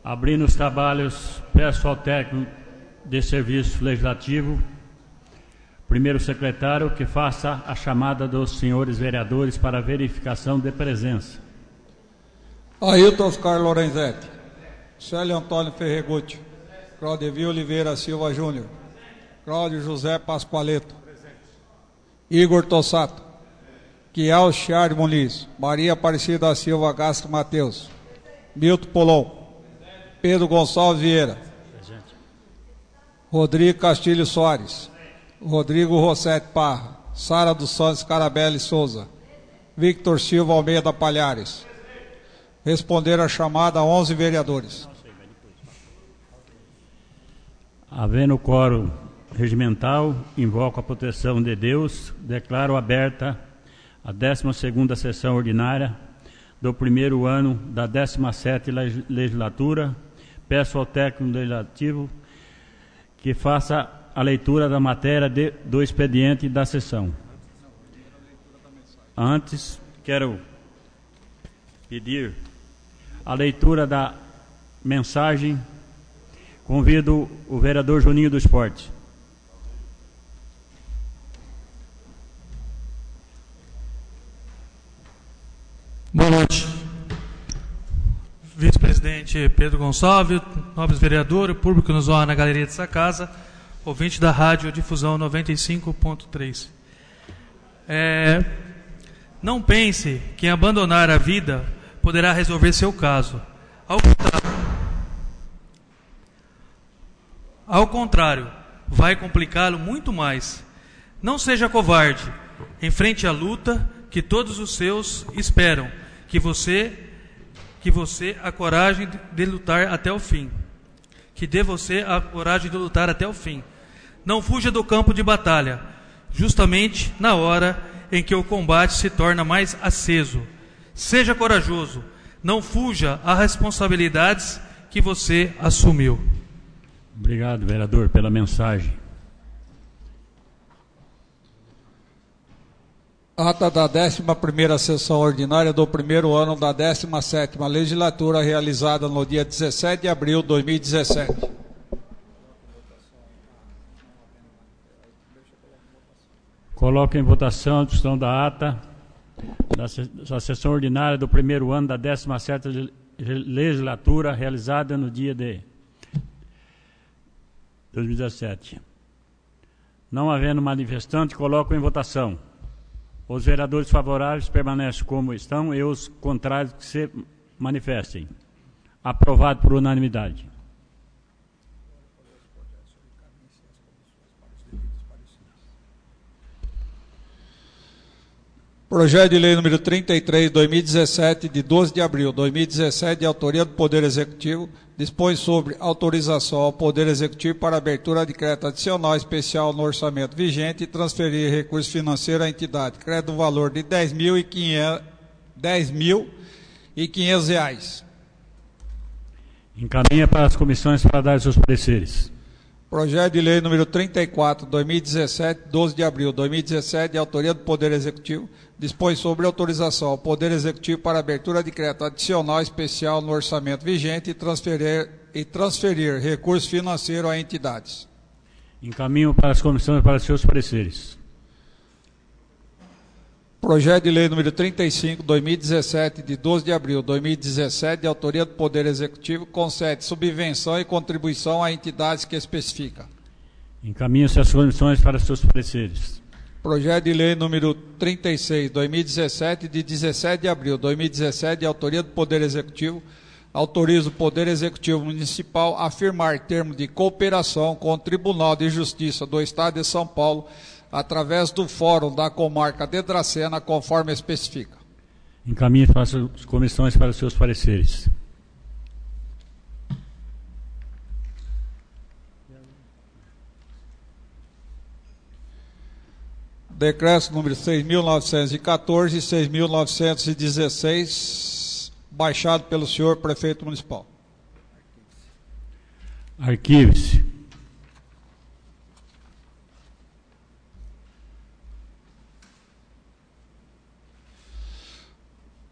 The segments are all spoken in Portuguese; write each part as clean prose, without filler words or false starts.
Abrindo os trabalhos, peço ao técnico de serviço legislativo, primeiro secretário, que faça a chamada dos senhores vereadores para verificação de presença. Ailton Oscar Lorenzetti, Célio Antônio Ferregutti, Claudevio Oliveira Silva Júnior, Cláudio José Pascoaleto, Igor Tossato, Kiel Chiar Muniz, Maria Aparecida da Silva Castro Mateus, Milton Polon, Pedro Gonçalves Vieira, Rodrigo Castilho Soares, Rodrigo Rossetti Parra, Sara dos Santos Carabelli Souza, Victor Silva Almeida Palhares. Responderam a chamada 11 vereadores. Havendo quórum regimental, invoco a proteção de Deus, declaro aberta a 12ª sessão ordinária do primeiro ano da 17ª legislatura. Peço ao técnico legislativo que faça a leitura da matéria do expediente da sessão. Antes, quero pedir a leitura da mensagem. Convido o vereador Juninho do Esporte. Boa noite. Vice-presidente Pedro Gonçalves, nobres vereadores, público que nos honra na galeria dessa casa, ouvinte da rádio Difusão 95.3. Não pense que em abandonar a vida poderá resolver seu caso. Ao contrário, vai complicá-lo muito mais. Não seja covarde. Enfrente a luta que todos os seus esperam, que você a coragem de lutar até o fim. Que dê você a coragem de lutar até o fim. Não fuja do campo de batalha, justamente na hora em que o combate se torna mais aceso. Seja corajoso, não fuja às responsabilidades que você assumiu. Obrigado, vereador, pela mensagem. Ata da 11ª sessão ordinária do primeiro ano da 17ª legislatura, realizada no dia 17 de abril de 2017. Coloco em votação a discussão da ata da sessão ordinária do primeiro ano da 17ª legislatura, realizada no dia de 2017. Não havendo manifestante, coloco em votação. Os vereadores favoráveis permanecem como estão e os contrários que se manifestem. Aprovado por unanimidade. Projeto de lei número 33, 2017, de 12 de abril de 2017, de autoria do Poder Executivo, dispõe sobre autorização ao Poder Executivo para abertura de crédito adicional especial no orçamento vigente e transferir recursos financeiros à entidade. Crédito no valor de R$ 10.500 reais. Encaminha para as comissões para dar seus pareceres. Projeto de lei número 34, 2017, 12 de abril de 2017, de autoria do Poder Executivo, dispõe sobre autorização ao Poder Executivo para abertura de crédito adicional especial no orçamento vigente e transferir recursos financeiros a entidades. Encaminho para as comissões para seus pareceres. Projeto de lei número 35, 2017, de 12 de abril de 2017, de autoria do Poder Executivo, concede subvenção e contribuição a entidades que especifica. Encaminho-se as comissões para seus pareceres. Projeto de lei número 36, 2017, de 17 de abril de 2017, de autoria do Poder Executivo, autoriza o Poder Executivo Municipal a firmar termo de cooperação com o Tribunal de Justiça do Estado de São Paulo, através do Fórum da Comarca de Dracena, conforme especifica. Encaminhe para as comissões para os seus pareceres. Decreto número 6.914 e 6.916, baixado pelo senhor prefeito municipal. Arquive-se.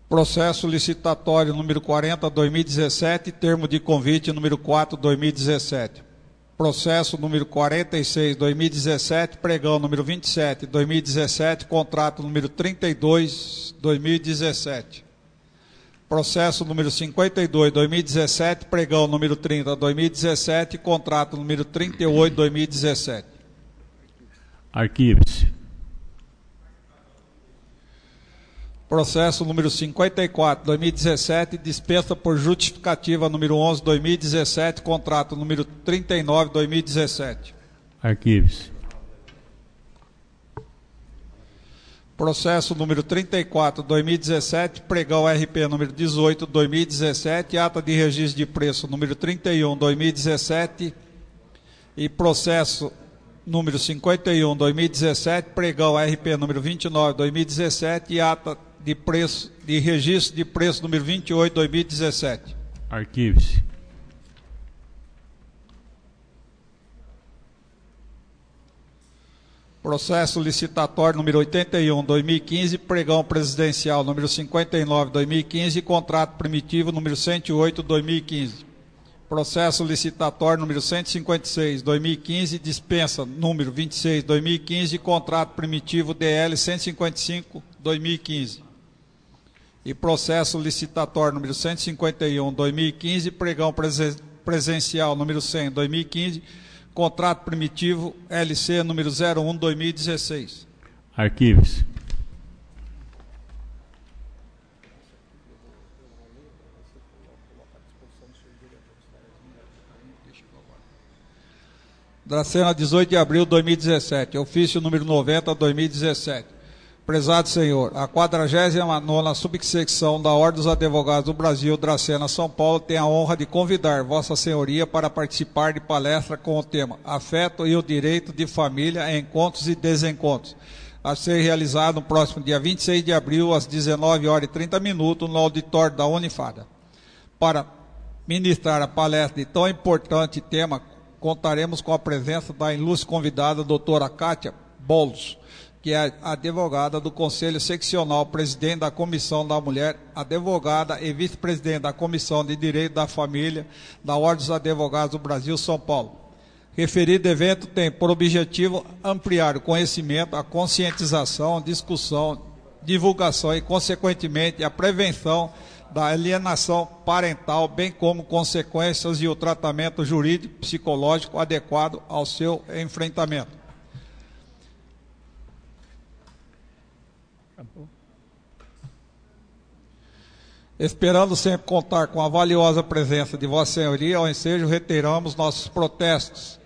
Processo licitatório número 40/2017, termo de convite número 4/2017. Processo número 46/2017, pregão número 27/2017, contrato número 32/2017. Processo número 52/2017, pregão número 30/2017, contrato número 38/2017. Arquive-se. Processo número 54/2017, dispensa por justificativa número 11/2017, contrato número 39/2017. Arquive-se. Processo número 34/2017, pregão RP número 18/2017, ata de registro de preço número 31/2017 e processo número 51/2017, pregão RP número 29/2017 e ata de registro de preço número 28/2017. Arquive-se. Processo licitatório número 81/2015, pregão presidencial número 59/2015 e contrato primitivo número 108/2015. Processo licitatório número 156/2015, dispensa número 26/2015 e contrato primitivo DL 155/2015. E processo licitatório número 151/2015, pregão presencial número 100/2015, contrato primitivo LC número 01/2016. Arquive-se. Dracena, 18 de abril de 2017, ofício número 90/2017. Prezado senhor, a 49ª subsecção da Ordem dos Advogados do Brasil, Dracena, São Paulo, tem a honra de convidar Vossa Senhoria para participar de palestra com o tema Afeto e o Direito de Família, Encontros e Desencontros, a ser realizado no próximo dia 26 de abril, às 19h30, no auditório da Unifada. Para ministrar a palestra de tão importante tema, contaremos com a presença da ilustre convidada, doutora Kátia Bolos, que é advogada do Conselho Seccional, presidente da Comissão da Mulher, advogada e vice-presidente da Comissão de Direito da Família da Ordem dos Advogados do Brasil, São Paulo. Referido evento tem por objetivo ampliar o conhecimento, a conscientização, discussão, divulgação e, consequentemente, a prevenção da alienação parental, bem como consequências e o tratamento jurídico e psicológico adequado ao seu enfrentamento. Esperando sempre contar com a valiosa presença de Vossa Senhoria, ao ensejo reiteramos nossos protestos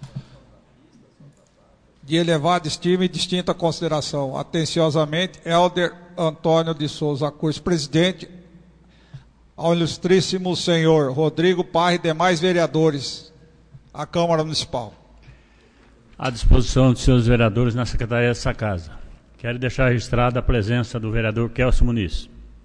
de elevada estima e distinta consideração. Atenciosamente, Helder Antônio de Souza Cruz, presidente, ao ilustríssimo senhor Rodrigo Parra e demais vereadores à Câmara Municipal. À disposição dos senhores vereadores na Secretaria dessa Casa. Quero deixar registrada a presença do vereador Kelso Muniz.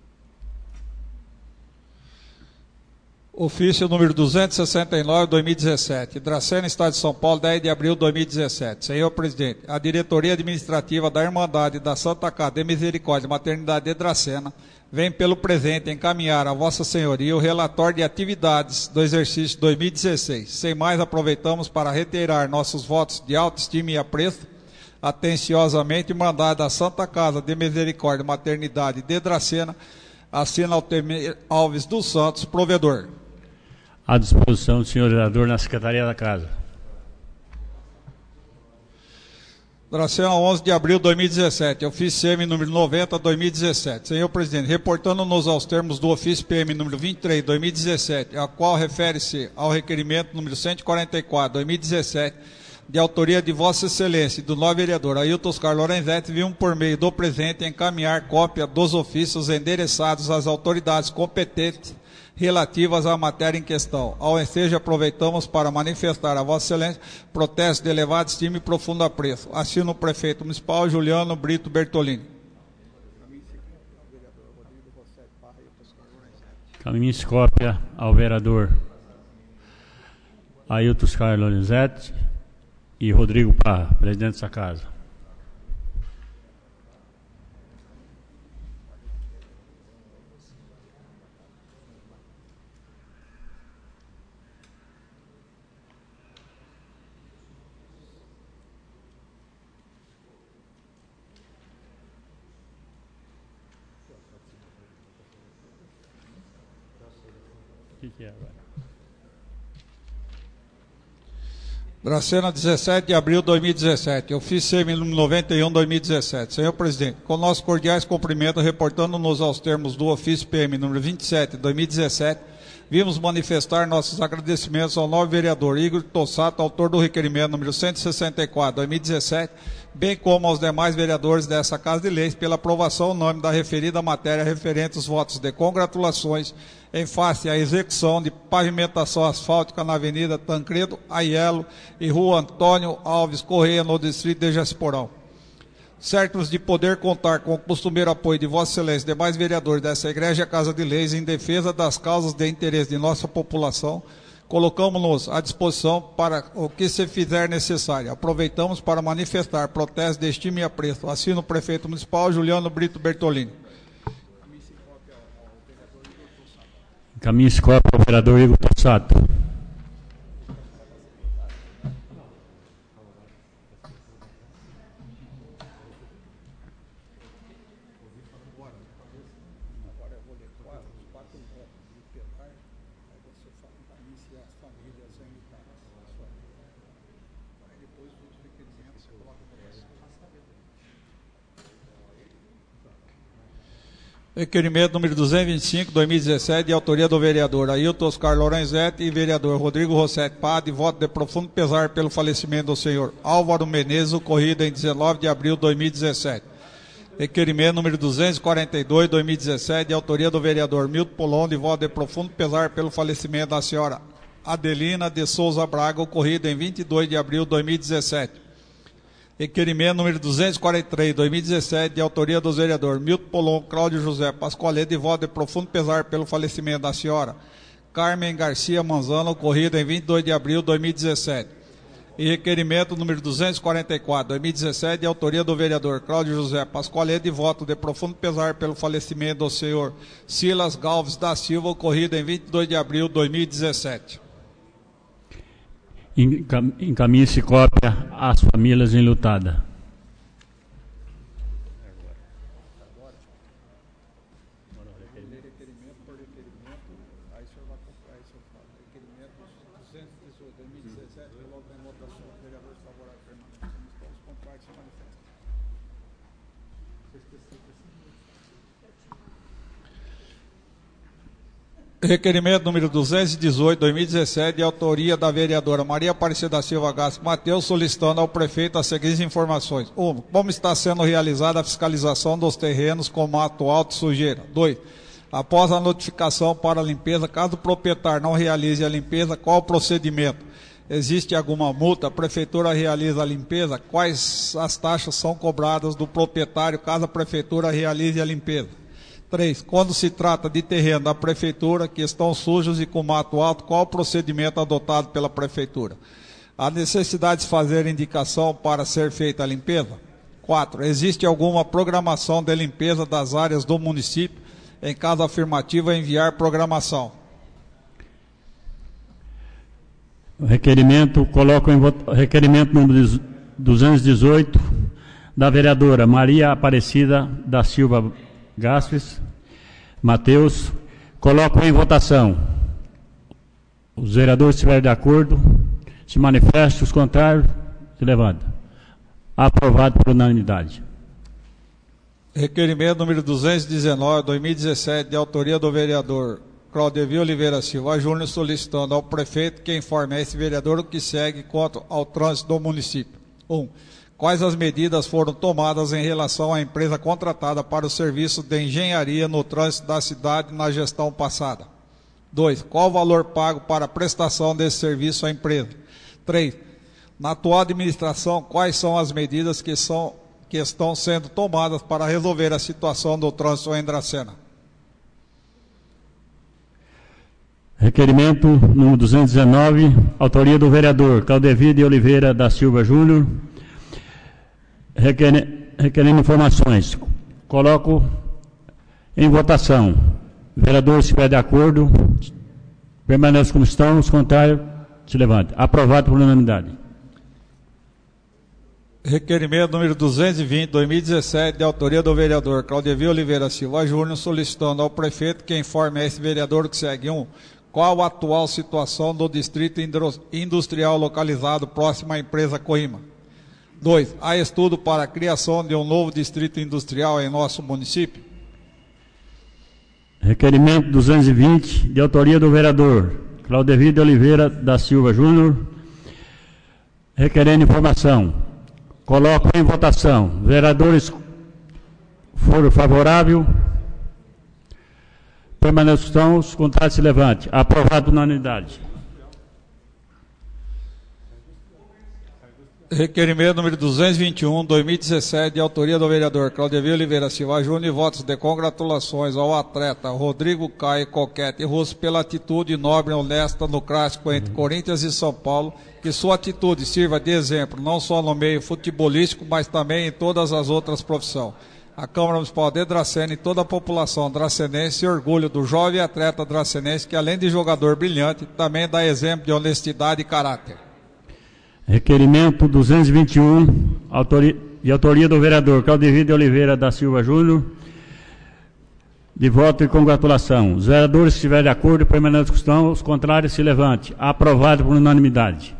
Ofício número 269/2017, Dracena, Estado de São Paulo, 10 de abril de 2017. Senhor presidente, a diretoria administrativa da Irmandade da Santa Casa de Misericórdia Maternidade de Dracena vem pelo presente encaminhar a Vossa Senhoria o relatório de atividades do exercício 2016. Sem mais, aproveitamos para reiterar nossos votos de autoestima e apreço. Atenciosamente, Irmandade da Santa Casa de Misericórdia Maternidade de Dracena, assina Altemir Alves dos Santos, provedor. À disposição do senhor vereador na Secretaria da Casa. Dracena, 11 de abril de 2017, ofício CM número 90/2017. Senhor presidente, reportando-nos aos termos do ofício PM número 23/2017, a qual refere-se ao requerimento número 144/2017, de autoria de Vossa Excelência e do novo vereador Ailton Oscar Lorenzetti, vimos por meio do presente encaminhar cópia dos ofícios endereçados às autoridades competentes relativas à matéria em questão. Ao ensejo, aproveitamos para manifestar a Vossa Excelência protesto de elevado estima e profundo apreço. Assina o prefeito municipal Juliano Brito Bertolini. Caminho-se cópia ao vereador Ailton Oscar Lorenzetti e Rodrigo Parra, presidente dessa casa. que é agora? Dracena, 17 de abril de 2017. Ofício CM número 91, 2017. Senhor Presidente, com nossos cordiais cumprimentos, reportando-nos aos termos do ofício PM número 27 de 2017, vimos manifestar nossos agradecimentos ao novo vereador Igor Tossato, autor do requerimento número 164, 2017, bem como aos demais vereadores dessa Casa de Leis, pela aprovação em nome da referida matéria referente aos votos de congratulações em face à execução de pavimentação asfáltica na Avenida Tancredo Aiello e Rua Antônio Alves Correia, no distrito de Jaciporão. Certos de poder contar com o costumeiro apoio de Vossa Excelência e demais vereadores dessa Igreja Casa de Leis em defesa das causas de interesse de nossa população, colocamos-nos à disposição para o que se fizer necessário. Aproveitamos para manifestar protesto de estima e apreço. Assino o prefeito municipal Juliano Brito Bertolini. Encaminhe-se cópia ao vereador Igor Tossato. Requerimento número 225, 2017, de autoria do vereador Ailton Oscar Lorenzetti e vereador Rodrigo Rossetti Pade, voto de profundo pesar pelo falecimento do senhor Álvaro Menezes, ocorrido em 19 de abril de 2017. Requerimento número 242, 2017, de autoria do vereador Milton Polon, de voto de profundo pesar pelo falecimento da senhora Adelina de Souza Braga, ocorrido em 22 de abril de 2017. Requerimento número 243, 2017, de autoria dos vereadores Milton Polon, Cláudio José Pascoaleto, de voto de profundo pesar pelo falecimento da senhora Carmen Garcia Manzano, ocorrido em 22 de abril de 2017. E requerimento número 244, 2017, de autoria do vereador Cláudio José Pascoaleto, de voto de profundo pesar pelo falecimento do senhor Silas Galves da Silva, ocorrido em 22 de abril de 2017. Encaminhe-se cópia às famílias enlutadas. Requerimento número 218, 2017, de autoria da vereadora Maria Aparecida Silva Gasco Mateus, solicitando ao prefeito as seguintes informações. 1. Como está sendo realizada a fiscalização dos terrenos com mato alto e sujeira? 2. Após a notificação para a limpeza, caso o proprietário não realize a limpeza, qual o procedimento? Existe alguma multa? A prefeitura realiza a limpeza? Quais as taxas são cobradas do proprietário caso a prefeitura realize a limpeza? 3. Quando se trata de terreno da prefeitura que estão sujos e com mato alto, qual o procedimento adotado pela prefeitura? Há necessidade de fazer indicação para ser feita a limpeza? 4. Existe alguma programação de limpeza das áreas do município? Em caso afirmativo, enviar programação. O requerimento, coloco em requerimento número 218, da vereadora Maria Aparecida da Silva Gastes Mateus, coloco em votação. Os vereadores, se estiverem de acordo, se manifestem, os contrários, se levantam. Aprovado por unanimidade. Requerimento número 219, 2017, de autoria do vereador Claudevio Oliveira Silva Júnior, solicitando ao prefeito que informe a esse vereador o que segue quanto ao trânsito do município. 1. Quais as medidas foram tomadas em relação à empresa contratada para o serviço de engenharia no trânsito da cidade na gestão passada? 2. Qual o valor pago para a prestação desse serviço à empresa? 3. Na atual administração, quais são as medidas que estão sendo tomadas para resolver a situação do trânsito em Dracena? Requerimento número 219, autoria do vereador Claudevio de Oliveira da Silva Júnior, requerendo informações. Coloco em votação. Vereador, se estiver de acordo, permaneça como estão, os contrários, se levante. Aprovado por unanimidade. Requerimento número 220, 2017, de autoria do vereador Claudevio Oliveira Silva Júnior, solicitando ao prefeito que informe a esse vereador que segue. 1. Qual a atual situação do distrito industrial localizado próximo à empresa Coima? 2. Há estudo para a criação de um novo distrito industrial em nosso município? Requerimento 220, de autoria do vereador Claudevir de Oliveira da Silva Júnior, requerendo informação. Coloco em votação. Vereadores foram favorável, permaneçam, os contrários se levante. Aprovado por unanimidade. Requerimento número 221, 2017, de autoria do vereador Claudevir Oliveira Silva Júnior, e votos de congratulações ao atleta Rodrigo Caio Coquete Russo pela atitude nobre e honesta no clássico entre Corinthians e São Paulo, que sua atitude sirva de exemplo não só no meio futebolístico, mas também em todas as outras profissões. A Câmara Municipal de Dracena e toda a população dracenense se orgulha do jovem atleta dracenense que, além de jogador brilhante, também dá exemplo de honestidade e caráter. Requerimento 221, de autoria do vereador Claudevir de Oliveira da Silva Júnior, de voto e congratulação. Os vereadores que estiverem de acordo permaneçam como estão, os contrários se levante. Aprovado por unanimidade.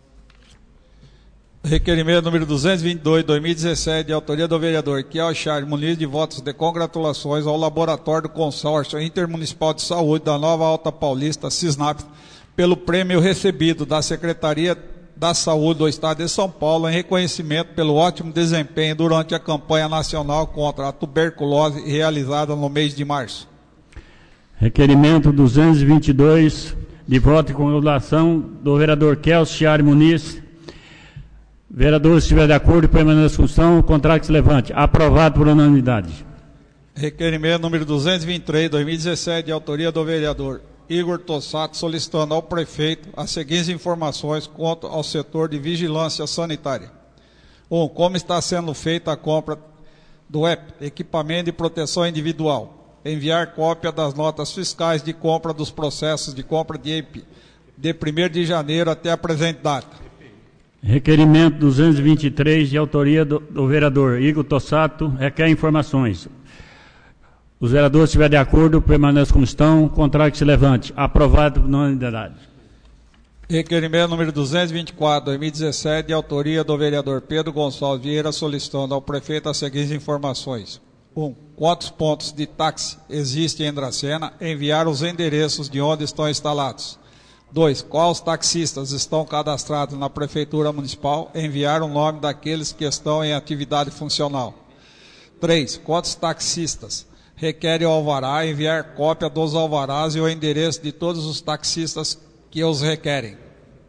Requerimento número 222, 2017, de autoria do vereador Kiel Charles Muniz, de votos de congratulações ao laboratório do Consórcio Intermunicipal de Saúde da Nova Alta Paulista, SISNAP, pelo prêmio recebido da Secretaria da Saúde do Estado de São Paulo em reconhecimento pelo ótimo desempenho durante a campanha nacional contra a tuberculose realizada no mês de março. Requerimento 222, de voto e congratulação do vereador Kiel Charles Muniz. Vereadores, se estiver de acordo, permaneça com o contrário que se levante. Aprovado por unanimidade. Requerimento número 223, 2017, de autoria do vereador Igor Tossato, solicitando ao prefeito as seguintes informações quanto ao setor de vigilância sanitária. 1. Como está sendo feita a compra do equipamento de proteção individual. Enviar cópia das notas fiscais de compra dos processos de compra de 1º de janeiro até a presente data. Requerimento 223, de autoria do vereador Igor Tossato, requer informações. Os vereadores, se estiverem de acordo, permaneçam como estão, contrário que se levante. Aprovado por unanimidade. Requerimento número 224, 2017, de autoria do vereador Pedro Gonçalves Vieira, solicitando ao prefeito as seguintes informações. 1. Quantos pontos de táxi existem em Dracena? Enviar os endereços de onde estão instalados. 2. Quais taxistas estão cadastrados na Prefeitura Municipal? Enviar o nome daqueles que estão em atividade funcional. 3. Quantos taxistas requerem o alvará? Enviar cópia dos alvarás e o endereço de todos os taxistas que os requerem.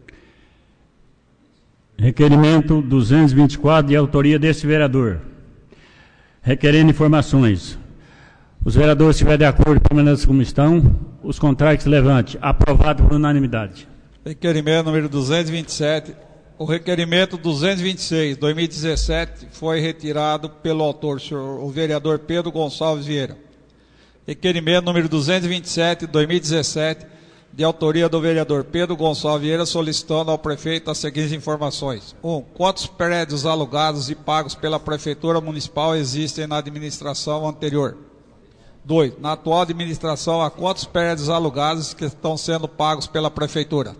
Requerimento 224, de autoria desse vereador. Requerendo informações. Os vereadores, se estiverem de acordo, permaneçam como estão. Os contrários, se levante. Aprovado por unanimidade. Requerimento número 227. O requerimento 226, 2017, foi retirado pelo autor, o vereador Pedro Gonçalves Vieira. Requerimento número 227, 2017, de autoria do vereador Pedro Gonçalves Vieira, solicitando ao prefeito as seguintes informações. 1. Quantos prédios alugados e pagos pela Prefeitura Municipal existem na administração anterior? 2. Na atual administração, há quantos prédios alugados que estão sendo pagos pela Prefeitura?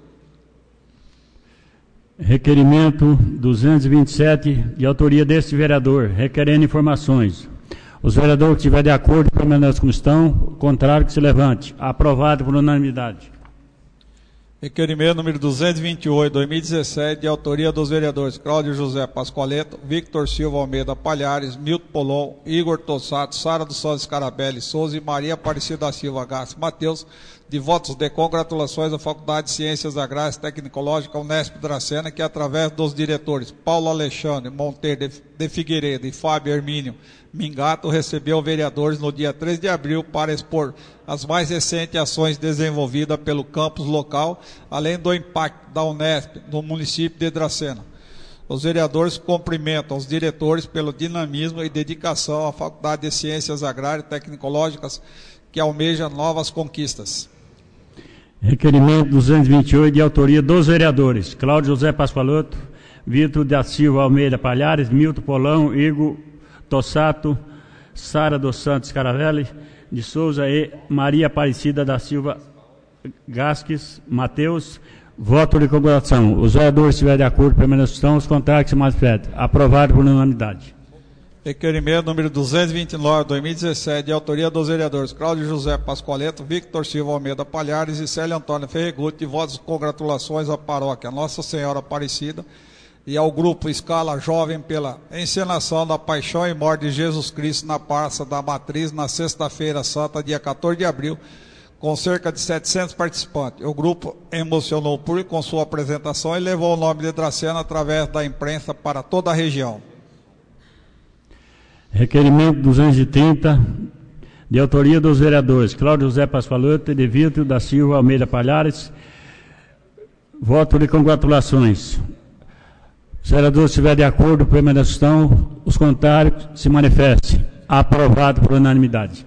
Requerimento 227, de autoria deste vereador, requerendo informações. Os vereadores que estiverem de acordo, permaneçam como estão, contrário que se levante. Aprovado por unanimidade. Requerimento número 228, 2017, de autoria dos vereadores Cláudio José Pascoaleto, Victor Silva Almeida Palhares, Milton Polon, Igor Tossato, Sara dos Santos Scarabelli Souza e Maria Aparecida da Silva Gassi Mateus, de votos de congratulações à Faculdade de Ciências Agrárias e Tecnológicas Unesp Dracena, que através dos diretores Paulo Alexandre Monteiro de Figueiredo e Fábio Hermínio Mingato, recebeu vereadores no dia 3 de abril para expor as mais recentes ações desenvolvidas pelo campus local, além do impacto da Unesp no município de Dracena. Os vereadores cumprimentam os diretores pelo dinamismo e dedicação à Faculdade de Ciências Agrárias e Tecnológicas, que almeja novas conquistas. Requerimento 228, de autoria dos vereadores Cláudio José Pascoaloto, Vitor da Silva Almeida Palhares, Milton Polão, Igor Tossato, Sara dos Santos Caravelli de Souza e Maria Aparecida da Silva Gasques Mateus. Voto de congratulação. Os vereadores, se estiverem de acordo, permaneçam. Os contrários, que se manifestem. Aprovado por unanimidade. Requerimento número 229, 2017, de autoria dos vereadores Cláudio José Pascoaleto, Victor Silva Almeida Palhares e Célio Antônio Ferregutti, de votos de congratulações à paróquia Nossa Senhora Aparecida e ao grupo Escala Jovem pela encenação da Paixão e Morte de Jesus Cristo na Praça da Matriz, na Sexta-feira Santa, dia 14 de abril, com cerca de 700 participantes. O grupo emocionou o público com sua apresentação e levou o nome de Dracena através da imprensa para toda a região. Requerimento 230, de autoria dos vereadores Cláudio José Pascoaloto e de Vitor da Silva Almeida Palhares. Voto de congratulações. Os vereadores, se estiverem de acordo, permaneçam. Os contrários, se manifestem. Aprovado por unanimidade.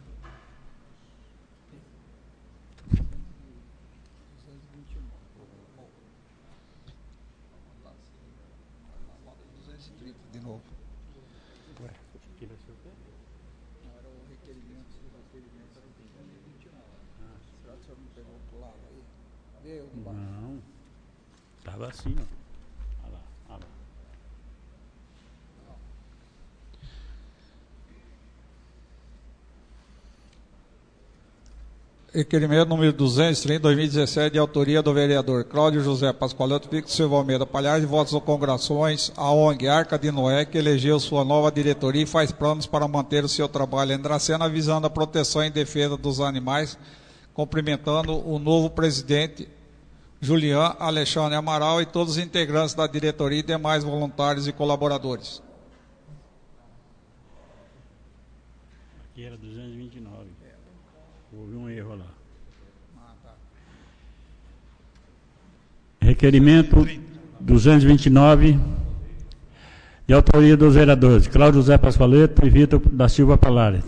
Não, estava assim, ó. Olha lá, olha lá. Requerimento número 230, 2017, de autoria do vereador Cláudio José Pascoaloto, Victor Silva Almeida Palhares, de votos ou congratulações à ONG Arca de Noé, que elegeu sua nova diretoria e faz planos para manter o seu trabalho em Dracena, visando a proteção e defesa dos animais, cumprimentando o novo presidente Julian Alexandre Amaral e todos os integrantes da diretoria e demais voluntários e colaboradores. Aqui era 229. Houve um erro lá. Requerimento 229, de autoria dos vereadores Cláudio José Pascoaleto e Vitor da Silva Palhares.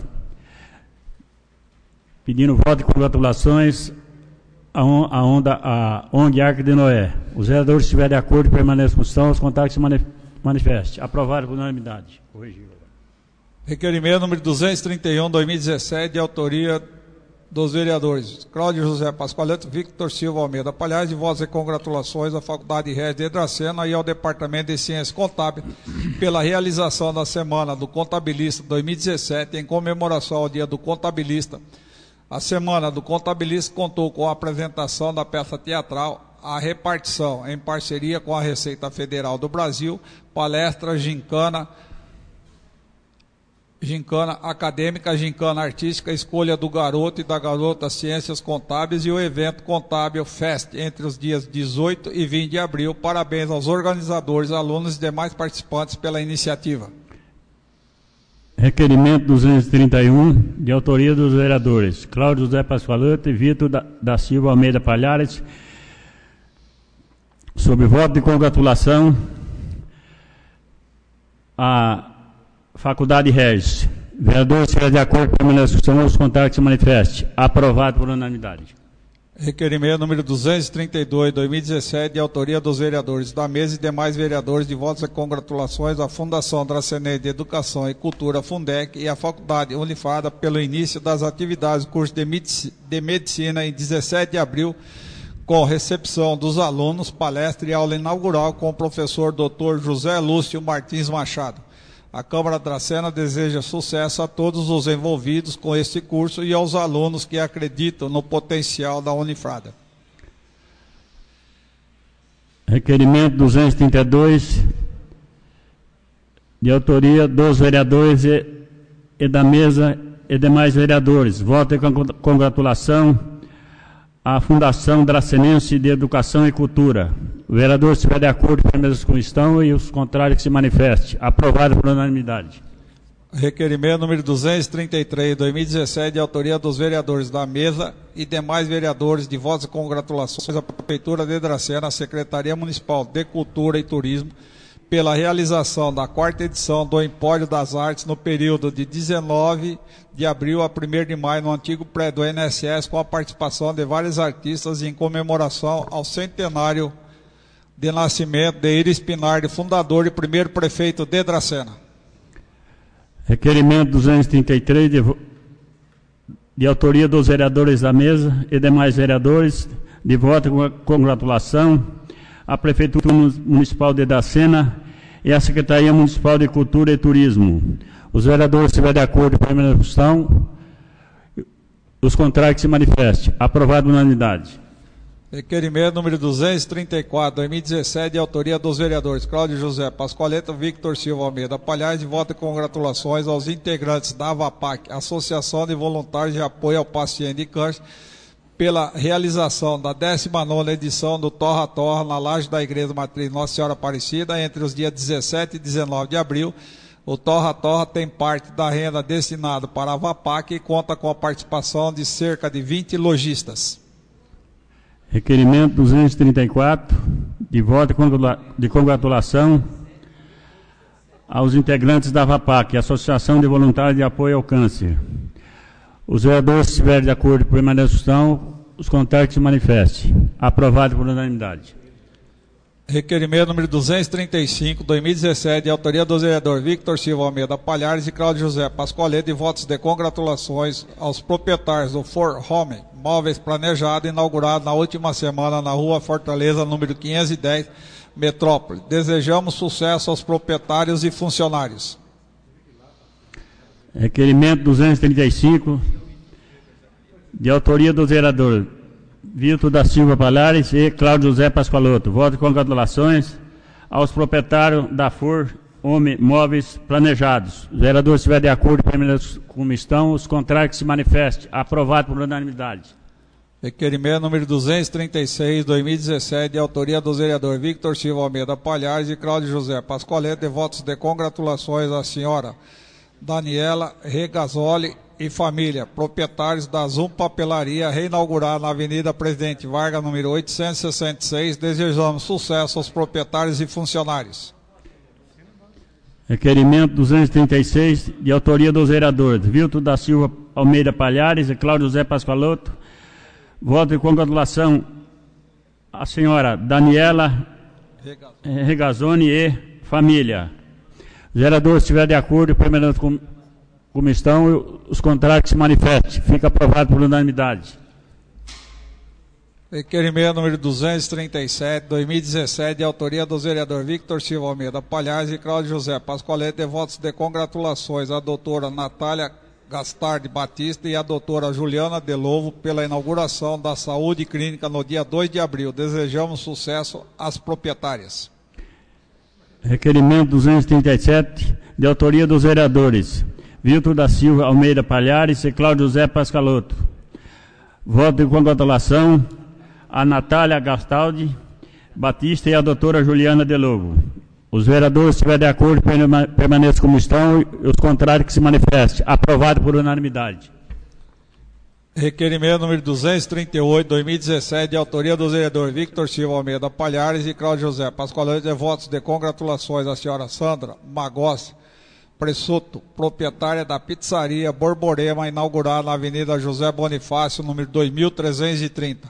Pedindo voto de congratulações à ONG Arca de Noé. Os vereadores, se estiverem de acordo, permaneçam como estão. Os contrários, se manifestem. Aprovado por unanimidade. Corrigiu. Requerimento número 231, 2017, de autoria dos vereadores Cláudio José Pascoaleto, Victor Silva Almeida Palhares, de votos e congratulações à Faculdade Regis de Dracena e ao Departamento de Ciências Contábeis pela realização da Semana do Contabilista 2017, em comemoração ao Dia do Contabilista. A Semana do Contabilista contou com a apresentação da peça teatral A Repartição, em parceria com a Receita Federal do Brasil, palestra, gincana acadêmica, gincana artística, escolha do garoto e da garota Ciências Contábeis e o evento Contábil Fest entre os dias 18 e 20 de abril. Parabéns aos organizadores, alunos e demais participantes pela iniciativa. Requerimento 231, de autoria dos vereadores Cláudio José Pascoaloto e Vitor da Silva Almeida Palhares, sobre voto de congratulação à Faculdade Regis. Vereadores, se de acordo com a discussão, os contrários se manifestem. Aprovado por unanimidade. Requerimento número 232, 2017, de autoria dos vereadores da mesa e demais vereadores, de votos e congratulações à Fundação Dracenense de Educação e Cultura, Fundec, e à Faculdade Unifada pelo início das atividades do curso de Medicina em 17 de abril, com recepção dos alunos, palestra e aula inaugural com o professor Dr. José Lúcio Martins Machado. A Câmara Dracena deseja sucesso a todos os envolvidos com este curso e aos alunos que acreditam no potencial da Unifrada. Requerimento 232, de autoria dos vereadores e da mesa e demais vereadores. Voto de congratulação à Fundação Dracenense de Educação e Cultura. O vereador, se estiver de acordo com as como estão, e os contrários que se manifestem. Aprovado por unanimidade. Requerimento número 233, 2017, de autoria dos vereadores da mesa e demais vereadores, de votos e congratulações à Prefeitura de Dracena, à Secretaria Municipal de Cultura e Turismo, pela realização da 4ª edição do Empório das Artes no período de 19 de abril a 1º de maio, no antigo prédio do INSS, com a participação de vários artistas em comemoração ao centenário de nascimento de Iris Pinardi, fundador e primeiro prefeito de Dracena. Requerimento 233, de autoria dos vereadores da mesa e demais vereadores, de voto com congratulação, a Prefeitura Municipal de Iracema e a Secretaria Municipal de Cultura e Turismo. Os vereadores, se estiverem de acordo com a primeira discussão, os contrários que se manifestem. Aprovado unanimidade. Requerimento número 234, 2017, de autoria dos vereadores Cláudio José Pascoaleto, Victor Silva Almeida Palhares, de voto e congratulações aos integrantes da AVAPAC, Associação de Voluntários de Apoio ao Paciente de Câncer, pela realização da 19ª edição do Torra Torra na laje da Igreja Matriz Nossa Senhora Aparecida, entre os dias 17 e 19 de abril. O Torra Torra tem parte da renda destinada para a AVAPAC e conta com a participação de cerca de 20 lojistas. Requerimento 234, de voto de congratulação aos integrantes da AVAPAC, Associação de Voluntários de Apoio ao Câncer. Os vereadores, se estiverem de acordo com a primeira discussão, os contrários que se manifestem. Aprovado por unanimidade. Requerimento número 235, 2017, de autoria dos vereadores Victor Silva Almeida Palhares e Cláudio José Pascoaleto, de votos de congratulações aos proprietários do For Home Móveis Planejado, inaugurado na última semana na Rua Fortaleza, número 510, Metrópole. Desejamos sucesso aos proprietários e funcionários. Requerimento 235, de autoria dos vereadores Vitor da Silva Palhares e Cláudio José Pascoaloto. Voto de congratulações aos proprietários da For Home Móveis Planejados. Os vereadores, se estiverem de acordo como estão, os contrários que se manifestem. Aprovado por unanimidade. Requerimento número 236, 2017, de autoria dos vereadores Victor Silva Almeida Palhares e Cláudio José Pascoaleto, de votos de congratulações à senhora Daniela Regazzoli e família, proprietários da Zoom Papelaria, reinaugurada na Avenida Presidente Vargas, número 866. Desejamos sucesso aos proprietários e funcionários. Requerimento 236, de autoria dos vereadores Vilton da Silva Almeida Palhares e Cláudio José Pascoaloto. Voto de congratulação à senhora Daniela Regazzoni e família. Os vereadores, se estiverem de acordo, permanecendo como estão, os contrários que se manifestem. Fica aprovado por unanimidade. Requerimento número 237, 2017, de autoria dos vereadores Victor Silva Almeida Palhares e Cláudio José Pascoaleto, de votos de congratulações à doutora Natália Gastardi Batista e à doutora Juliana Delovo pela inauguração da Saúde Clínica no dia 2 de abril. Desejamos sucesso às proprietárias. Requerimento 237, de autoria dos vereadores Vilton da Silva Almeida Palhares e Cláudio José Pascoaloto. Voto de congratulação a Natália Gastaldi Batista e a doutora Juliana Delovo. Os vereadores, se estiverem de acordo, permaneçam como estão e os contrários que se manifestem. Aprovado por unanimidade. Requerimento número 238, 2017, de autoria dos vereadores Victor Silva Almeida Palhares e Cláudio José Pascoaleto, de votos de congratulações à senhora Sandra Magossi Pressoto, proprietária da pizzaria Borborema, inaugurada na Avenida José Bonifácio, número 2330.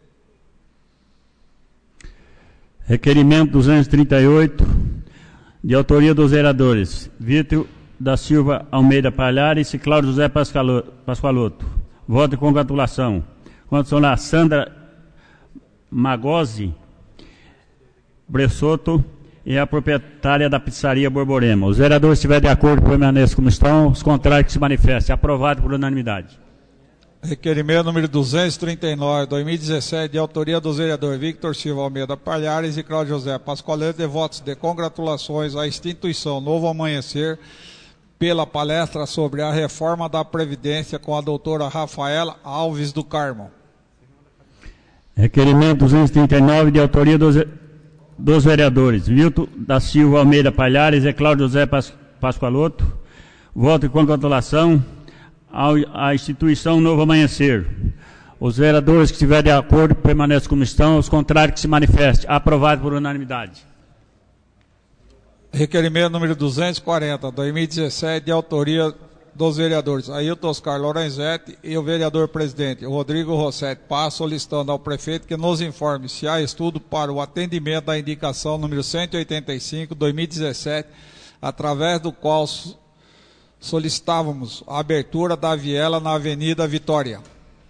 Requerimento 238, de autoria dos vereadores Vitor da Silva Almeida Palhares e Cláudio José Pascoaloto. Voto de congratulação. Condição a Sandra Magossi Pressoto e a proprietária da pizzaria Borborema. Os vereadores, se estiverem de acordo, permaneçam como estão. Os contrários que se manifestem. Aprovado por unanimidade. Requerimento número 239, 2017, de autoria dos vereadores Victor Silva Almeida Palhares e Cláudio José Pascoaleto, de votos de congratulações à instituição Novo Amanhecer pela palestra sobre a reforma da Previdência com a doutora Rafaela Alves do Carmo. Requerimento 239, de autoria dos vereadores Vilton da Silva Almeida Palhares e Cláudio José Pascoaloto. Voto de congratulação à instituição Novo Amanhecer. Os vereadores que estiverem de acordo permaneçam como estão, os contrários que se manifestem. Aprovado por unanimidade. Requerimento número 240, 2017, de autoria dos vereadores Ailton Oscar Lorenzetti e o vereador presidente Rodrigo Rossetti Paz, solicitando ao prefeito que nos informe se há estudo para o atendimento da indicação número 185, 2017, através do qual solicitávamos a abertura da viela na Avenida Vitória.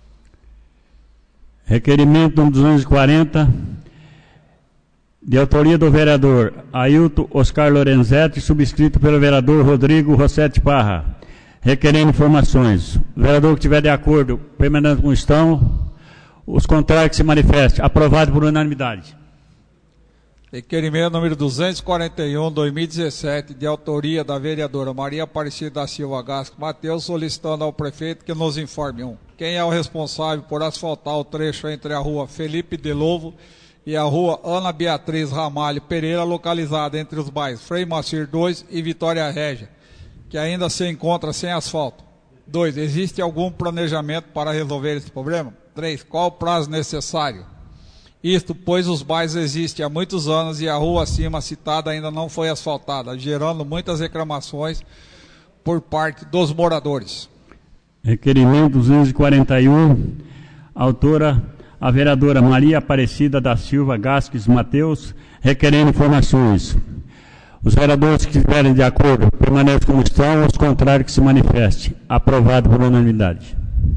Requerimento número 240, de autoria do vereador Ailton Oscar Lorenzetti, subscrito pelo vereador Rodrigo Rossetti Parra. Requerendo informações. O vereador que estiver de acordo, permanecendo como estão. Os contrários que se manifestem. Aprovado por unanimidade. Requerimento número 241, 2017, de autoria da vereadora Maria Aparecida da Silva Gasco Mateus, solicitando ao prefeito que nos informe: 1. Quem é o responsável por asfaltar o trecho entre a rua Felipe de Lovo e a rua Ana Beatriz Ramalho Pereira, localizada entre os bairros Frei Macir 2 e Vitória Régia, que ainda se encontra sem asfalto? 2. Existe algum planejamento para resolver esse problema? 3. Qual o prazo necessário? Isto, pois os bairros existem há muitos anos e a rua acima citada ainda não foi asfaltada, gerando muitas reclamações por parte dos moradores. Requerimento 241, autora a vereadora Maria Aparecida da Silva Gasques Mateus, requerendo informações. Os vereadores que estiverem de acordo permaneçam como estão, os contrários que se manifestem. Aprovado por unanimidade.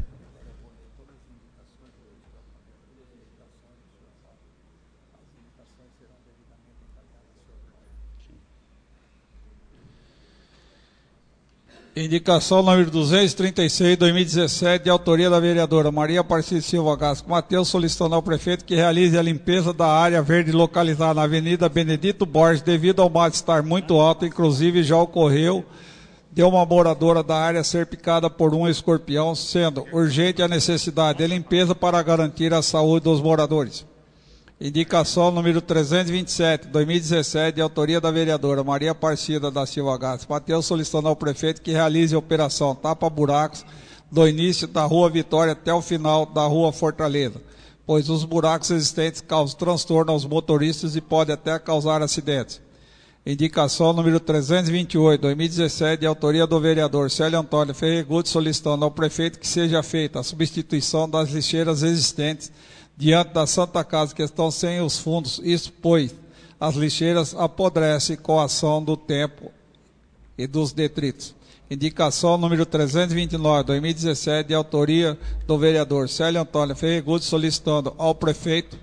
Indicação número 236, 2017, de autoria da vereadora Maria Aparecida Silva Gasco Mateus, solicitando ao prefeito que realize a limpeza da área verde localizada na Avenida Benedito Borges, devido ao mato estar muito alto. Inclusive já ocorreu de uma moradora da área ser picada por um escorpião, sendo urgente a necessidade de limpeza para garantir a saúde dos moradores. Indicação número 327, 2017, de autoria da vereadora Maria Aparecida da Silva Gasco Mateus, solicitando ao prefeito que realize a operação tapa-buracos do início da Rua Vitória até o final da Rua Fortaleza, pois os buracos existentes causam transtorno aos motoristas e podem até causar acidentes. Indicação número 328, 2017, de autoria do vereador Célio Antônio Ferregutti, solicitando ao prefeito que seja feita a substituição das lixeiras existentes diante da Santa Casa, que estão sem os fundos, isso pois as lixeiras apodrecem com a ação do tempo e dos detritos. Indicação número 329, 2017, de autoria do vereador Célio Antônio Ferregutti, solicitando ao prefeito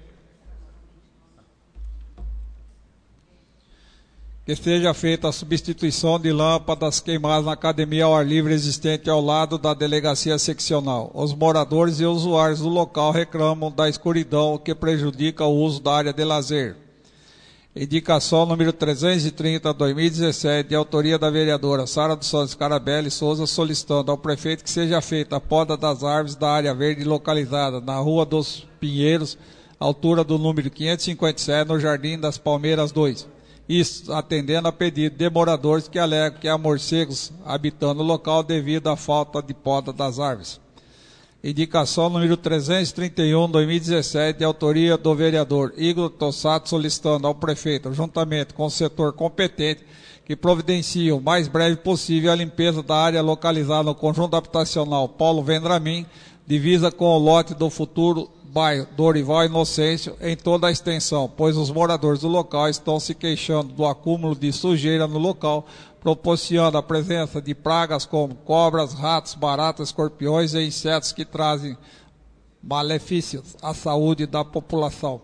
que seja feita a substituição de lâmpadas queimadas na academia ao ar livre existente ao lado da delegacia seccional. Os moradores e usuários do local reclamam da escuridão que prejudica o uso da área de lazer. Indicação número 330, 2017, de autoria da vereadora Sara dos Santos Carabelli Souza, solicitando ao prefeito que seja feita a poda das árvores da área verde localizada na Rua dos Pinheiros, altura do número 557, no Jardim das Palmeiras 2. Isso atendendo a pedido de moradores que alegam que há morcegos habitando o local devido à falta de poda das árvores. Indicação número 331, 2017, de autoria do vereador Igor Tossato, solicitando ao prefeito, juntamente com o setor competente, que providencie o mais breve possível a limpeza da área localizada no conjunto habitacional Paulo Vendramin, divisa com o lote do futuro bairro Dorival Inocêncio, em toda a extensão, pois os moradores do local estão se queixando do acúmulo de sujeira no local, proporcionando a presença de pragas como cobras, ratos, baratas, escorpiões e insetos que trazem malefícios à saúde da população.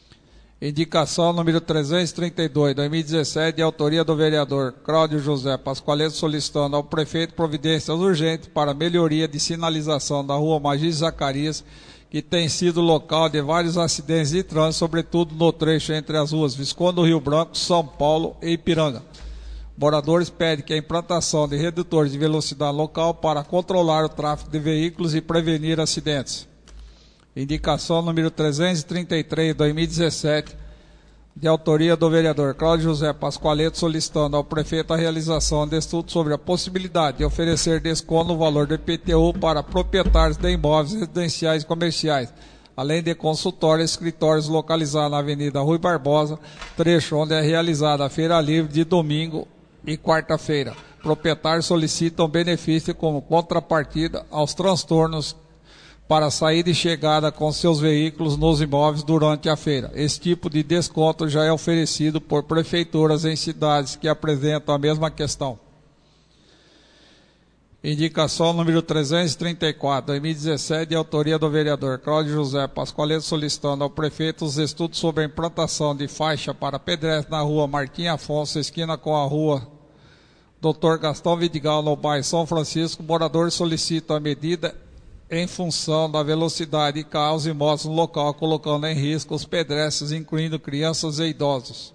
Indicação número 332, 2017, de autoria do vereador Cláudio José Pascoaleto, solicitando ao prefeito providências urgentes para a melhoria de sinalização da rua Magis Zacarias, que tem sido local de vários acidentes de trânsito, sobretudo no trecho entre as ruas Visconde do Rio Branco, São Paulo e Ipiranga. Moradores pedem que a implantação de redutores de velocidade local para controlar o tráfego de veículos e prevenir acidentes. Indicação número 333, 2017, de autoria do vereador Cláudio José Pascoaleto, solicitando ao prefeito a realização de estudo sobre a possibilidade de oferecer desconto no valor do IPTU para proprietários de imóveis residenciais e comerciais, além de consultórios e escritórios localizados na Avenida Rui Barbosa, trecho onde é realizada a feira livre de domingo e quarta-feira. Proprietários solicitam benefício como contrapartida aos transtornos para saída e chegada com seus veículos nos imóveis durante a feira. Esse tipo de desconto já é oferecido por prefeituras em cidades que apresentam a mesma questão. Indicação número 334, 2017, de autoria do vereador Cláudio José Pascoaleto, solicitando ao prefeito os estudos sobre a implantação de faixa para pedestres na rua Martim Afonso, esquina com a rua Dr. Gastão Vidigal, no bairro São Francisco. Moradores solicitam a medida em função da velocidade de carros e motos no local, colocando em risco os pedestres, incluindo crianças e idosos.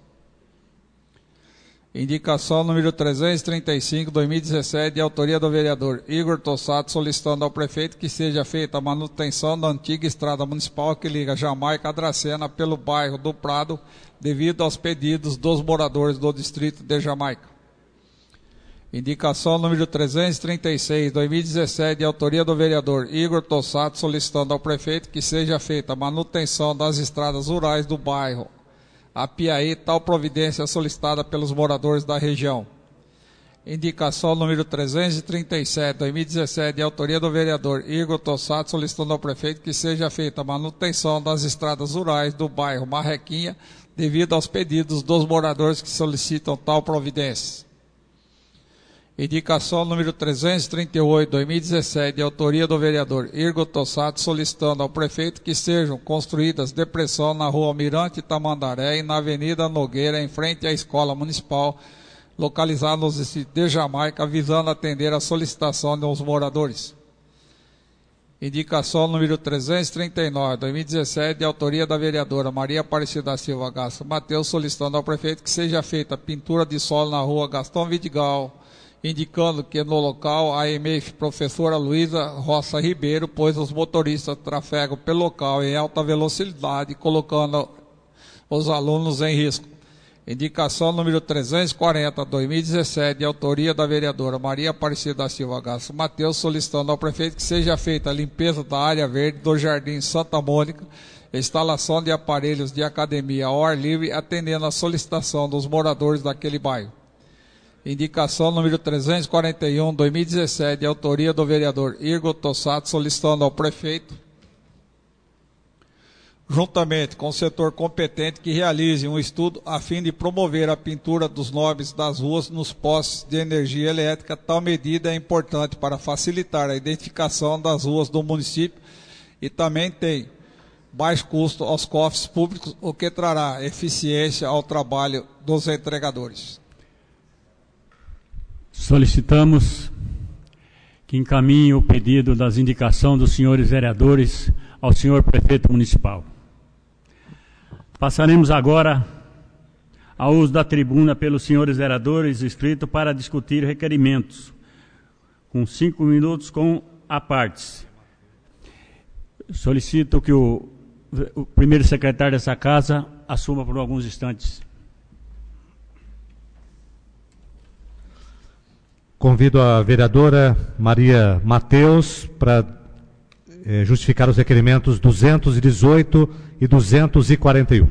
Indicação número 335, 2017, de autoria do vereador Igor Tossato, solicitando ao prefeito que seja feita a manutenção da antiga estrada municipal que liga Jamaica a Dracena pelo bairro do Prado, devido aos pedidos dos moradores do distrito de Jamaica. Indicação número 336, 2017, de autoria do vereador Igor Tossato, solicitando ao prefeito que seja feita a manutenção das estradas rurais do bairro Apiaí, tal providência solicitada pelos moradores da região. Indicação número 337, 2017, de autoria do vereador Igor Tossato, solicitando ao prefeito que seja feita a manutenção das estradas rurais do bairro Marrequinha, devido aos pedidos dos moradores que solicitam tal providência. Indicação número 338, 2017, de autoria do vereador Igor Tossato, solicitando ao prefeito que sejam construídas depressão na rua Almirante Tamandaré e na avenida Nogueira, em frente à escola municipal, localizada no distrito de Jamaica, visando atender a solicitação dos moradores. Indicação número 339, 2017, de autoria da vereadora Maria Aparecida Silva Gasta Mateus, solicitando ao prefeito que seja feita pintura de solo na rua Gastão Vidigal, indicando que no local a EMEF professora Luísa Roça Ribeiro, pois os motoristas trafegam pelo local em alta velocidade, colocando os alunos em risco. Indicação número 340, 2017, de autoria da vereadora Maria Aparecida Silva Gasta Mateus, solicitando ao prefeito que seja feita a limpeza da área verde do Jardim Santa Mônica, instalação de aparelhos de academia ao ar livre, atendendo a solicitação dos moradores daquele bairro. Indicação número 341, 2017, de autoria do vereador Igor Tossato, solicitando ao prefeito, juntamente com o setor competente, que realize um estudo a fim de promover a pintura dos nomes das ruas nos postes de energia elétrica. Tal medida é importante para facilitar a identificação das ruas do município e também tem baixo custo aos cofres públicos, o que trará eficiência ao trabalho dos entregadores. Solicitamos que encaminhe o pedido das indicações dos senhores vereadores ao senhor prefeito municipal. Passaremos agora ao uso da tribuna pelos senhores vereadores inscritos para discutir requerimentos, com 5 minutos com a partes. Solicito que o primeiro secretário dessa casa assuma por alguns instantes. Convido a vereadora Maria Mateus para justificar os requerimentos 218 e 241.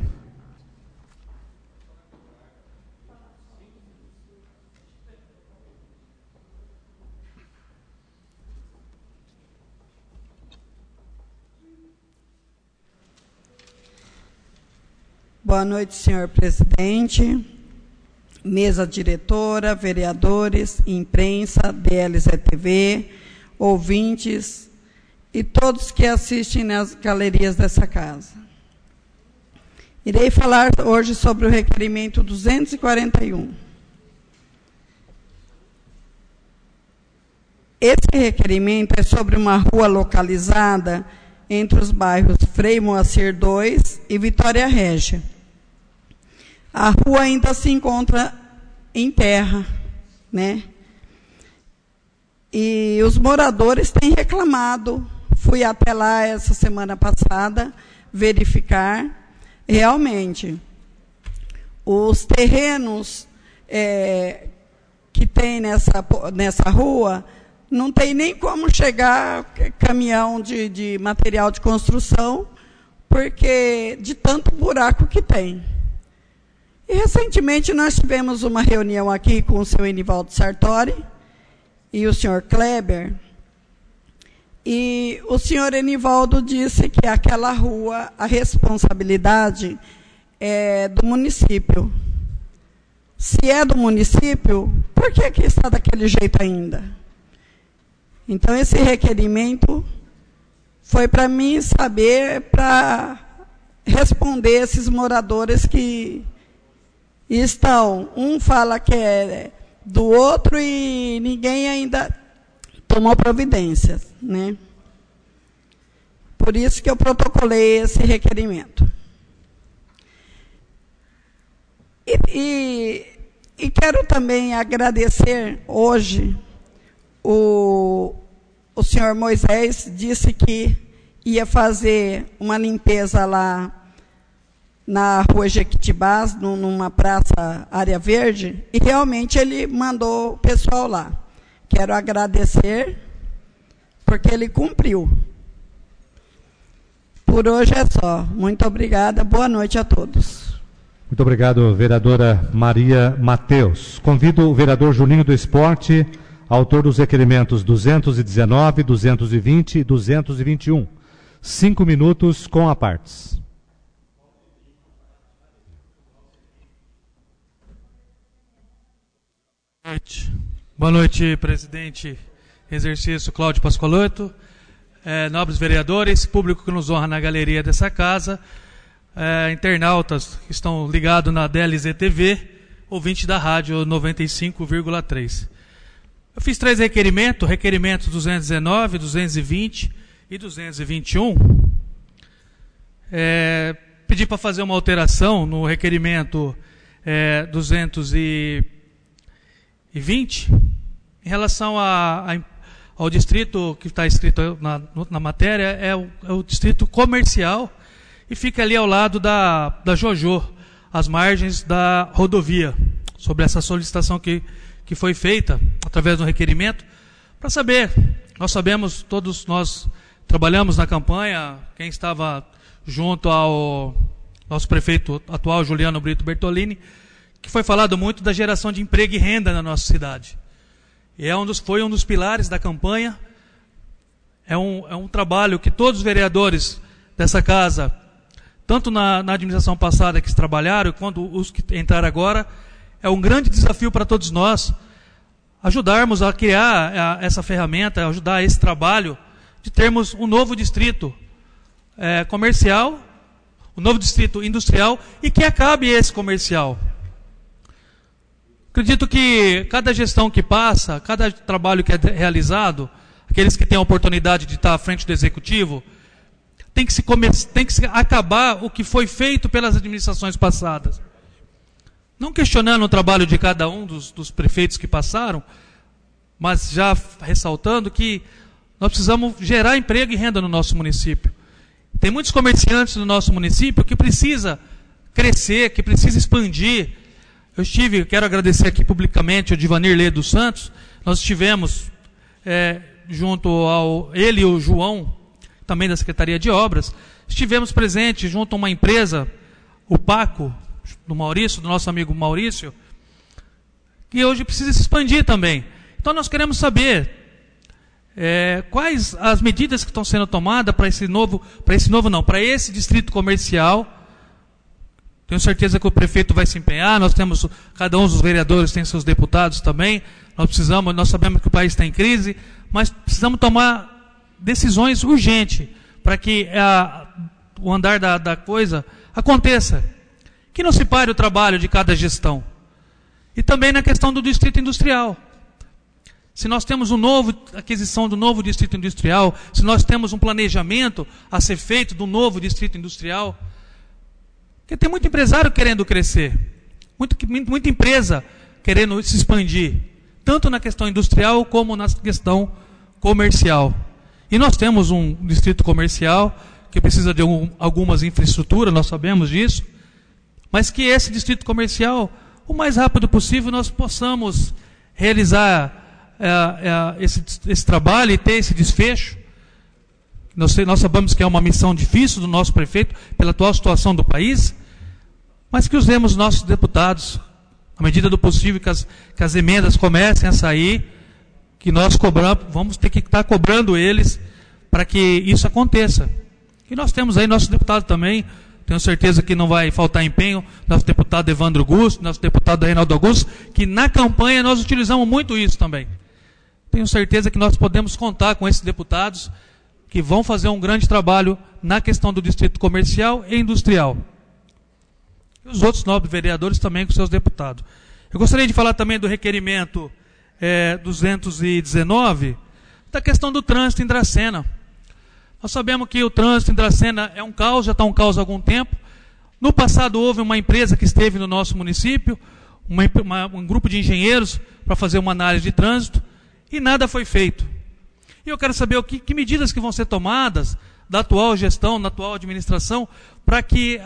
Boa noite, senhor presidente, mesa diretora, vereadores, imprensa, DLZTV, ouvintes e todos que assistem nas galerias dessa casa. Irei falar hoje sobre o requerimento 241. Esse requerimento é sobre uma rua localizada entre os bairros Frei Moacir 2 e Vitória Régia. A rua ainda se encontra em terra, né? E os moradores têm reclamado. Fui até lá essa semana passada verificar. Realmente, os terrenos que tem nessa rua, não tem nem como chegar caminhão de material de construção, porque de tanto buraco que tem. E recentemente nós tivemos uma reunião aqui com o senhor Enivaldo Sartori e o senhor Kleber, e o senhor Enivaldo disse que aquela rua, a responsabilidade é do município. Se é do município, por que está daquele jeito ainda? Então, esse requerimento foi para mim saber, para responder esses moradores que estão, um fala que é do outro e ninguém ainda tomou providências, né? Por isso que eu protocolei esse requerimento. E quero também agradecer hoje, o senhor Moisés disse que ia fazer uma limpeza lá na rua Jequitibás, numa praça área verde, e realmente ele mandou o pessoal lá. Quero agradecer, porque ele cumpriu. Por hoje é só. Muito obrigada. Boa noite a todos. Muito obrigado, vereadora Maria Mateus. Convido o vereador Juninho do Esporte, autor dos requerimentos 219, 220 e 221. 5 minutos com a partes. Boa noite, presidente exercício Cláudio Pascoaloto, nobres vereadores, público que nos honra na galeria dessa casa, internautas que estão ligados na DLZ TV, ouvinte da rádio 95,3. Eu fiz 3 requerimentos 219, 220 e 221. Pedi para fazer uma alteração no requerimento 220 em relação ao distrito que está escrito na matéria, é o distrito comercial e fica ali ao lado da Jojô, às margens da rodovia, sobre essa solicitação que foi feita através do requerimento, para saber, nós sabemos, todos nós trabalhamos na campanha, quem estava junto ao nosso prefeito atual, Juliano Brito Bertolini, que foi falado muito da geração de emprego e renda na nossa cidade. E foi um dos pilares da campanha, é um trabalho que todos os vereadores dessa casa, tanto na administração passada que se trabalharam, quanto os que entraram agora, é um grande desafio para todos nós, ajudarmos a criar essa ferramenta, ajudar esse trabalho, de termos um novo distrito comercial, um novo distrito industrial, e que acabe esse comercial. Acredito que cada gestão que passa, cada trabalho que é realizado, aqueles que têm a oportunidade de estar à frente do executivo, tem que se acabar o que foi feito pelas administrações passadas. Não questionando o trabalho de cada um dos prefeitos que passaram, mas já ressaltando que nós precisamos gerar emprego e renda no nosso município. Tem muitos comerciantes no nosso município que precisa crescer, que precisa expandir. Quero agradecer aqui publicamente ao Divanir Lê dos Santos. Nós estivemos junto ele e o João, também da Secretaria de Obras, estivemos presentes junto a uma empresa, o Paco, do nosso amigo Maurício, que hoje precisa se expandir também. Então nós queremos saber quais as medidas que estão sendo tomadas para esse distrito comercial. Tenho certeza que o prefeito vai se empenhar, cada um dos vereadores tem seus deputados também, nós sabemos que o país está em crise, mas precisamos tomar decisões urgentes para que o andar da coisa aconteça. Que não se pare o trabalho de cada gestão. E também na questão do distrito industrial. Se nós temos aquisição do novo distrito industrial, se nós temos um planejamento a ser feito do novo distrito industrial, porque tem muito empresário querendo crescer, muita empresa querendo se expandir, tanto na questão industrial como na questão comercial. E nós temos um distrito comercial que precisa de algumas infraestruturas, nós sabemos disso, mas que esse distrito comercial, o mais rápido possível, nós possamos realizar esse trabalho e ter esse desfecho. Nós sabemos que é uma missão difícil do nosso prefeito, pela atual situação do país, mas que usemos nossos deputados, à medida do possível, que as emendas comecem a sair, que nós vamos ter que estar cobrando eles para que isso aconteça. E nós temos aí nosso deputado também, tenho certeza que não vai faltar empenho, nosso deputado Evandro Augusto, nosso deputado Reinaldo Augusto, que na campanha nós utilizamos muito isso também. tenho certeza que nós podemos contar com esses deputados que vão fazer um grande trabalho na questão do distrito comercial e industrial. E os outros nobres vereadores também com seus deputados. Eu gostaria de falar também do requerimento 219, da questão do trânsito em Dracena. Nós sabemos que o trânsito em Dracena é um caos, já está um caos há algum tempo. No passado houve uma empresa que esteve no nosso município, um grupo de engenheiros para fazer uma análise de trânsito, e nada foi feito. E eu quero saber que medidas que vão ser tomadas da atual gestão, da atual administração, para que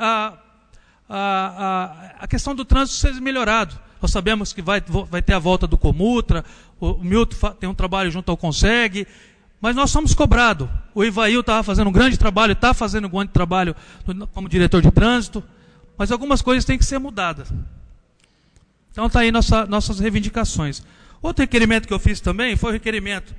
a questão do trânsito seja melhorado. Nós sabemos que vai ter a volta do Comutra, o Milton tem um trabalho junto ao Conseg, mas nós somos cobrados. O Ivail estava fazendo um grande trabalho, está fazendo um grande trabalho como diretor de trânsito, mas algumas coisas têm que ser mudadas. Então está aí nossas reivindicações. Outro requerimento que eu fiz também foi o requerimento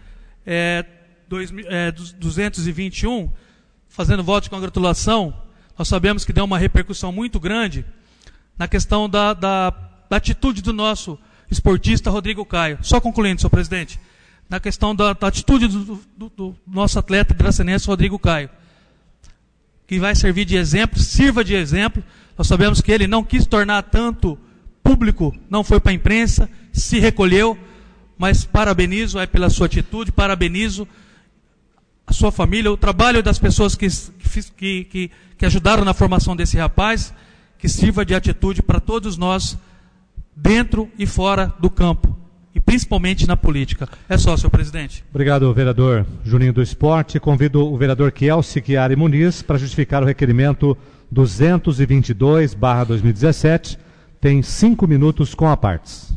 221, fazendo voto de congratulação. Nós sabemos que deu uma repercussão muito grande na questão da atitude do nosso esportista Rodrigo Caio. Só concluindo, senhor presidente, na questão da atitude do nosso atleta dracenense Rodrigo Caio, que vai servir de exemplo, sirva de exemplo. Nós sabemos que ele não quis tornar tanto público, não foi para a imprensa, se recolheu, mas parabenizo pela sua atitude, parabenizo a sua família, o trabalho das pessoas que ajudaram na formação desse rapaz, que sirva de atitude para todos nós, dentro e fora do campo, e principalmente na política. É só, senhor presidente. Obrigado, vereador Juninho do Esporte. Convido o vereador Kielce Chiari Muniz para justificar o requerimento 222/2017. Tem 5 minutos com a partes.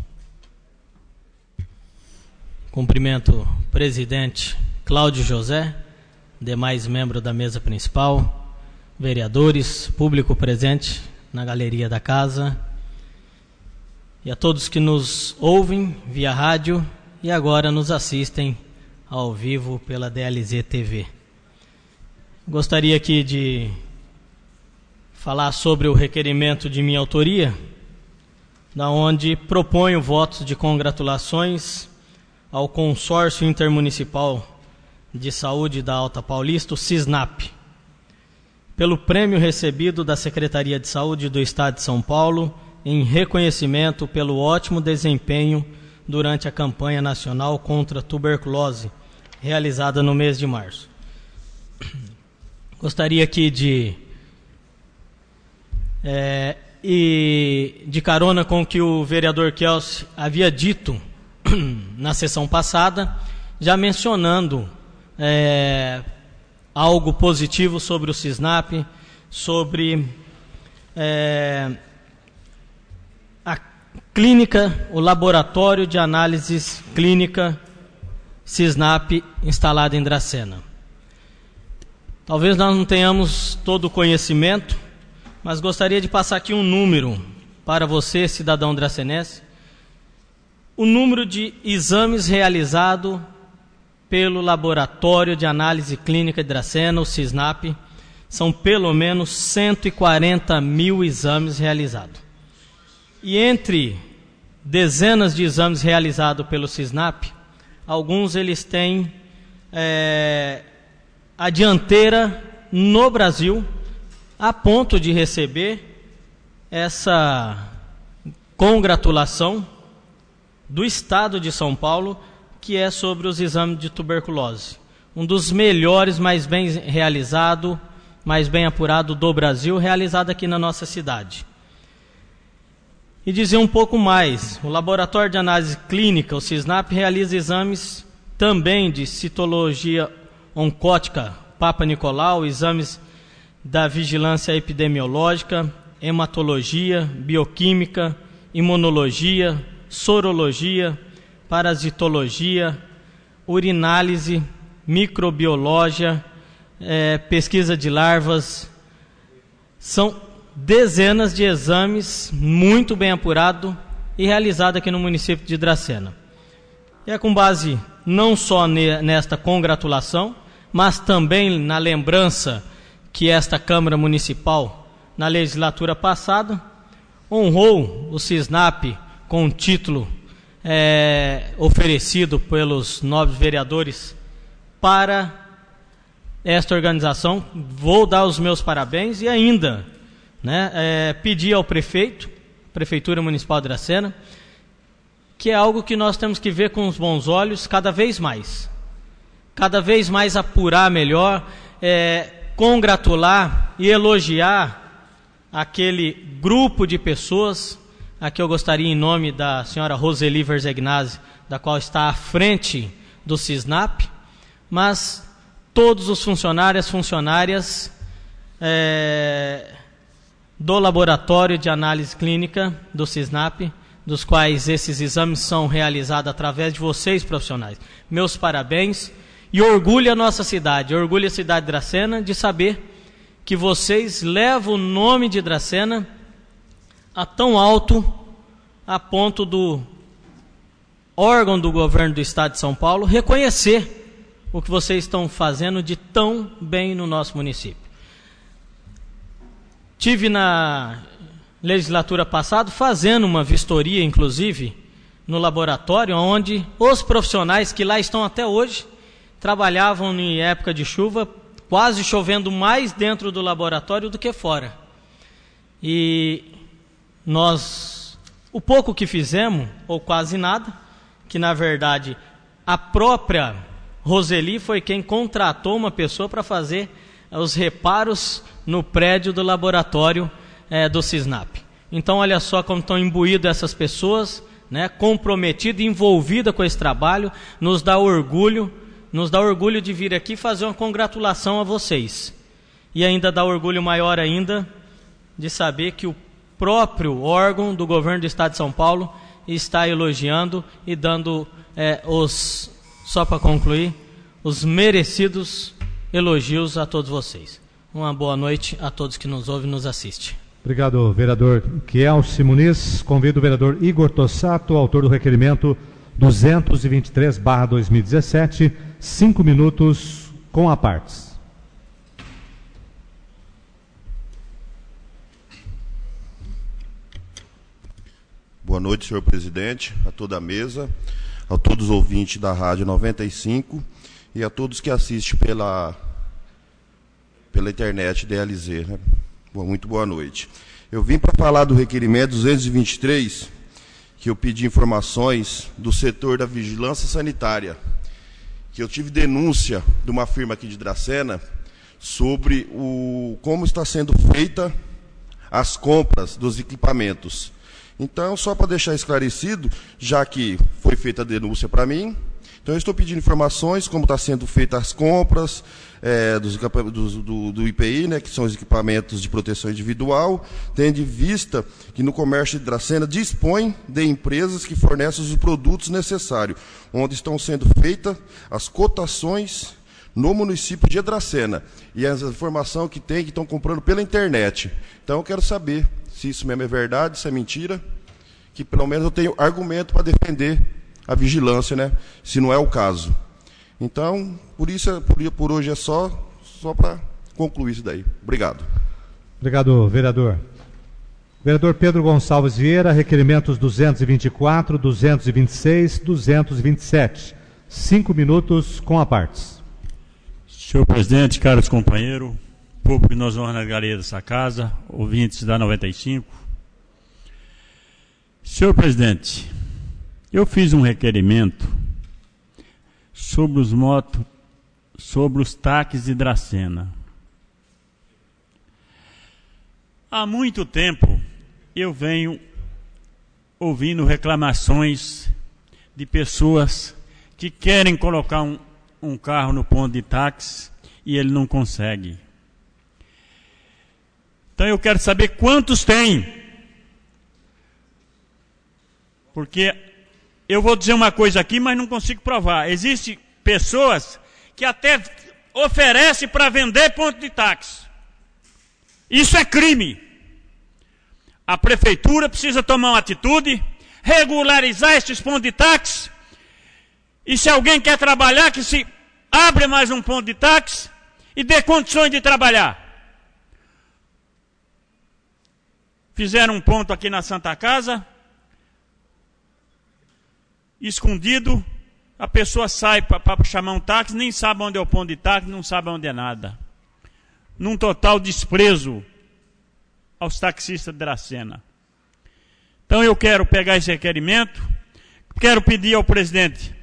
Cumprimento o presidente Cláudio José, demais membros da mesa principal, vereadores, público presente na galeria da casa, e a todos que nos ouvem via rádio e agora nos assistem ao vivo pela DLZ TV. Gostaria aqui de falar sobre o requerimento de minha autoria, na onde proponho votos de congratulações ao Consórcio Intermunicipal de Saúde da Alta Paulista, o SISNAP, pelo prêmio recebido da Secretaria de Saúde do Estado de São Paulo em reconhecimento pelo ótimo desempenho durante a campanha nacional contra a tuberculose, realizada no mês de março. Gostaria aqui de carona com o que o vereador Kielce havia dito na sessão passada, já mencionando algo positivo sobre o SISNAP, sobre a clínica, o laboratório de análises clínica SISNAP instalado em Dracena. Talvez nós não tenhamos todo o conhecimento, mas gostaria de passar aqui um número para você, cidadão dracenense. O número de exames realizados pelo Laboratório de Análise Clínica de Dracena, o SISNAP, são pelo menos 140 mil exames realizados. E entre dezenas de exames realizados pelo SISNAP, alguns eles têm a dianteira no Brasil, a ponto de receber essa congratulação do Estado de São Paulo, que é sobre os exames de tuberculose. Um dos melhores, mais bem realizado, mais bem apurado do Brasil, realizado aqui na nossa cidade. E dizer um pouco mais, o Laboratório de Análise Clínica, o SISNAP, realiza exames também de citologia oncótica Papa Nicolau, exames da vigilância epidemiológica, hematologia, bioquímica, imunologia, sorologia, parasitologia, urinálise, microbiologia, pesquisa de larvas. São dezenas de exames muito bem apurados e realizados aqui no município de Dracena. E é com base não só nesta congratulação, mas também na lembrança que esta Câmara Municipal, na legislatura passada, honrou o SISNAP com o título oferecido pelos nobres vereadores para esta organização. Vou dar os meus parabéns e ainda pedir ao prefeito, Prefeitura Municipal de Dracena, que é algo que nós temos que ver com os bons olhos cada vez mais apurar melhor, congratular e elogiar aquele grupo de pessoas. Aqui eu gostaria, em nome da senhora Roseli Verzegnazzi, da qual está à frente do CISNAP, mas todos os funcionárias do laboratório de análise clínica do CISNAP, dos quais esses exames são realizados através de vocês, profissionais. Meus parabéns, e orgulho a nossa cidade, orgulho a cidade de Dracena de saber que vocês levam o nome de Dracena a tão alto, a ponto do órgão do governo do estado de São Paulo reconhecer o que vocês estão fazendo de tão bem no nosso município. Tive na legislatura passada fazendo uma vistoria, inclusive, no laboratório, onde os profissionais que lá estão até hoje trabalhavam em época de chuva, quase chovendo mais dentro do laboratório do que fora. E nós, o pouco que fizemos, ou quase nada, que na verdade a própria Roseli foi quem contratou uma pessoa para fazer os reparos no prédio do laboratório do CISNAP. Então olha só como estão imbuídas essas pessoas, comprometidas, envolvidas com esse trabalho. Nos dá orgulho de vir aqui fazer uma congratulação a vocês. E ainda dá orgulho maior ainda de saber que o próprio órgão do governo do estado de São Paulo está elogiando e dando só para concluir, os merecidos elogios a todos vocês. Uma boa noite a todos que nos ouvem e nos assistem. Obrigado, vereador Kielce Muniz. Convido o vereador Igor Tossato, autor do requerimento 223/2017, 5 minutos com a partes. Boa noite, senhor presidente, a toda a mesa, a todos os ouvintes da Rádio 95 e a todos que assistem pela internet DLZ. Muito boa noite. Eu vim para falar do requerimento 223, que eu pedi informações do setor da vigilância sanitária, que eu tive denúncia de uma firma aqui de Dracena sobre como está sendo feita as compras dos equipamentos. Então, só para deixar esclarecido, já que foi feita a denúncia para mim, então eu estou pedindo informações como está sendo feitas as compras do IPI, que são os equipamentos de proteção individual, tendo em vista que no comércio de Dracena dispõe de empresas que fornecem os produtos necessários, onde estão sendo feitas as cotações no município de Dracena. E as informações que tem, que estão comprando pela internet. Então eu quero saber se isso mesmo é verdade, se é mentira, que pelo menos eu tenho argumento para defender a vigilância, se não é o caso. Então, por hoje é só para concluir isso daí. Obrigado. Obrigado, vereador. Vereador Pedro Gonçalves Vieira, requerimentos 224, 226, 227. 5 minutos com a partes. Senhor presidente, caros companheiros, público que nos honra na galeria dessa casa, ouvintes da 95. Senhor presidente, eu fiz um requerimento sobre os táxis de Dracena. Há muito tempo eu venho ouvindo reclamações de pessoas que querem colocar um carro no ponto de táxi e ele não consegue. Então eu quero saber quantos tem. Porque eu vou dizer uma coisa aqui, mas não consigo provar. Existem pessoas que até oferecem para vender ponto de táxi. Isso é crime. A prefeitura precisa tomar uma atitude, regularizar esses pontos de táxi. E se alguém quer trabalhar, que se abra mais um ponto de táxi e dê condições de trabalhar. Fizeram um ponto aqui na Santa Casa. escondido, a pessoa sai para chamar um táxi, nem sabe onde é o ponto de táxi, não sabe onde é nada. Num total desprezo aos taxistas de Dracena. Então eu quero pegar esse requerimento, quero pedir ao presidente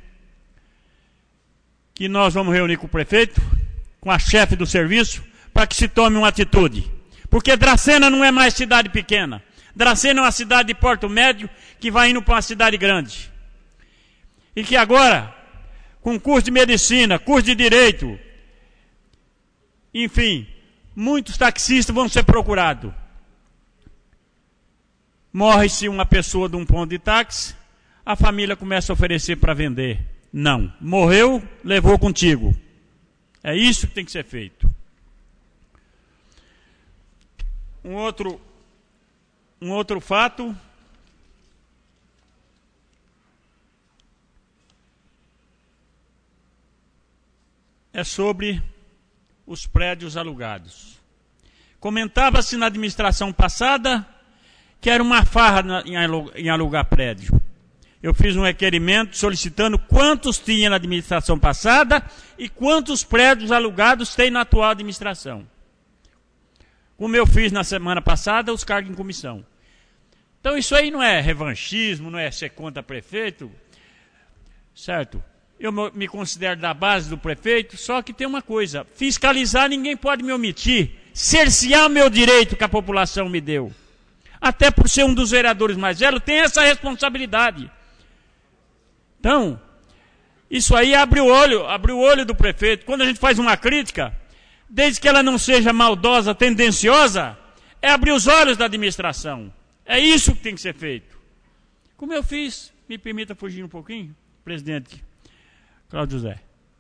que nós vamos reunir com o prefeito, com a chefe do serviço, para que se tome uma atitude. Porque Dracena não é mais cidade pequena. Dracena é uma cidade de porte médio que vai indo para uma cidade grande. E que agora, com curso de medicina, curso de direito, enfim, muitos taxistas vão ser procurados. Morre-se uma pessoa de um ponto de táxi, a família começa a oferecer para vender. Não. Morreu, levou contigo. É isso que tem que ser feito. Um outro fato é sobre os prédios alugados. Comentava-se na administração passada que era uma farra em alugar prédio. Eu fiz um requerimento solicitando quantos tinha na administração passada e quantos prédios alugados tem na atual administração. Como eu fiz na semana passada, os cargos em comissão. Então isso aí não é revanchismo, não é ser contra prefeito, certo? Eu me considero da base do prefeito, só que tem uma coisa, fiscalizar ninguém pode me omitir, cercear o meu direito que a população me deu. Até por ser um dos vereadores mais velhos, tem essa responsabilidade. Então, isso aí abre o olho do prefeito. Quando a gente faz uma crítica, desde que ela não seja maldosa, tendenciosa, é abrir os olhos da administração. É isso que tem que ser feito. Como eu fiz, me permita fugir um pouquinho, presidente Cláudio José.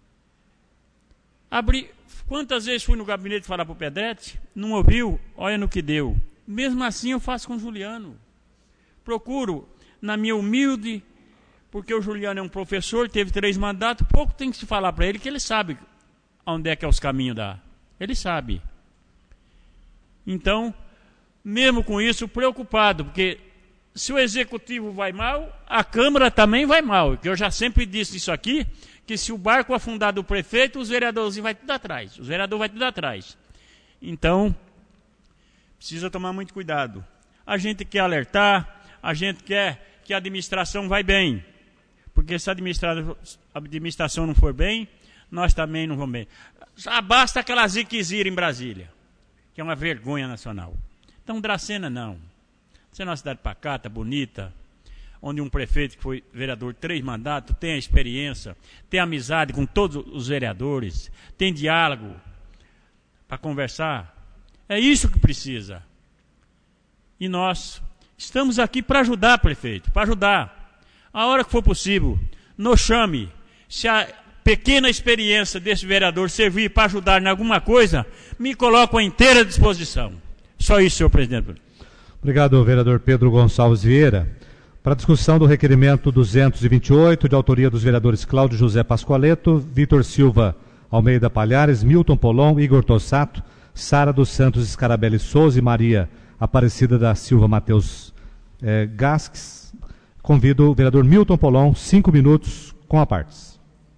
Quantas vezes fui no gabinete falar para o Pedretti, não ouviu, olha no que deu. Mesmo assim eu faço com o Juliano. Procuro, na minha humilde, porque o Juliano é um professor, teve 3 mandatos, pouco tem que se falar para ele, que ele sabe onde é que é os caminhos da... Ele sabe. Então, mesmo com isso, preocupado, porque se o executivo vai mal, a Câmara também vai mal. Que eu já sempre disse isso aqui, que se o barco afundar do prefeito, os vereadores vão tudo atrás. Os vereadores vão tudo atrás. Então, precisa tomar muito cuidado. A gente quer alertar, a gente quer que a administração vai bem. Porque se a administração não for bem, nós também não vamos bem. Já basta aquela ziquezira em Brasília, que é uma vergonha nacional. Então, Dracena não. Dracena é uma cidade pacata, bonita, onde um prefeito que foi vereador 3 mandatos, tem a experiência, tem amizade com todos os vereadores, tem diálogo para conversar. É isso que precisa. E nós estamos aqui para ajudar, prefeito, para ajudar. A hora que for possível, nos chame. Se a pequena experiência desse vereador servir para ajudar em alguma coisa, me coloco à inteira disposição. Só isso, senhor presidente. Obrigado, vereador Pedro Gonçalves Vieira. Para a discussão do requerimento 228, de autoria dos vereadores Cláudio José Pascoaleto, Vitor Silva Almeida Palhares, Milton Polon, Igor Tossato, Sara dos Santos Scarabelli Souza e Maria Aparecida da Silva Mateus Gasques. Convido o vereador Milton Polon, 5 minutos, com a partes.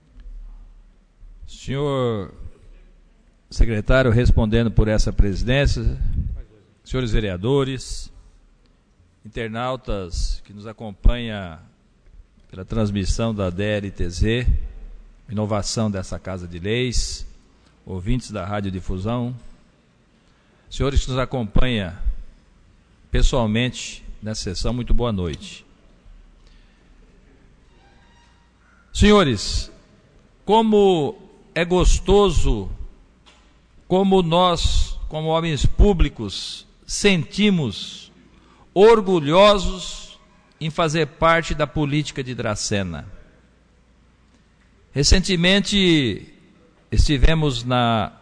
Senhor secretário, respondendo por essa presidência, senhores vereadores, internautas que nos acompanham pela transmissão da DLTZ, inovação dessa Casa de Leis, ouvintes da Radiodifusão, senhores que nos acompanham pessoalmente nessa sessão, muito boa noite. Senhores, como é gostoso, como nós, como homens públicos, sentimos orgulhosos em fazer parte da política de Dracena. Recentemente estivemos na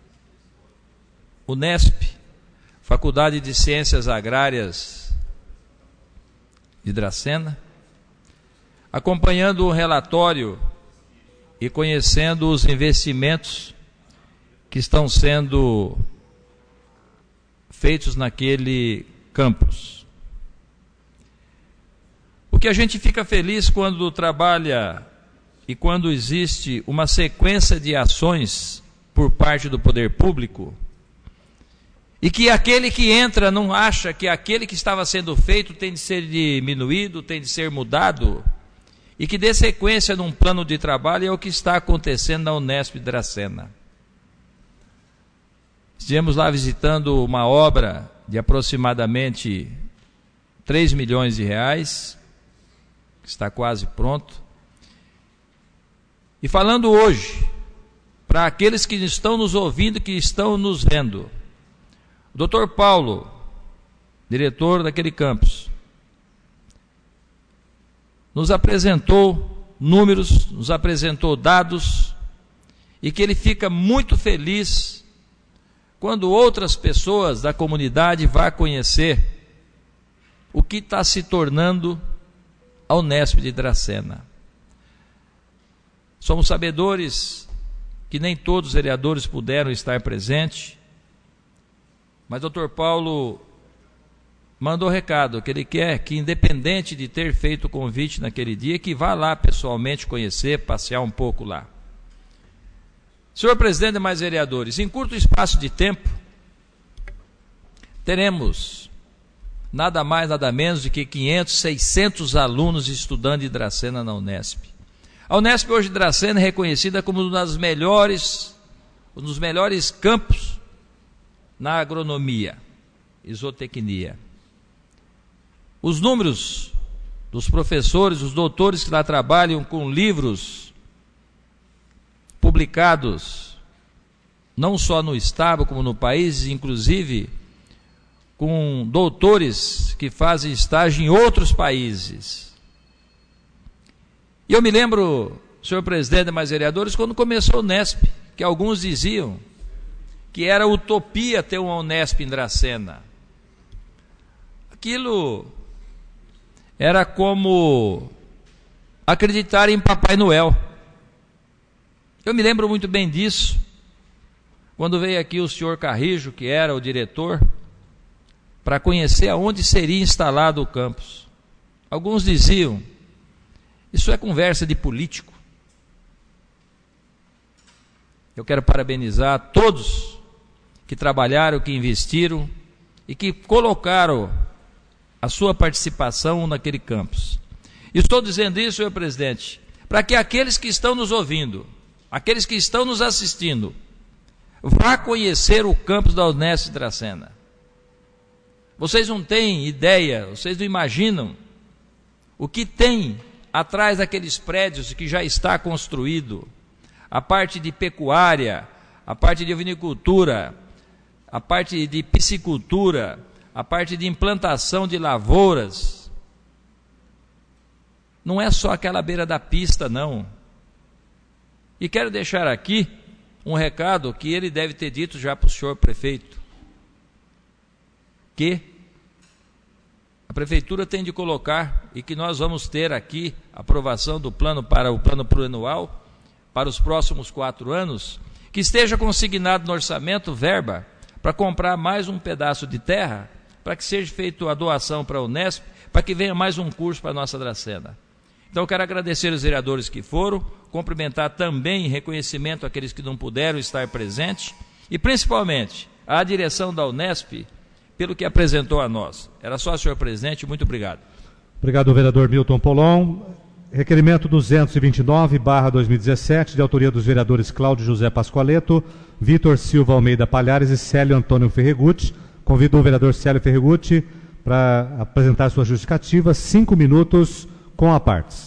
Unesp, Faculdade de Ciências Agrárias de Dracena, acompanhando o relatório e conhecendo os investimentos que estão sendo feitos naquele campus. O Porque a gente fica feliz quando trabalha e quando existe uma sequência de ações por parte do poder público, e que aquele que entra não acha que aquele que estava sendo feito tem de ser diminuído, tem de ser mudado, e que dê sequência num plano de trabalho. É o que está acontecendo na Unesp Dracena. Estivemos lá visitando uma obra de aproximadamente 3 milhões de reais, que está quase pronto. E falando hoje, para aqueles que estão nos ouvindo, que estão nos vendo, o Dr. Paulo, diretor daquele campus, nos apresentou números, nos apresentou dados, e que ele fica muito feliz quando outras pessoas da comunidade vão conhecer o que está se tornando a Unesp de Dracena. Somos sabedores que nem todos os vereadores puderam estar presentes, mas o Dr. Paulo mandou recado que ele quer que, independente de ter feito o convite naquele dia, que vá lá pessoalmente conhecer, passear um pouco lá. Senhor presidente e demais vereadores, em curto espaço de tempo, teremos nada mais, nada menos do que 500, 600 alunos estudando em Dracena na Unesp. A Unesp hoje de Dracena é reconhecida como um dos melhores campos na agronomia e zootecnia. Os números dos professores, os doutores que lá trabalham com livros publicados, não só no estado como no país, inclusive com doutores que fazem estágio em outros países. E eu me lembro, senhor presidente e demais vereadores, quando começou a Unesp, que alguns diziam que era utopia ter uma Unesp em Dracena. Aquilo era como acreditar em Papai Noel. Eu me lembro muito bem disso, quando veio aqui o senhor Carrijo, que era o diretor, para conhecer aonde seria instalado o campus. Alguns diziam, isso é conversa de político. Eu quero parabenizar todos que trabalharam, que investiram e que colocaram a sua participação naquele campus. Estou dizendo isso, senhor presidente, para que aqueles que estão nos ouvindo, aqueles que estão nos assistindo, vá conhecer o campus da Unesp de Dracena. Vocês não têm ideia, vocês não imaginam o que tem atrás daqueles prédios que já está construído, a parte de pecuária, a parte de vinicultura, a parte de piscicultura, a parte de implantação de lavouras. Não é só aquela beira da pista, não. E quero deixar aqui um recado que ele deve ter dito já para o senhor prefeito, que a prefeitura tem de colocar, e que nós vamos ter aqui aprovação do plano para o plano plurianual para os próximos 4 anos, que esteja consignado no orçamento verba para comprar mais um pedaço de terra, para que seja feita a doação para a Unesp, para que venha mais um curso para a nossa Dracena. Então eu quero agradecer os vereadores que foram, cumprimentar também em reconhecimento àqueles que não puderam estar presentes, e principalmente à direção da Unesp, pelo que apresentou a nós. Era só, senhor presidente, muito obrigado. Obrigado, vereador Milton Polon. Requerimento 229/2017, de autoria dos vereadores Cláudio José Pascoaleto, Vitor Silva Almeida Palhares e Célio Antônio Ferregutti. Convido o vereador Célio Ferregutti para apresentar sua justificativa, 5 minutos com a partes.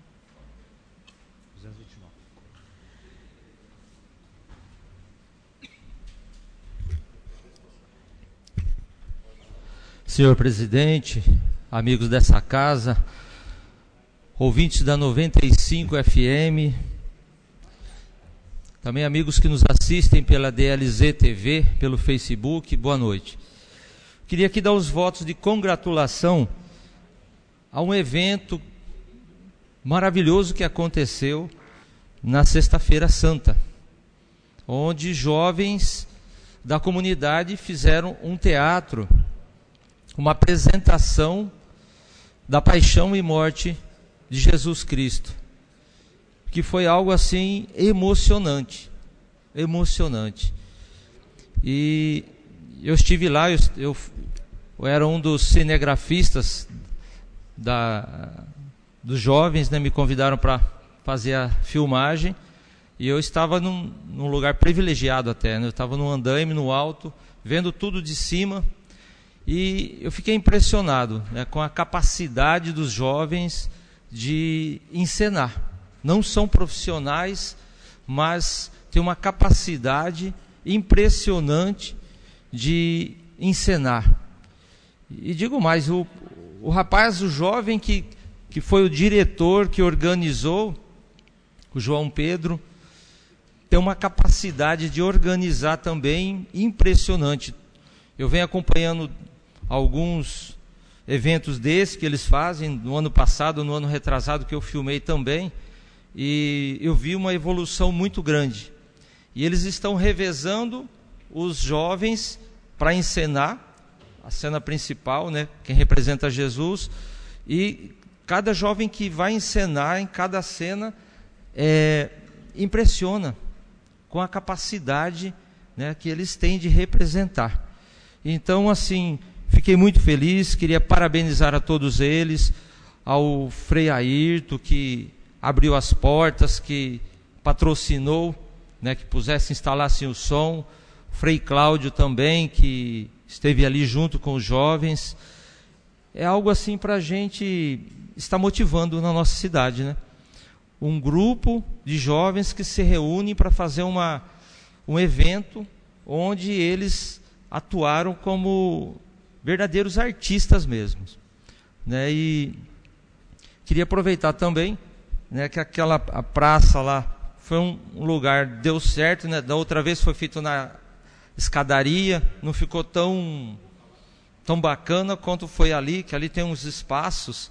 Senhor presidente, amigos dessa casa, ouvintes da 95 FM, também amigos que nos assistem pela DLZ TV, pelo Facebook, boa noite. Queria aqui dar os votos de congratulação a um evento maravilhoso que aconteceu na Sexta-feira Santa, onde jovens da comunidade fizeram um teatro, uma apresentação da paixão e morte de Jesus Cristo, que foi algo assim emocionante, emocionante. E eu estive lá, eu era um dos cinegrafistas dos jovens, né, me convidaram para fazer a filmagem, e eu estava num lugar privilegiado até, né, eu estava num andaime, no alto, vendo tudo de cima, e eu fiquei impressionado, né, com a capacidade dos jovens de encenar. Não são profissionais, mas têm uma capacidade impressionante de encenar. E digo mais, o rapaz, o jovem que foi o diretor, que organizou, o João Pedro, tem uma capacidade de organizar também impressionante. Eu venho acompanhando alguns eventos desses que eles fazem, no ano passado, no ano retrasado, que eu filmei também, e eu vi uma evolução muito grande. E eles estão revezando os jovens para encenar a cena principal, né, quem representa Jesus, e cada jovem que vai encenar em cada cena impressiona com a capacidade, né, que eles têm de representar. Então, assim, fiquei muito feliz, queria parabenizar a todos eles, ao Frei Ayrton, que abriu as portas, que patrocinou, né, que instalassem o som, Frei Cláudio também, que esteve ali junto com os jovens. É algo assim para a gente estar motivando na nossa cidade, né? Um grupo de jovens que se reúnem para fazer um evento onde eles atuaram como verdadeiros artistas mesmos, né? E queria aproveitar também, né, que a praça lá foi um lugar, deu certo, né? Da outra vez foi feito na escadaria, não ficou tão bacana quanto foi ali, que ali tem uns espaços,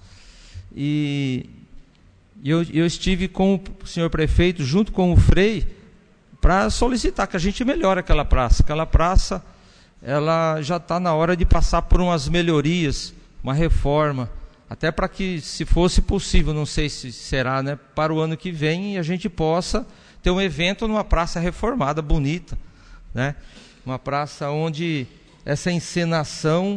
e eu estive com o senhor prefeito, junto com o Frei, para solicitar que a gente melhore aquela praça. Aquela praça, ela já está na hora de passar por umas melhorias, uma reforma, até para que, se fosse possível, não sei se será, né, para o ano que vem, a gente possa ter um evento numa praça reformada, bonita, né? Uma praça onde essa encenação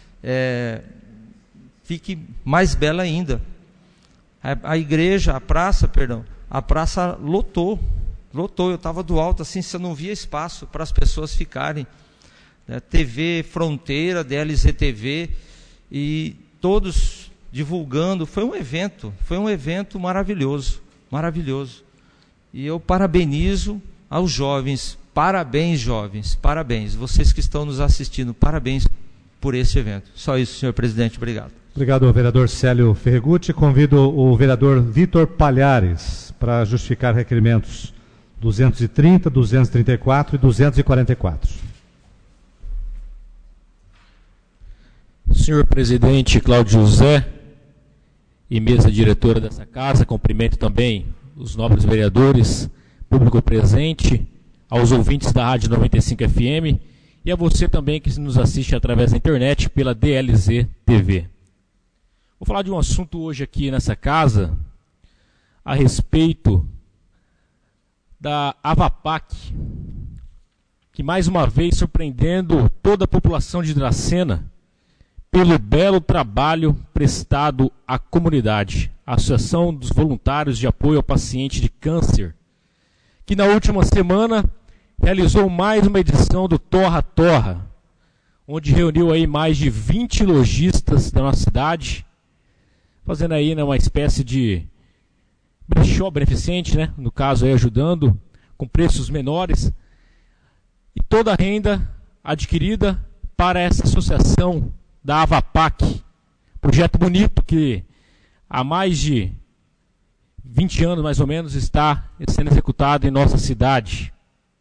fique mais bela ainda. A praça lotou, eu estava do alto, assim, você não via espaço para as pessoas ficarem, né? TV Fronteira, DLZ TV, e todos divulgando, foi um evento maravilhoso, maravilhoso, e eu parabenizo aos jovens, parabéns jovens, parabéns, vocês que estão nos assistindo, parabéns por esse evento. Só isso, senhor presidente, obrigado. Obrigado, vereador Célio Ferregutti. Convido o vereador Vitor Palhares para justificar requerimentos 230, 234 e 244. Senhor presidente Cláudio José e mesa diretora dessa casa, cumprimento também os nobres vereadores, público presente, aos ouvintes da Rádio 95 FM e a você também que nos assiste através da internet pela DLZ TV. Vou falar de um assunto hoje aqui nessa casa a respeito da Avapac, que mais uma vez surpreendendo toda a população de Dracena pelo belo trabalho prestado à comunidade, a Associação dos Voluntários de Apoio ao Paciente de Câncer, que na última semana realizou mais uma edição do Torra Torra, onde reuniu aí mais de 20 lojistas da nossa cidade, fazendo aí, né, uma espécie de brechó beneficente, né, no caso aí ajudando com preços menores, e toda a renda adquirida para essa associação da Avapac, projeto bonito que há mais de 20 anos mais ou menos está sendo executado em nossa cidade,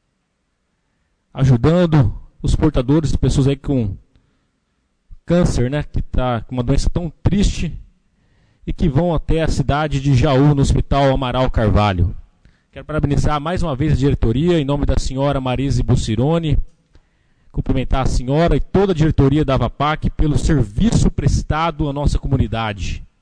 ajudando os portadores de pessoas aí com câncer, né, que está com uma doença tão triste e que vão até a cidade de Jaú, no Hospital Amaral Carvalho. Quero parabenizar mais uma vez a diretoria, em nome da senhora Marise Bucironi, cumprimentar a senhora e toda a diretoria da Avapac pelo serviço prestado à nossa comunidade.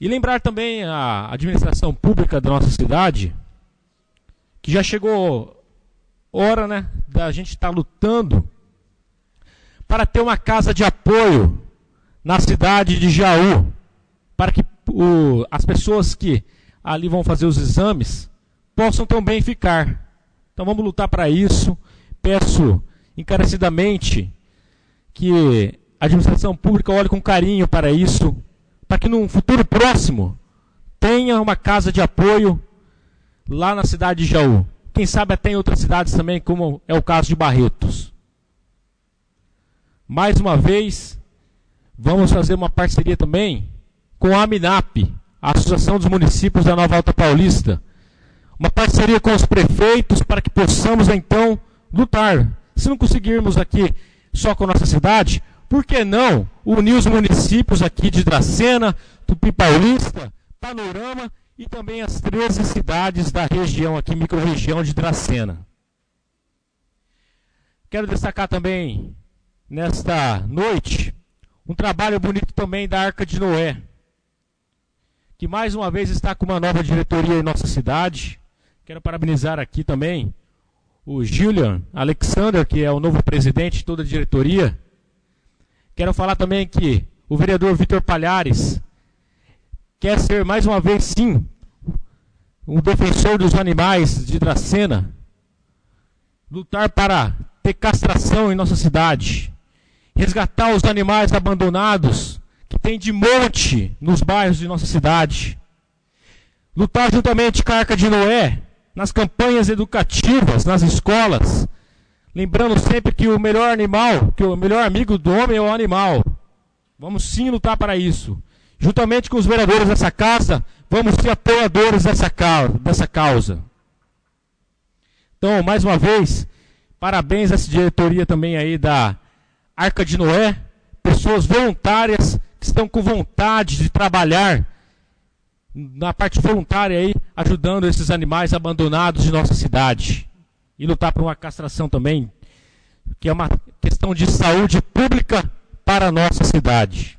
E lembrar também a administração pública da nossa cidade, que já chegou hora, né, da gente estar lutando para ter uma casa de apoio na cidade de Jaú, para que as pessoas que ali vão fazer os exames possam também ficar. Então vamos lutar para isso. Peço encarecidamente que a administração pública olhe com carinho para isso, para que num futuro próximo tenha uma casa de apoio lá na cidade de Jaú. Quem sabe até em outras cidades também, como é o caso de Barretos. Mais uma vez, vamos fazer uma parceria também com a AMINAP, a Associação dos Municípios da Nova Alta Paulista. Uma parceria com os prefeitos para que possamos então lutar. Se não conseguirmos aqui só com a nossa cidade, por que não unir os municípios aqui de Dracena, Tupi Paulista, Panorama e também as 13 cidades da região aqui, microrregião de Dracena. Quero destacar também, nesta noite, um trabalho bonito também da Arca de Noé, que mais uma vez está com uma nova diretoria em nossa cidade. Quero parabenizar aqui também o Julian Alexander, que é o novo presidente de toda a diretoria. Quero falar também que o vereador Vitor Palhares quer ser mais uma vez, sim, um defensor dos animais de Dracena, lutar para ter castração em nossa cidade, resgatar os animais abandonados que tem de monte nos bairros de nossa cidade, lutar juntamente com a Arca de Noé nas campanhas educativas, nas escolas, lembrando sempre que o melhor animal, que o melhor amigo do homem é o animal. Vamos sim lutar para isso. Juntamente com os vereadores dessa casa, vamos ser apoiadores dessa causa. Então, mais uma vez, parabéns a essa diretoria também aí da Arca de Noé, pessoas voluntárias que estão com vontade de trabalhar na parte voluntária aí, ajudando esses animais abandonados de nossa cidade. E lutar por uma castração também, que é uma questão de saúde pública para a nossa cidade.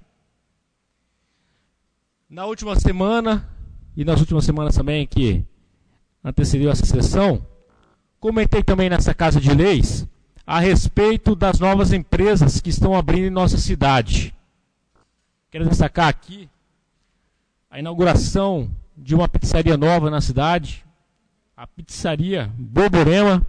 Na última semana, e nas últimas semanas também que antecedeu essa sessão, comentei também nessa Casa de Leis a respeito das novas empresas que estão abrindo em nossa cidade. Quero destacar aqui a inauguração de uma pizzaria nova na cidade, a pizzaria Borborema,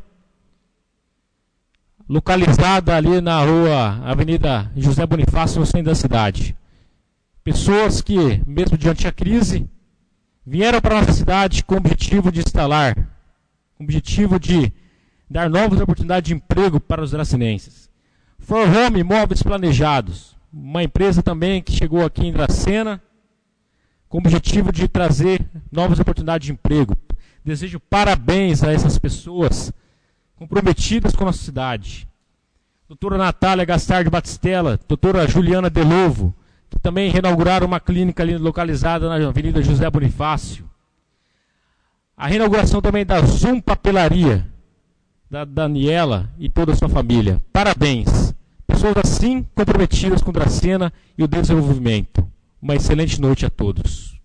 localizada ali na rua Avenida José Bonifácio, no centro da cidade. Pessoas que, mesmo diante da crise, vieram para a nossa cidade com o objetivo de instalar, com o objetivo de dar novas oportunidades de emprego para os dracenenses. For Home Móveis Planejados, uma empresa também que chegou aqui em Dracena, com o objetivo de trazer novas oportunidades de emprego. Desejo parabéns a essas pessoas comprometidas com a nossa cidade. Doutora Natália Gastardi Batistella, doutora Juliana Delovo, que também reinauguraram uma clínica ali localizada na Avenida José Bonifácio. A reinauguração também da Zoom Papelaria, da Daniela e toda a sua família. Parabéns. Pessoas assim comprometidas com Dracena e o desenvolvimento. Uma excelente noite a todos.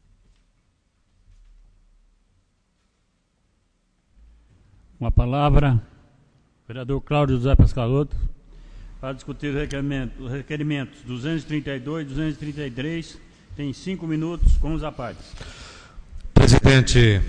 Uma palavra, vereador Cláudio José Pascalotto, para discutir os requerimentos 232 e 233. Tem 5 minutos com os apartes. Presidente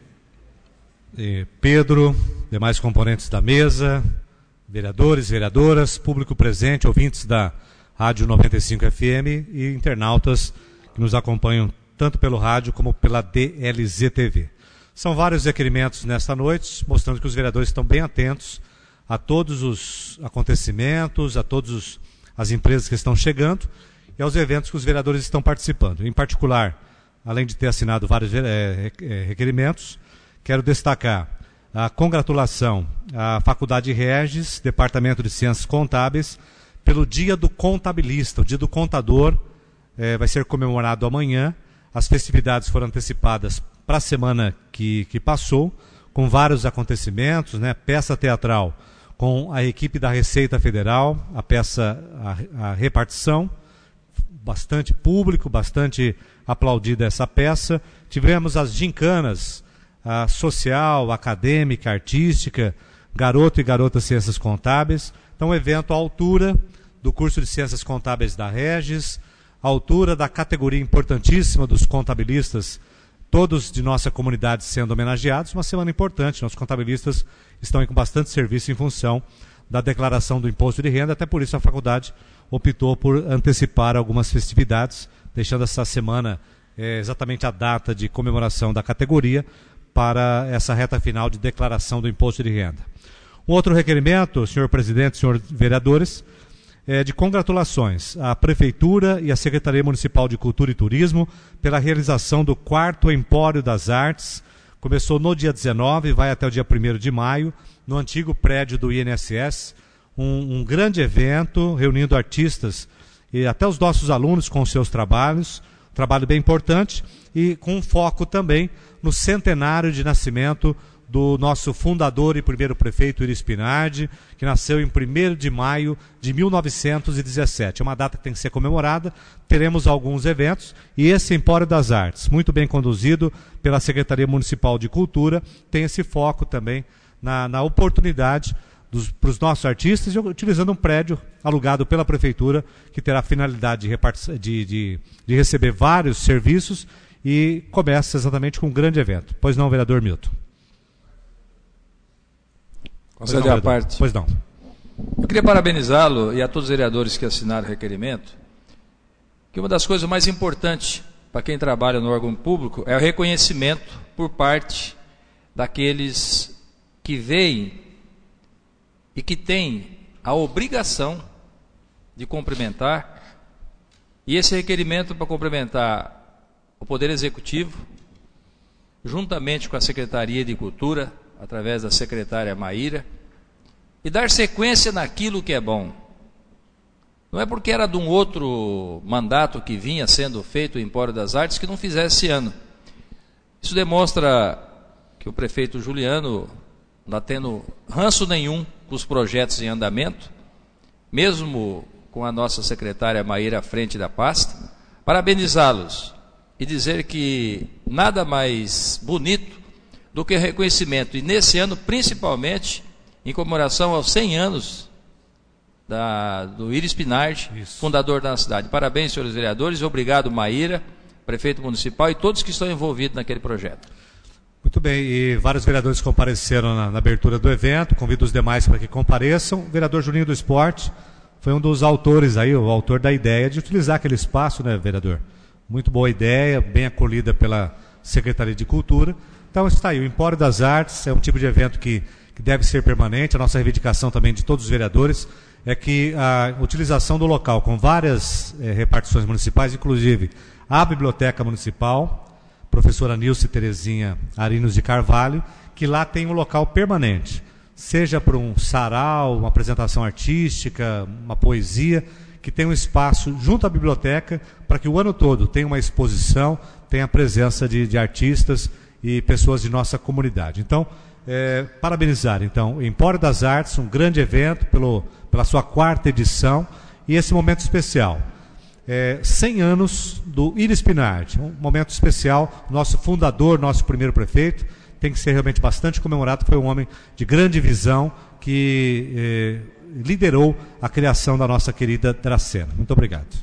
Pedro, demais componentes da mesa, vereadores, vereadoras, público presente, ouvintes da Rádio 95 FM e internautas que nos acompanham tanto pelo rádio como pela DLZ TV. São vários requerimentos nesta noite, mostrando que os vereadores estão bem atentos a todos os acontecimentos, a todas as empresas que estão chegando e aos eventos que os vereadores estão participando. Em particular, além de ter assinado vários requerimentos, quero destacar a congratulação à Faculdade Regis, Departamento de Ciências Contábeis, pelo Dia do Contabilista. O Dia do Contador vai ser comemorado amanhã. As festividades foram antecipadas para a semana que passou, com vários acontecimentos, né? Peça teatral com a equipe da Receita Federal, a peça A Repartição, bastante público, bastante aplaudida essa peça. Tivemos as gincanas, a social, acadêmica, artística, garoto e garota Ciências Contábeis. Então, um evento à altura do curso de Ciências Contábeis da Regis, à altura da categoria importantíssima dos contabilistas, todos de nossa comunidade sendo homenageados. Uma semana importante, nossos contabilistas estão aí com bastante serviço em função da declaração do imposto de renda, até por isso a faculdade optou por antecipar algumas festividades, deixando essa semana exatamente a data de comemoração da categoria para essa reta final de declaração do imposto de renda. Um outro requerimento, senhor presidente, senhores vereadores, é de congratulações à Prefeitura e à Secretaria Municipal de Cultura e Turismo pela realização do 4º Empório das Artes. Começou no dia 19 e vai até o dia 1º de maio, no antigo prédio do INSS, um grande evento reunindo artistas e até os nossos alunos com seus trabalhos, um trabalho bem importante, e com um foco também no centenário de nascimento do nosso fundador e primeiro prefeito Iris Pinardi, que nasceu em 1º de maio de 1917. É uma data que tem que ser comemorada, teremos alguns eventos, e esse Empório das Artes, muito bem conduzido pela Secretaria Municipal de Cultura, tem esse foco também na oportunidade para os nossos artistas, utilizando um prédio alugado pela Prefeitura, que terá a finalidade de receber vários serviços, e começa exatamente com um grande evento. Pois não, vereador Milton? Conceder a parte. Pois não. Eu queria parabenizá-lo e a todos os vereadores que assinaram o requerimento, que uma das coisas mais importantes para quem trabalha no órgão público é o reconhecimento por parte daqueles que veem e que têm a obrigação de cumprimentar, e esse requerimento para cumprimentar o Poder Executivo, juntamente com a Secretaria de Cultura, através da secretária Maíra, e dar sequência naquilo que é bom. Não é porque era de um outro mandato que vinha sendo feito o Empório das Artes que não fizesse esse ano. Isso demonstra que o prefeito Juliano não está tendo ranço nenhum com os projetos em andamento, mesmo com a nossa secretária Maíra à frente da pasta. Parabenizá-los e dizer que nada mais bonito do que reconhecimento, e nesse ano principalmente em comemoração aos 100 anos do Iris Pinardi, fundador da cidade. Parabéns, senhores vereadores, e obrigado, Maíra, prefeito municipal, e todos que estão envolvidos naquele projeto. Muito bem, e vários vereadores compareceram na abertura do evento, convido os demais para que compareçam. O vereador Juninho do Esporte foi um dos autores aí, o autor da ideia de utilizar aquele espaço, né, vereador? Muito boa ideia, bem acolhida pela Secretaria de Cultura. Então está aí, o Empório das Artes é um tipo de evento que deve ser permanente. A nossa reivindicação também de todos os vereadores é que a utilização do local com várias repartições municipais, inclusive a Biblioteca Municipal, professora Nilce Terezinha Arinos de Carvalho, que lá tem um local permanente, seja para um sarau, uma apresentação artística, uma poesia, que tem um espaço junto à biblioteca para que o ano todo tenha uma exposição, tenha a presença de artistas e pessoas de nossa comunidade. Então, parabenizar então, o Empório das Artes, um grande evento pela sua 4ª edição, e esse momento especial. 100 anos do Iris Pinardi, um momento especial, nosso fundador, nosso primeiro prefeito, tem que ser realmente bastante comemorado, foi um homem de grande visão que liderou a criação da nossa querida Dracena. Muito obrigado.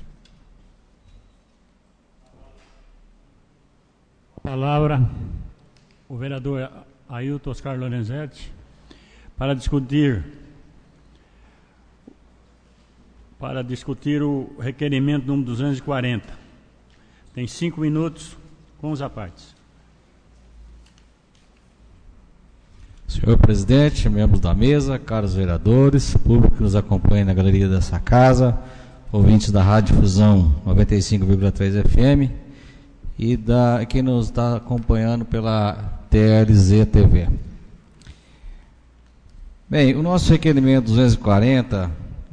Palavra o vereador Ailton Oscar Lorenzetti para discutir o requerimento número 240. Tem 5 minutos com os apartes. Senhor presidente, membros da mesa, caros vereadores, público que nos acompanha na galeria dessa casa, ouvintes da Rádio Fusão 95,3 FM e quem nos está acompanhando pela TLZ TV. Bem, o nosso requerimento 240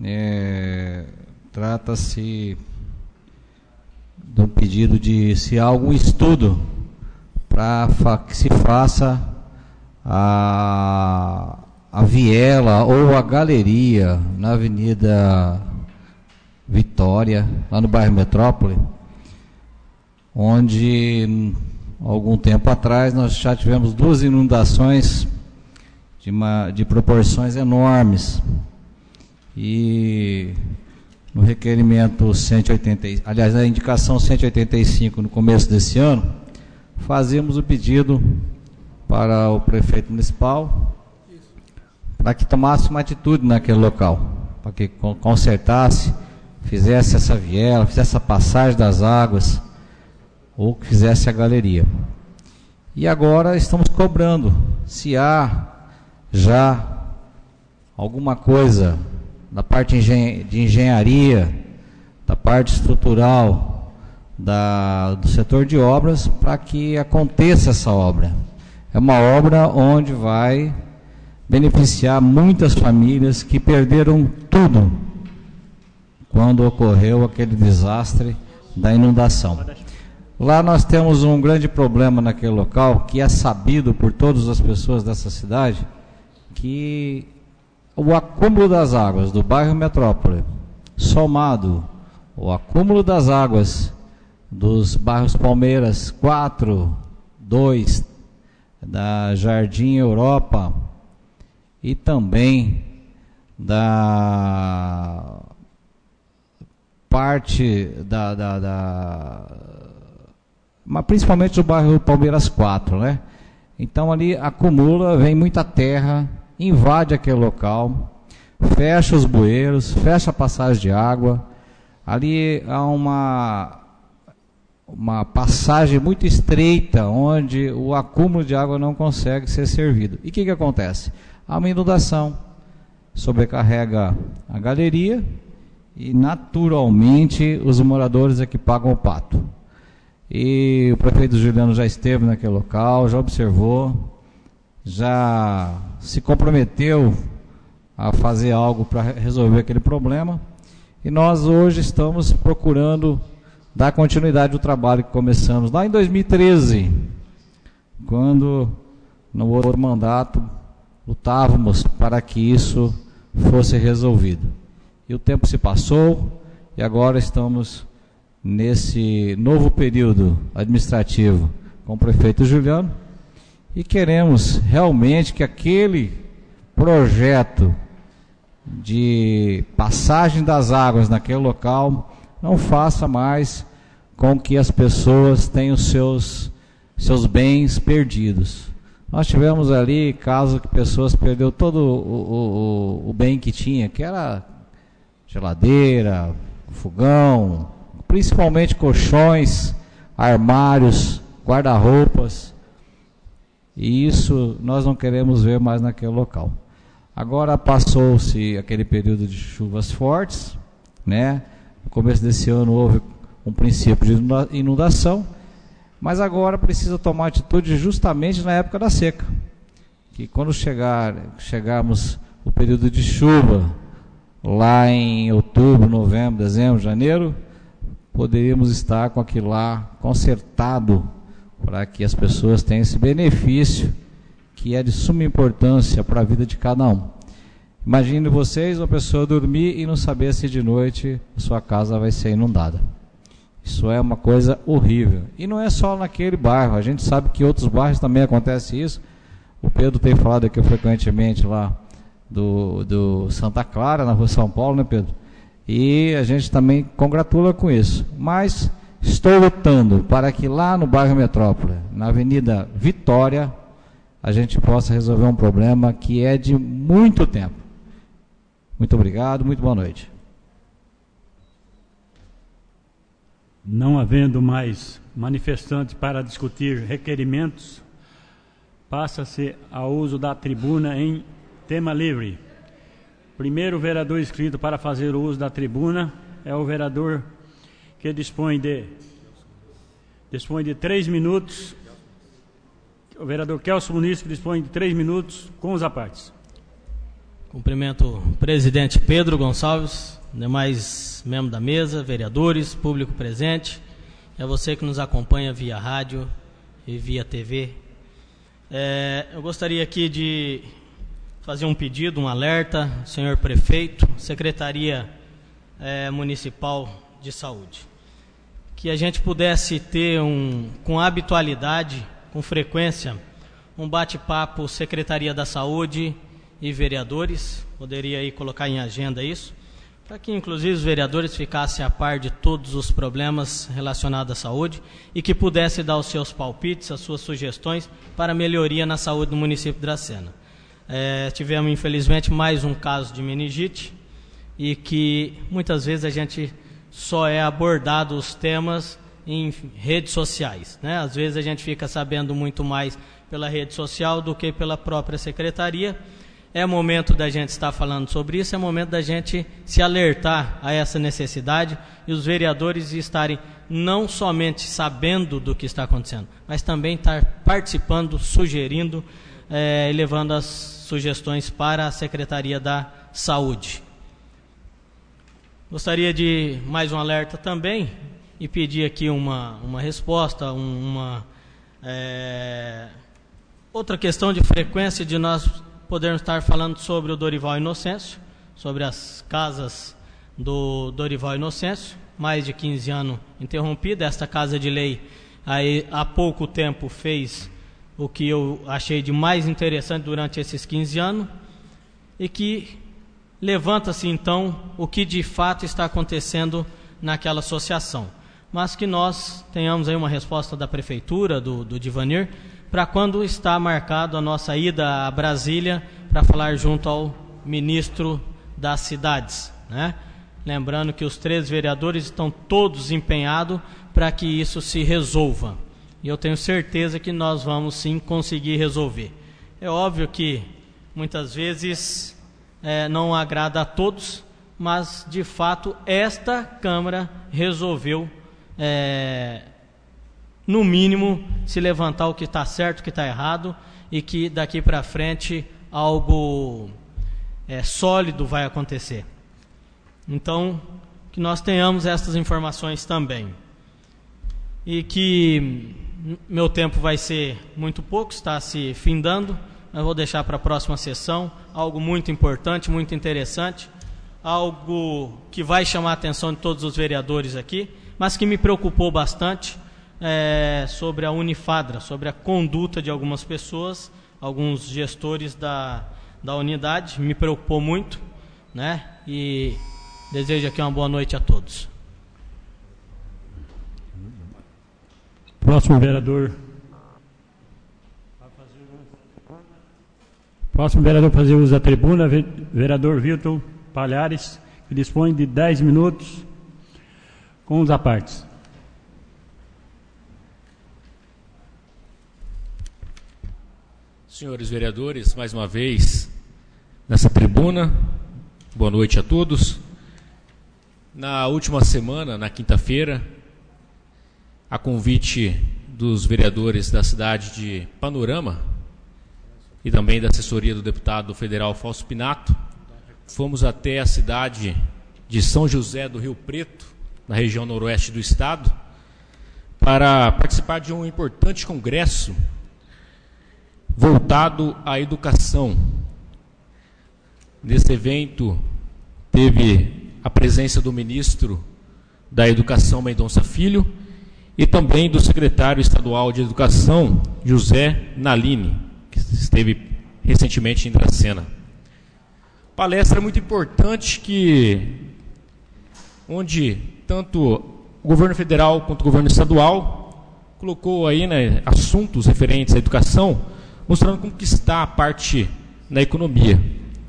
trata-se de um pedido de se há algum estudo para que se faça a viela ou a galeria na Avenida Vitória, lá no bairro Metrópole, onde algum tempo atrás nós já tivemos 2 inundações de proporções enormes. E no requerimento 180, aliás, na indicação 185, no começo desse ano, fazíamos o pedido para o prefeito municipal para que tomasse uma atitude naquele local, para que consertasse, fizesse essa viela, fizesse a passagem das águas, ou que fizesse a galeria. E agora estamos cobrando se há já alguma coisa da parte de engenharia, da parte estrutural, do setor de obras, para que aconteça essa obra. É uma obra onde vai beneficiar muitas famílias que perderam tudo quando ocorreu aquele desastre da inundação. Lá nós temos um grande problema naquele local, que é sabido por todas as pessoas dessa cidade, que o acúmulo das águas do bairro Metrópole, somado ao acúmulo das águas dos bairros Palmeiras 4, 2, da Jardim Europa e também da parte mas principalmente do bairro Palmeiras 4, né? Então ali acumula, vem muita terra, invade aquele local, fecha os bueiros, fecha a passagem de água. Ali há uma passagem muito estreita, onde o acúmulo de água não consegue ser servido. E o que acontece? Há uma inundação, sobrecarrega a galeria e naturalmente os moradores é que pagam o pato. E o prefeito Juliano já esteve naquele local, já observou, já se comprometeu a fazer algo para resolver aquele problema. E nós hoje estamos procurando dar continuidade ao trabalho que começamos lá em 2013, quando no outro mandato lutávamos para que isso fosse resolvido. E o tempo se passou e agora estamos nesse novo período administrativo com o prefeito Juliano e queremos realmente que aquele projeto de passagem das águas naquele local não faça mais com que as pessoas tenham seus bens perdidos. Nós tivemos ali casos que pessoas perderam todo o bem que tinha, que era geladeira, fogão, principalmente colchões, armários, guarda-roupas, e isso nós não queremos ver mais naquele local. Agora passou-se aquele período de chuvas fortes, né? No começo desse ano houve um princípio de inundação, mas agora precisa tomar atitude justamente na época da seca, que quando chegarmos o período de chuva, lá em outubro, novembro, dezembro, janeiro, poderíamos estar com aquilo lá consertado para que as pessoas tenham esse benefício que é de suma importância para a vida de cada um. Imagine vocês uma pessoa dormir e não saber se de noite a sua casa vai ser inundada. Isso é uma coisa horrível. E não é só naquele bairro, a gente sabe que em outros bairros também acontece isso. O Pedro tem falado aqui frequentemente lá do Santa Clara, na rua São Paulo, né, Pedro? E a gente também congratula com isso. Mas estou lutando para que lá no bairro Metrópole, na Avenida Vitória, a gente possa resolver um problema que é de muito tempo. Muito obrigado, muito boa noite. Não havendo mais manifestantes para discutir requerimentos, passa-se ao uso da tribuna em tema livre. Primeiro vereador inscrito para fazer o uso da tribuna é o vereador que dispõe de 3 minutos. O vereador Kelson Muniz, que dispõe de 3 minutos com os apartes. Cumprimento o presidente Pedro Gonçalves, demais membros da mesa, vereadores, público presente, e a você que nos acompanha via rádio e via TV. Eu gostaria aqui de fazer um pedido, um alerta, senhor prefeito, Secretaria Municipal de Saúde. Que a gente pudesse ter com habitualidade, com frequência, um bate-papo Secretaria da Saúde e vereadores, poderia aí colocar em agenda isso, para que inclusive os vereadores ficassem a par de todos os problemas relacionados à saúde e que pudessem dar os seus palpites, as suas sugestões para melhoria na saúde do município de Dracena. Tivemos, infelizmente, mais um caso de meningite e que muitas vezes a gente só é abordado os temas em redes sociais, né? Às vezes a gente fica sabendo muito mais pela rede social do que pela própria secretaria. É momento da gente estar falando sobre isso, é momento da gente se alertar a essa necessidade e os vereadores estarem não somente sabendo do que está acontecendo, mas também estar participando, sugerindo e levando as sugestões para a Secretaria da Saúde. Gostaria de mais um alerta também e pedir aqui uma resposta, outra questão de frequência de nós podermos estar falando sobre o Dorival Inocêncio, sobre as casas do Dorival Inocêncio, mais de 15 anos interrompida. Esta Casa de Lei aí, há pouco tempo fez o que eu achei de mais interessante durante esses 15 anos e que levanta-se então o que de fato está acontecendo naquela associação. Mas que nós tenhamos aí uma resposta da Prefeitura, do Divanir, para quando está marcado a nossa ida a Brasília para falar junto ao ministro das cidades, né? Lembrando que os 3 vereadores estão todos empenhados para que isso se resolva. E eu tenho certeza que nós vamos sim conseguir resolver. É óbvio que muitas vezes não agrada a todos, mas de fato esta Câmara resolveu no mínimo, se levantar o que está certo, o que está errado, e que daqui para frente algo sólido vai acontecer. Então, que nós tenhamos essas informações também. E que meu tempo vai ser muito pouco, está se findando, mas vou deixar para a próxima sessão algo muito importante, muito interessante, algo que vai chamar a atenção de todos os vereadores aqui, mas que me preocupou bastante, sobre a Unifadra, sobre a conduta de algumas pessoas, alguns gestores da unidade. Me preocupou muito, né? E desejo aqui uma boa noite a todos. Próximo vereador fazer uso da tribuna, vereador Vilton Palhares, que dispõe de 10 minutos com os apartes. Senhores vereadores, mais uma vez nessa tribuna, boa noite a todos. Na última semana, na quinta-feira, a convite dos vereadores da cidade de Panorama e também da assessoria do deputado federal Fausto Pinato, fomos até a cidade de São José do Rio Preto, na região noroeste do estado, para participar de um importante congresso voltado à educação. Nesse evento teve a presença do ministro da Educação, Mendonça Filho, e também do secretário estadual de Educação, José Nalini, que esteve recentemente em Dracena. Palestra muito importante onde tanto o governo federal quanto o governo estadual colocou aí, né, assuntos referentes à educação, mostrando como que está a parte na economia.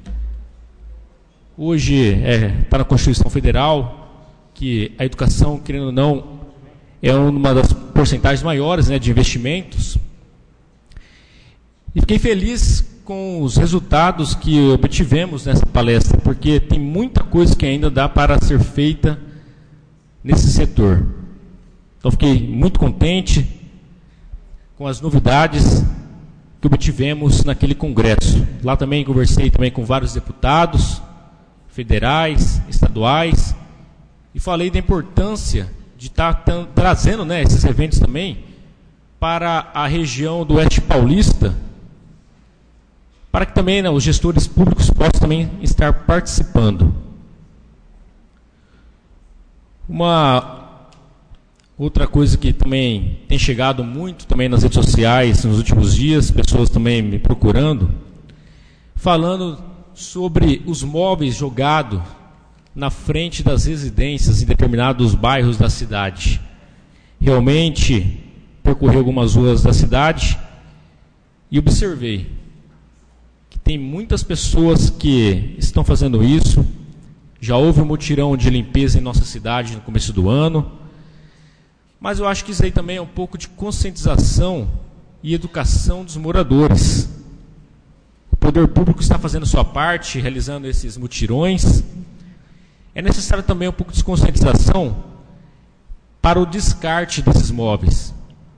Hoje está na Constituição Federal que a educação, querendo ou não, é uma das porcentagens maiores, né, de investimentos. E fiquei feliz com os resultados que obtivemos nessa palestra, porque tem muita coisa que ainda dá para ser feita nesse setor. Então fiquei muito contente com as novidades que obtivemos naquele congresso. Lá também conversei com vários deputados federais, estaduais, e falei da importância de estar trazendo, né, esses eventos também para a região do Oeste Paulista, para que também, né, os gestores públicos possam também estar participando. Uma outra coisa que também tem chegado muito também nas redes sociais nos últimos dias, pessoas também me procurando, falando sobre os móveis jogados na frente das residências em determinados bairros da cidade. Realmente percorri algumas ruas da cidade e observei que tem muitas pessoas que estão fazendo isso. Já houve um mutirão de limpeza em nossa cidade no começo do ano, mas eu acho que isso aí também é um pouco de conscientização e educação dos moradores. O poder público está fazendo sua parte, realizando esses mutirões. É necessário também um pouco de conscientização para o descarte desses móveis.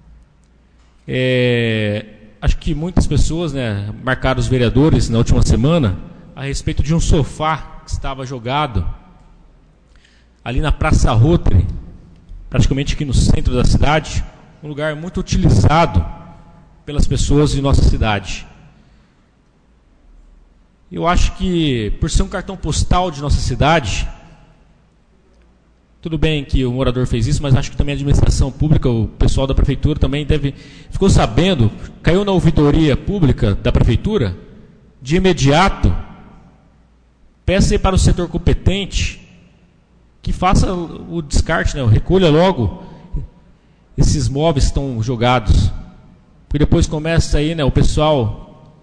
Acho que muitas pessoas, né, marcaram os vereadores na última semana a respeito de um sofá que estava jogado ali na Praça Rotary, praticamente aqui no centro da cidade, um lugar muito utilizado pelas pessoas de nossa cidade. Eu acho que, por ser um cartão postal de nossa cidade, tudo bem que o morador fez isso, mas acho que também a administração pública, o pessoal da prefeitura também ficou sabendo, caiu na ouvidoria pública da prefeitura, de imediato, peça aí para o setor competente que faça o descarte, né, recolha logo esses móveis que estão jogados. Porque depois começa aí, né, o pessoal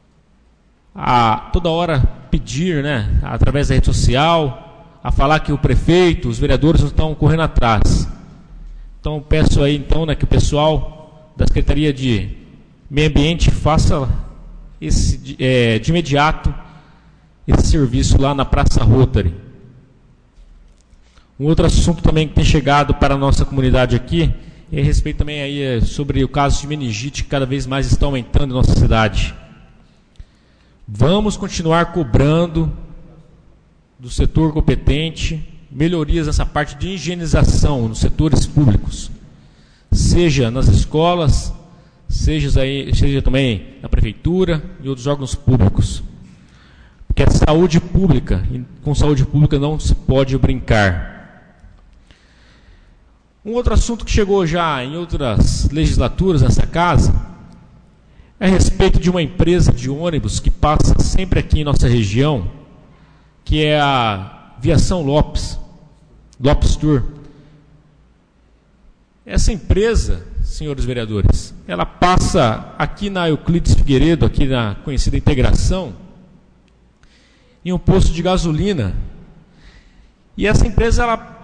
a toda hora pedir, né, através da rede social, a falar que o prefeito, os vereadores não estão correndo atrás. Então peço aí então, né, que o pessoal da Secretaria de Meio Ambiente faça de imediato esse serviço lá na Praça Rotary. Um outro assunto também que tem chegado para a nossa comunidade aqui é a respeito também aí sobre o caso de meningite que cada vez mais está aumentando em nossa cidade. Vamos continuar cobrando do setor competente melhorias nessa parte de higienização nos setores públicos, seja nas escolas, seja também na prefeitura e outros órgãos públicos. Porque a saúde pública, e com saúde pública não se pode brincar. Um outro assunto que chegou já em outras legislaturas nessa casa é a respeito de uma empresa de ônibus que passa sempre aqui em nossa região, que é a Viação Lopes Tour. Essa empresa, senhores vereadores, ela passa aqui na Euclides Figueiredo, aqui na conhecida Integração, em um posto de gasolina. E essa empresa ela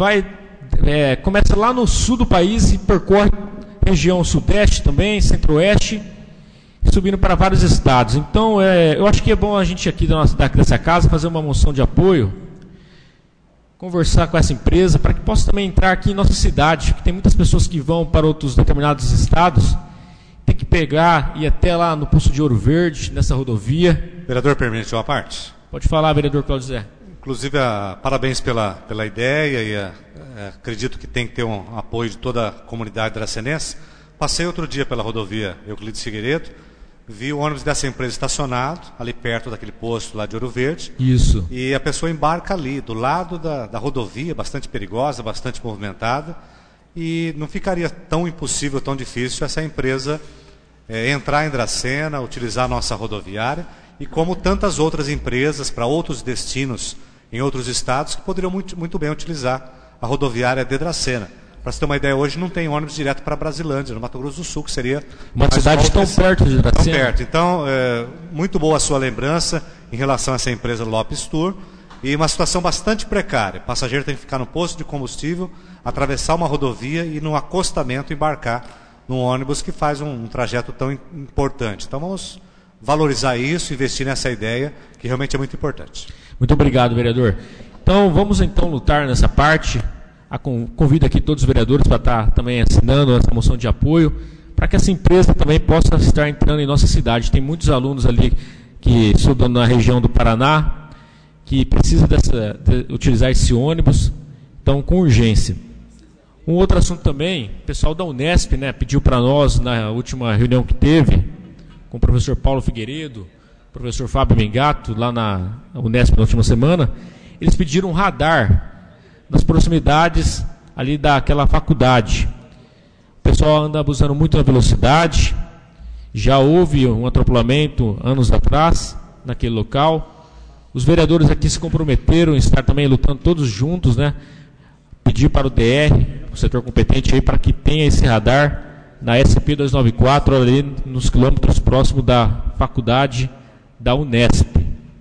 começa lá no sul do país e percorre região sudeste também, centro-oeste, subindo para vários estados. Então, eu acho que é bom a gente aqui dessa casa fazer uma moção de apoio, conversar com essa empresa, para que possa também entrar aqui em nossa cidade, porque tem muitas pessoas que vão para outros determinados estados, tem que pegar e ir até lá no posto de Ouro Verde, nessa rodovia. Vereador, permite uma parte? Pode falar, vereador Cláudio Zé. Inclusive, parabéns pela ideia e acredito que tem que ter um apoio de toda a comunidade dracenense. Passei outro dia pela rodovia Euclides Figueiredo, vi o ônibus dessa empresa estacionado, ali perto daquele posto lá de Ouro Verde. Isso. E a pessoa embarca ali, do lado da rodovia, bastante perigosa, bastante movimentada, e não ficaria tão impossível, tão difícil essa empresa entrar em Dracena, utilizar a nossa rodoviária, e como tantas outras empresas para outros destinos em outros estados que poderiam muito bem utilizar a rodoviária de Dracena. Para você ter uma ideia, hoje não tem ônibus direto para Brasilândia, no Mato Grosso do Sul, que seria uma cidade tão perto de Dracena. Tão perto. Então, muito boa a sua lembrança em relação a essa empresa Lopes Tour, e uma situação bastante precária. O passageiro tem que ficar no posto de combustível, atravessar uma rodovia e no acostamento embarcar num ônibus que faz um trajeto tão importante. Então vamos valorizar isso, investir nessa ideia, que realmente é muito importante. Muito obrigado, vereador. Então, vamos então lutar nessa parte. Convido aqui todos os vereadores para estar também assinando essa moção de apoio, para que essa empresa também possa estar entrando em nossa cidade. Tem muitos alunos ali que estudam na região do Paraná, que precisam de utilizar esse ônibus, então com urgência. Um outro assunto também, o pessoal da Unesp, né, pediu para nós, na última reunião que teve, com o professor Paulo Figueiredo, o professor Fábio Mengato, lá na Unesp na última semana, eles pediram um radar nas proximidades ali daquela faculdade. O pessoal anda abusando muito da velocidade. Já houve um atropelamento anos atrás naquele local. Os vereadores aqui se comprometeram em estar também lutando todos juntos, né? Pedir para o DR, o setor competente aí, para que tenha esse radar na SP-294 ali nos quilômetros próximos da faculdade da Unesp.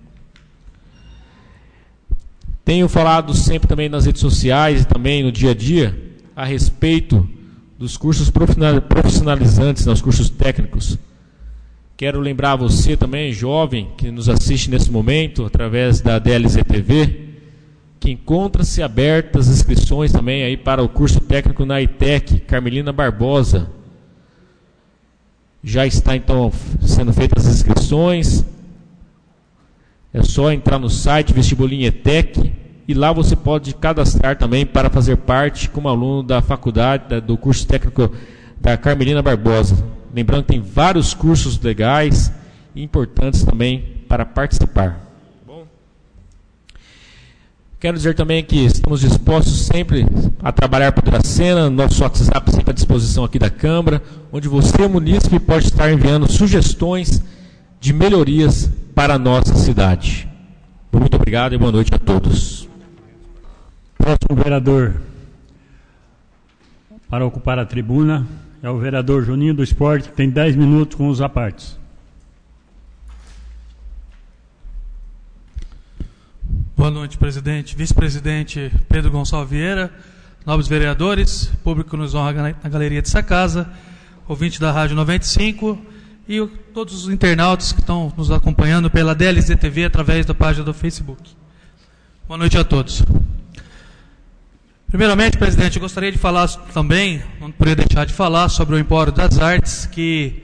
Tenho falado sempre também nas redes sociais e também no dia a dia a respeito dos cursos profissionalizantes, os cursos técnicos. Quero lembrar você também, jovem, que nos assiste nesse momento, através da DLZ TV, que encontra-se abertas as inscrições também aí para o curso técnico na ITEC, Carmelina Barbosa. Já está, então, sendo feitas as inscrições. É só entrar no site Vestibulinha ETEC e lá você pode cadastrar também para fazer parte como aluno da faculdade, do curso técnico da Carmelina Barbosa. Lembrando que tem vários cursos legais e importantes também para participar. Bom, quero dizer também que estamos dispostos sempre a trabalhar por Dracena, nosso WhatsApp sempre à disposição aqui da Câmara, onde você, munícipe, pode estar enviando sugestões de melhorias para a nossa cidade. Muito obrigado e boa noite a todos. Próximo vereador para ocupar a tribuna é o vereador Juninho do Esporte, que tem 10 minutos com os apartes. Boa noite, presidente, vice-presidente Pedro Gonçalves Vieira, nobres vereadores, público que nos honra na galeria dessa casa, ouvinte da Rádio 95 e todos os internautas que estão nos acompanhando pela DLZ TV através da página do Facebook. Boa noite a todos. Primeiramente, presidente, eu gostaria de falar também, não poderia deixar de falar, sobre o Empório das Artes, que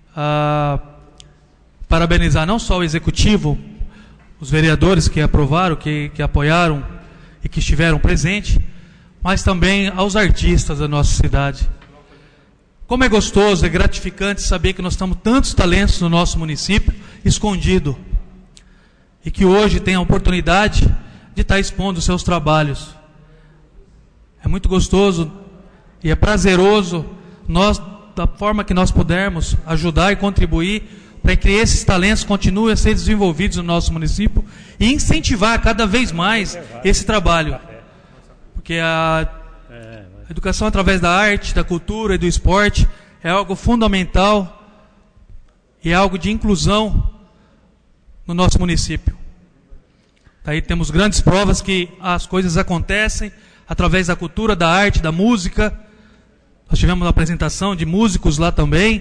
parabenizar não só o executivo, os vereadores que aprovaram, que apoiaram e que estiveram presentes, mas também aos artistas da nossa cidade. Como é gostoso, é gratificante saber que nós temos tantos talentos no nosso município escondido e que hoje tem a oportunidade de estar expondo os seus trabalhos. É muito gostoso e é prazeroso nós, da forma que nós pudermos, ajudar e contribuir para que esses talentos continuem a ser desenvolvidos no nosso município e incentivar cada vez mais esse trabalho. Porque a educação através da arte, da cultura e do esporte é algo fundamental e é algo de inclusão no nosso município. Daí temos grandes provas que as coisas acontecem através da cultura, da arte, da música. Nós tivemos uma apresentação de músicos lá também.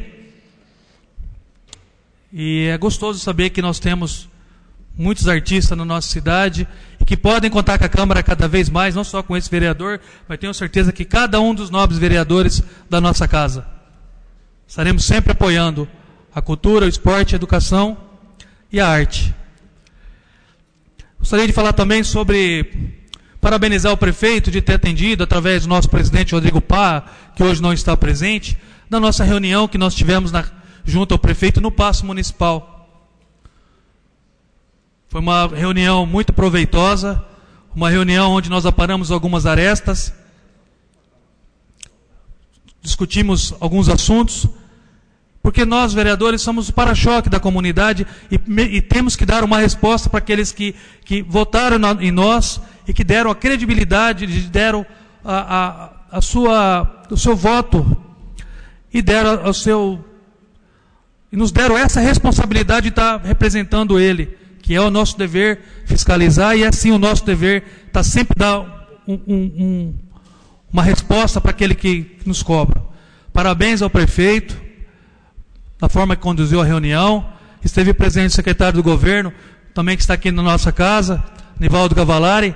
E é gostoso saber que nós temos muitos artistas na nossa cidade e que podem contar com a Câmara cada vez mais, não só com esse vereador, mas tenho certeza que cada um dos nobres vereadores da nossa casa. Estaremos sempre apoiando a cultura, o esporte, a educação e a arte. Gostaria de falar também sobre parabenizar o prefeito de ter atendido, através do nosso presidente Rodrigo Pá, que hoje não está presente, na nossa reunião que nós tivemos junto ao prefeito no Paço Municipal. Foi uma reunião muito proveitosa, uma reunião onde nós aparamos algumas arestas, discutimos alguns assuntos, porque nós, vereadores, somos o para-choque da comunidade e temos que dar uma resposta para aqueles que votaram em nós e que deram a credibilidade, deram o seu voto e nos deram essa responsabilidade de estar representando ele, que é o nosso dever fiscalizar e assim o nosso dever está sempre dar uma resposta para aquele que nos cobra. Parabéns ao prefeito, da forma que conduziu a reunião. Esteve presente o secretário do governo, também que está aqui na nossa casa, Nivaldo Cavalari.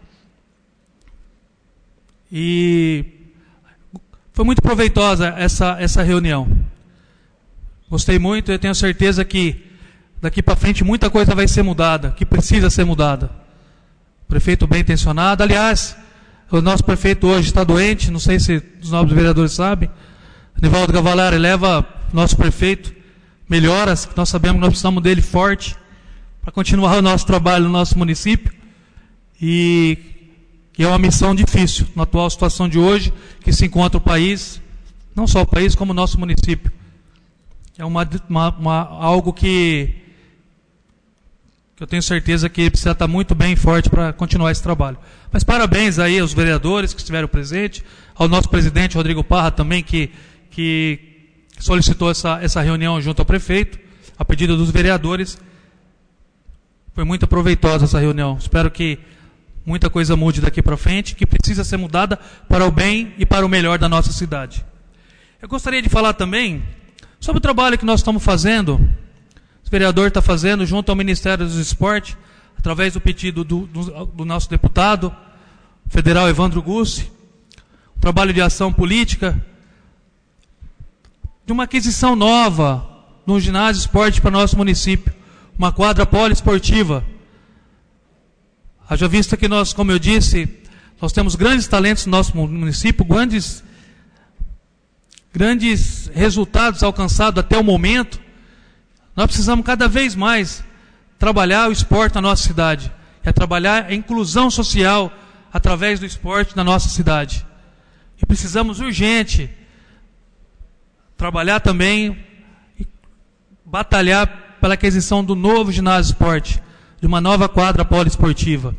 E foi muito proveitosa essa reunião. Gostei muito e eu tenho certeza que daqui para frente muita coisa vai ser mudada, que precisa ser mudada. Prefeito bem intencionado. Aliás, o nosso prefeito hoje está doente, não sei se os nobres vereadores sabem. Nivaldo Cavalari leva nosso prefeito melhoras, que nós sabemos que nós precisamos dele forte para continuar o nosso trabalho no nosso município e E é uma missão difícil, na atual situação de hoje, que se encontra o país, não só o país, como o nosso município. É algo que eu tenho certeza que precisa estar muito bem forte para continuar esse trabalho. Mas parabéns aí aos vereadores que estiveram presentes, ao nosso presidente Rodrigo Parra também, que solicitou essa reunião junto ao prefeito, a pedido dos vereadores. Foi muito proveitosa essa reunião. Espero que muita coisa mude daqui para frente, que precisa ser mudada para o bem e para o melhor da nossa cidade. Eu gostaria de falar também sobre o trabalho que nós estamos fazendo, o vereador está fazendo junto ao Ministério dos Esportes, através do pedido do nosso deputado federal Evandro Gussi, um trabalho de ação política, de uma aquisição nova no ginásio esporte para nosso município, uma quadra poliesportiva. Haja vista que nós, como eu disse, nós temos grandes talentos no nosso município, grandes resultados alcançados até o momento. Nós precisamos cada vez mais trabalhar o esporte na nossa cidade, trabalhar a inclusão social através do esporte na nossa cidade. E precisamos urgente trabalhar também e batalhar pela aquisição do novo ginásio esporte, de uma nova quadra poliesportiva.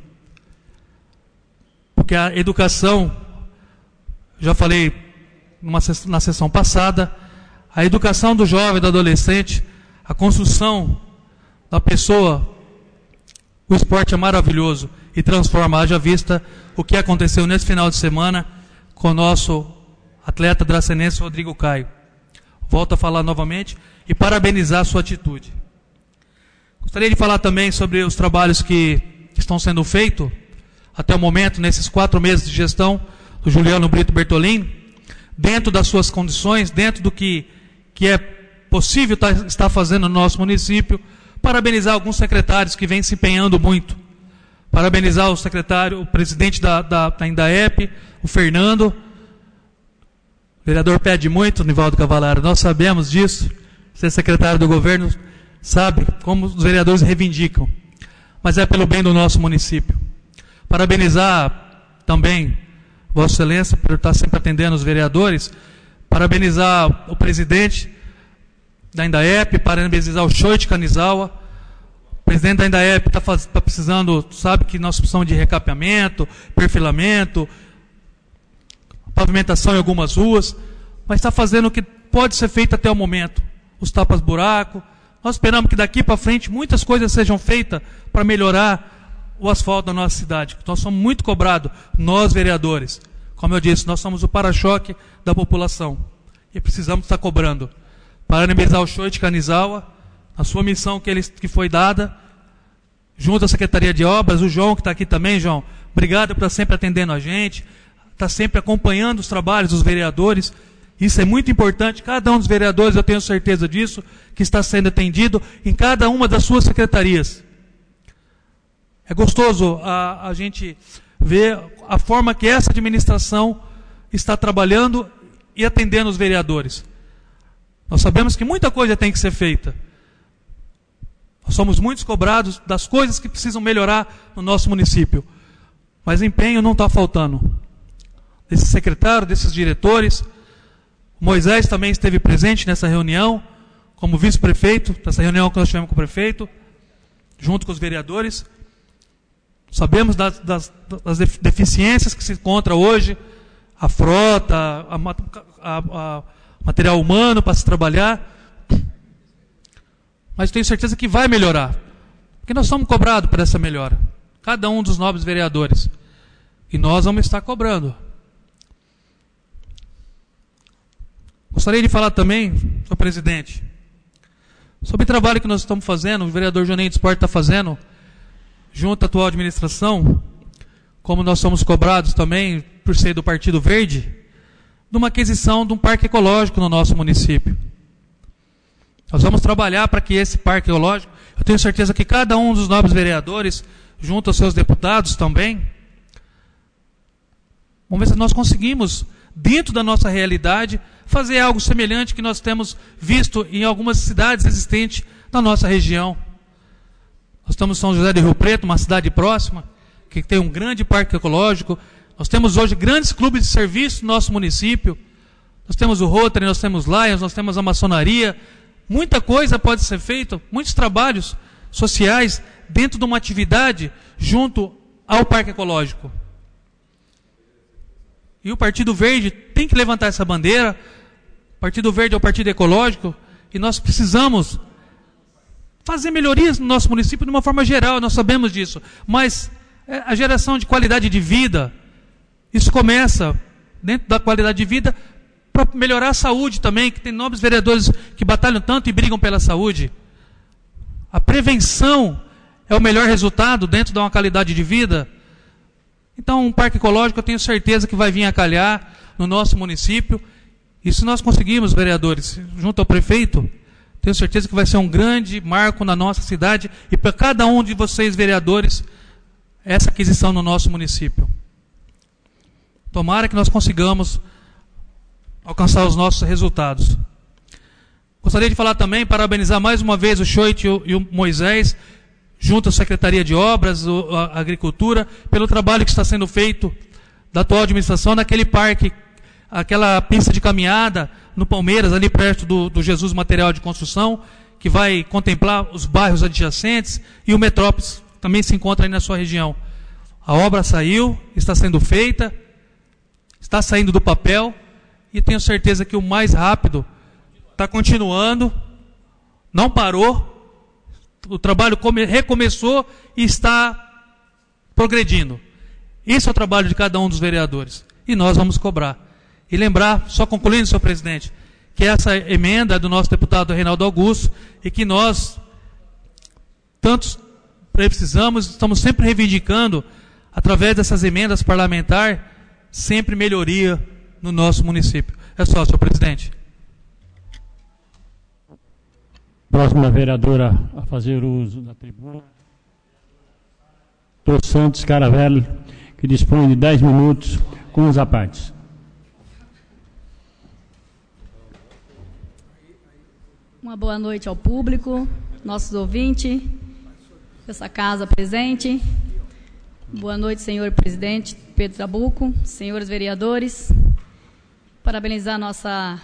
Porque a educação, já falei na sessão passada, a educação do jovem, do adolescente, a construção da pessoa, o esporte é maravilhoso e transforma. Haja vista o que aconteceu nesse final de semana com o nosso atleta dracenense Rodrigo Caio. Volto a falar novamente e parabenizar a sua atitude. Gostaria de falar também sobre os trabalhos que estão sendo feitos até o momento, nesses 4 meses de gestão do Juliano Brito Bertolini, dentro das suas condições, dentro do que é possível estar fazendo no nosso município. Parabenizar alguns secretários que vêm se empenhando muito. Parabenizar o secretário, o presidente da Indaep, o Fernando. O vereador pede muito, Nivaldo Cavalaro, nós sabemos disso. Ser secretário do governo sabe como os vereadores reivindicam. Mas é pelo bem do nosso município. Parabenizar também Vossa Excelência por estar sempre atendendo os vereadores. Parabenizar o presidente da Indaep, parabenizar o Shoichi Kanizawa. O presidente da Indaep está precisando, sabe que nós precisamos de recapeamento, perfilamento, pavimentação em algumas ruas, mas está fazendo o que pode ser feito até o momento. Os tapas-buraco. Nós esperamos que daqui para frente muitas coisas sejam feitas para melhorar o asfalto da nossa cidade. Nós somos muito cobrados, nós vereadores. Como eu disse, nós somos o para-choque da população e precisamos estar cobrando. Parabenizar o Shoichi Kanizawa, a sua missão que foi dada, junto à Secretaria de Obras, o João que está aqui também. João, obrigado por estar sempre atendendo a gente, está sempre acompanhando os trabalhos dos vereadores. Isso é muito importante. Cada um dos vereadores, eu tenho certeza disso, que está sendo atendido em cada uma das suas secretarias. É gostoso a gente ver a forma que essa administração está trabalhando e atendendo os vereadores. Nós sabemos que muita coisa tem que ser feita. Nós somos muito cobrados das coisas que precisam melhorar no nosso município. Mas empenho não está faltando. Desse secretário, desses diretores. O Moisés também esteve presente nessa reunião, como vice-prefeito, nessa reunião que nós tivemos com o prefeito, junto com os vereadores. Sabemos das deficiências que se encontra hoje, a frota, a material humano para se trabalhar, mas tenho certeza que vai melhorar, porque nós somos cobrados por essa melhora, cada um dos nobres vereadores, e nós vamos estar cobrando. Gostaria de falar também, senhor presidente, sobre o trabalho que nós estamos fazendo, o vereador Juninho de Esporte está fazendo, junto à atual administração, como nós somos cobrados também, por ser do Partido Verde, de uma aquisição de um parque ecológico no nosso município. Nós vamos trabalhar para que esse parque ecológico, eu tenho certeza que cada um dos nobres vereadores, junto aos seus deputados também, vamos ver se nós conseguimos, dentro da nossa realidade, fazer algo semelhante que nós temos visto em algumas cidades existentes na nossa região. Nós estamos em São José do Rio Preto, uma cidade próxima, que tem um grande parque ecológico. Nós temos hoje grandes clubes de serviço no nosso município. Nós temos o Rotary, nós temos Lions, nós temos a maçonaria. Muita coisa pode ser feita, muitos trabalhos sociais dentro de uma atividade junto ao parque ecológico. E o Partido Verde tem que levantar essa bandeira. O Partido Verde é o partido ecológico e nós precisamos fazer melhorias no nosso município de uma forma geral, nós sabemos disso. Mas a geração de qualidade de vida, isso começa dentro da qualidade de vida para melhorar a saúde também, que tem nobres vereadores que batalham tanto e brigam pela saúde. A prevenção é o melhor resultado dentro de uma qualidade de vida. Então, um parque ecológico eu tenho certeza que vai vir a calhar no nosso município. E se nós conseguirmos, vereadores, junto ao prefeito, tenho certeza que vai ser um grande marco na nossa cidade e para cada um de vocês, vereadores, essa aquisição no nosso município. Tomara que nós consigamos alcançar os nossos resultados. Gostaria de falar também, parabenizar mais uma vez o Choit e o Moisés, junto à Secretaria de Obras, a Agricultura, pelo trabalho que está sendo feito da atual administração naquele parque, aquela pista de caminhada no Palmeiras, ali perto do Jesus Material de Construção, que vai contemplar os bairros adjacentes, e o Metrópolis também se encontra aí na sua região. A obra saiu, está sendo feita, está saindo do papel, e tenho certeza que o mais rápido está continuando, não parou, o trabalho recomeçou e está progredindo. Esse é o trabalho de cada um dos vereadores, e nós vamos cobrar. E lembrar, só concluindo, senhor presidente, que essa emenda é do nosso deputado Reinaldo Augusto, e que nós tantos precisamos, estamos sempre reivindicando, através dessas emendas parlamentares, sempre melhoria no nosso município. É só, senhor presidente. Próxima vereadora a fazer uso da tribuna, Dr. Santos Caravello, que dispõe de 10 minutos com os apartes. Uma boa noite ao público, nossos ouvintes, essa casa presente. Boa noite, senhor presidente Pedro Trabuco, senhores vereadores. Parabenizar a nossa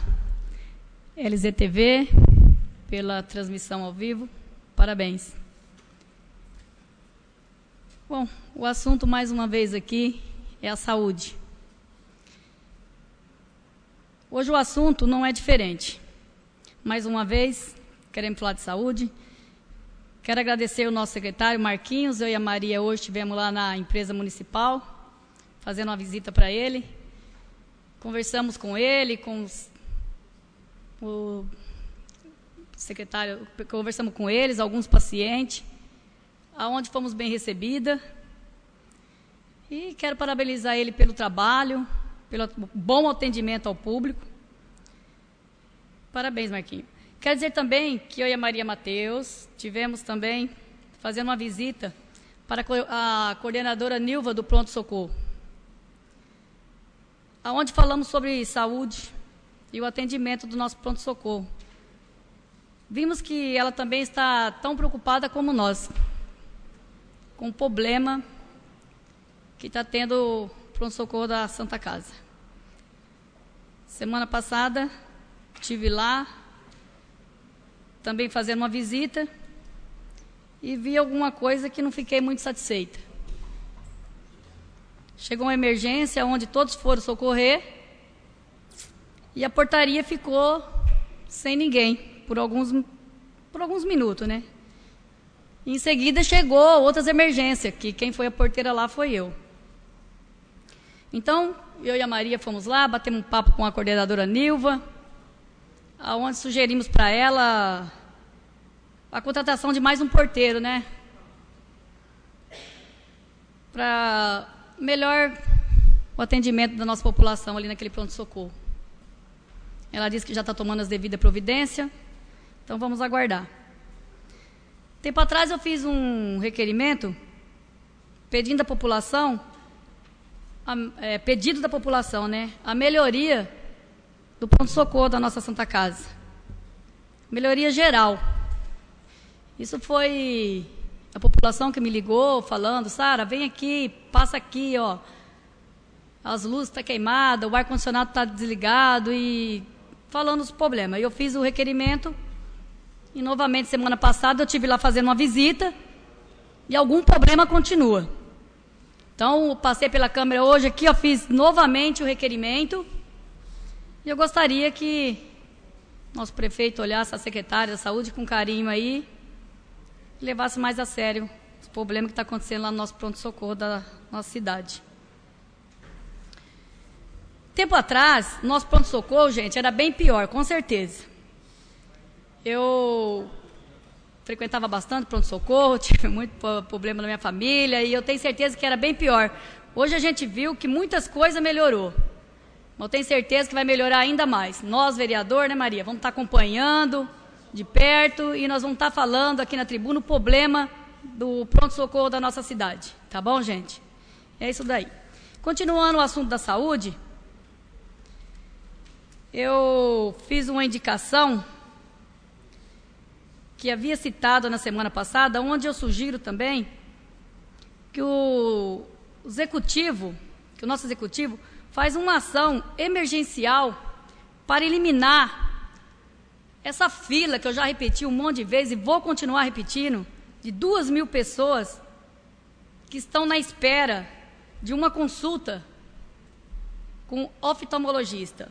LZTV pela transmissão ao vivo. Parabéns. Bom, o assunto mais uma vez aqui é a saúde. Hoje o assunto não é diferente. Mais uma vez, queremos falar de saúde. Quero agradecer o nosso secretário Marquinhos. Eu e a Maria hoje estivemos lá na empresa municipal, fazendo uma visita para ele. Conversamos com ele, com o secretário, conversamos com eles, alguns pacientes, aonde fomos bem recebidas. E quero parabenizar ele pelo trabalho, pelo bom atendimento ao público. Parabéns, Marquinhos. Quero dizer também que eu e a Maria Mateus tivemos também fazendo uma visita para a coordenadora Nilva do Pronto Socorro, onde falamos sobre saúde e o atendimento do nosso Pronto Socorro. Vimos que ela também está tão preocupada como nós, com o problema que está tendo o Pronto Socorro da Santa Casa. Semana passada, estive lá, também fazendo uma visita, e vi alguma coisa que não fiquei muito satisfeita. Chegou uma emergência onde todos foram socorrer, e a portaria ficou sem ninguém, por alguns minutos, né? Em seguida chegou outras emergências, que quem foi a porteira lá foi eu. Então, eu e a Maria fomos lá, batemos um papo com a coordenadora Nilva, onde sugerimos para ela a contratação de mais um porteiro, né? Para melhor o atendimento da nossa população ali naquele pronto-socorro. Ela disse que já está tomando as devidas providências, então vamos aguardar. Tempo atrás eu fiz um requerimento pedindo à população, pedido da população, né? A melhoria do pronto-socorro da nossa Santa Casa. Melhoria geral. Isso foi a população que me ligou falando, Sara, vem aqui, passa aqui, ó. As luzes estão queimadas, o ar-condicionado está desligado e falando os problemas. Eu fiz o requerimento e novamente semana passada eu estive lá fazendo uma visita e algum problema continua. Então, eu passei pela Câmara hoje aqui, eu fiz novamente o requerimento e eu gostaria que nosso prefeito olhasse a secretária da Saúde com carinho aí e levasse mais a sério os problemas que estão acontecendo lá no nosso pronto-socorro da nossa cidade. Tempo atrás, nosso pronto-socorro, gente, era bem pior, com certeza. Eu frequentava bastante pronto-socorro, tive muito problema na minha família e eu tenho certeza que era bem pior. Hoje a gente viu que muitas coisas melhorou. Mas eu tenho certeza que vai melhorar ainda mais. Nós, vereador, né, Maria, vamos estar acompanhando de perto e nós vamos estar falando aqui na tribuna o problema do pronto-socorro da nossa cidade. Tá bom, gente? É isso daí. Continuando o assunto da saúde, eu fiz uma indicação que havia citado na semana passada, onde eu sugiro também que o nosso executivo faz uma ação emergencial para eliminar essa fila que eu já repeti um monte de vezes e vou continuar repetindo, de 2.000 pessoas que estão na espera de uma consulta com oftalmologista.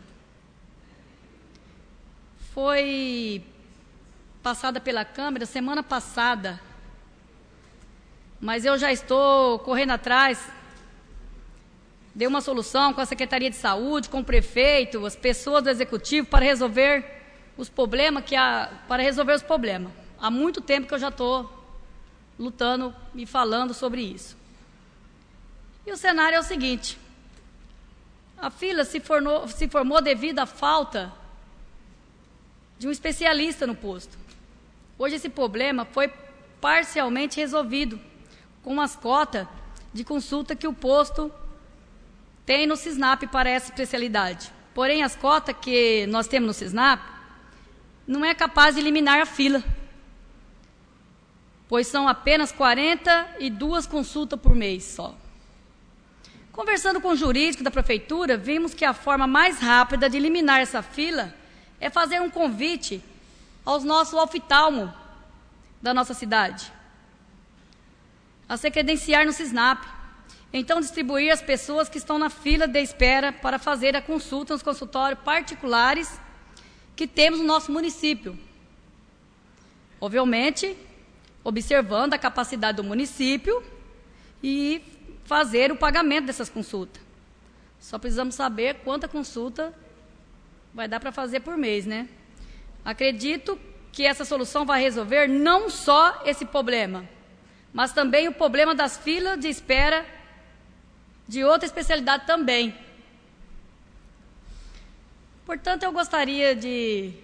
Foi passada pela Câmara semana passada, mas eu já estou correndo atrás. Dei uma solução com a Secretaria de Saúde, com o prefeito, as pessoas do Executivo para resolver os problemas Há muito tempo que eu já estou lutando e falando sobre isso. E o cenário é o seguinte: a fila se formou devido à falta de um especialista no posto. Hoje esse problema foi parcialmente resolvido com as cotas de consulta que o posto tem no Cisnap para essa especialidade. Porém, as cotas que nós temos no Cisnap não é capaz de eliminar a fila, pois são apenas 42 consultas por mês só. Conversando com o jurídico da prefeitura, vimos que a forma mais rápida de eliminar essa fila é fazer um convite aos nossos oftalmos da nossa cidade a se credenciar no Cisnap. Então, distribuir as pessoas que estão na fila de espera para fazer a consulta nos consultórios particulares que temos no nosso município. Obviamente, observando a capacidade do município e fazer o pagamento dessas consultas. Só precisamos saber quanta consulta vai dar para fazer por mês, né? Acredito que essa solução vai resolver não só esse problema, mas também o problema das filas de espera de outra especialidade também. Portanto, eu gostaria de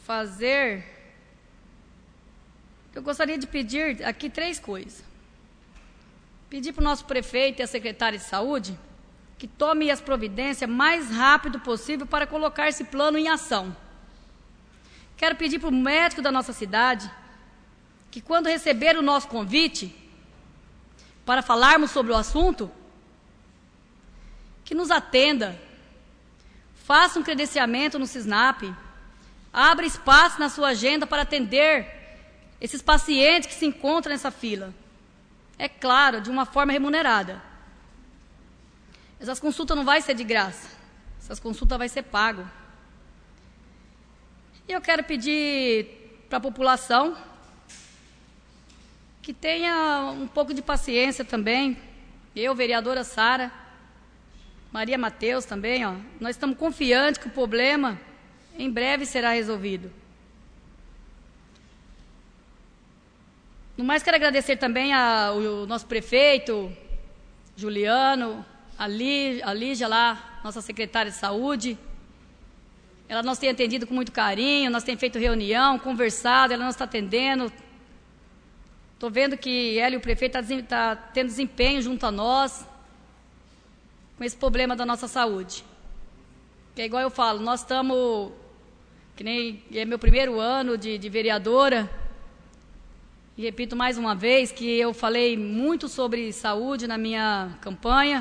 pedir aqui 3 coisas. Pedir para o nosso prefeito e a secretária de saúde que tome as providências mais rápido possível para colocar esse plano em ação. Quero pedir para o médico da nossa cidade que, quando receber o nosso convite para falarmos sobre o assunto, que nos atenda, faça um credenciamento no Cisnap, abra espaço na sua agenda para atender esses pacientes que se encontram nessa fila. É claro, de uma forma remunerada. Essas consultas não vai ser de graça, essas consultas vai ser pago. E eu quero pedir para a população que tenha um pouco de paciência também. Eu, vereadora Sara, Maria Mateus também, ó, nós estamos confiantes que o problema em breve será resolvido. No mais, quero agradecer também ao nosso prefeito, Juliano, a Lígia lá, nossa secretária de saúde. Ela nos tem atendido com muito carinho, nós temos feito reunião, conversado, ela nos está atendendo. Estou vendo que ela e o prefeito estão tendo desempenho junto a nós com esse problema da nossa saúde. Que é igual eu falo, nós estamos, que nem é meu primeiro ano de vereadora, E repito mais uma vez que eu falei muito sobre saúde na minha campanha.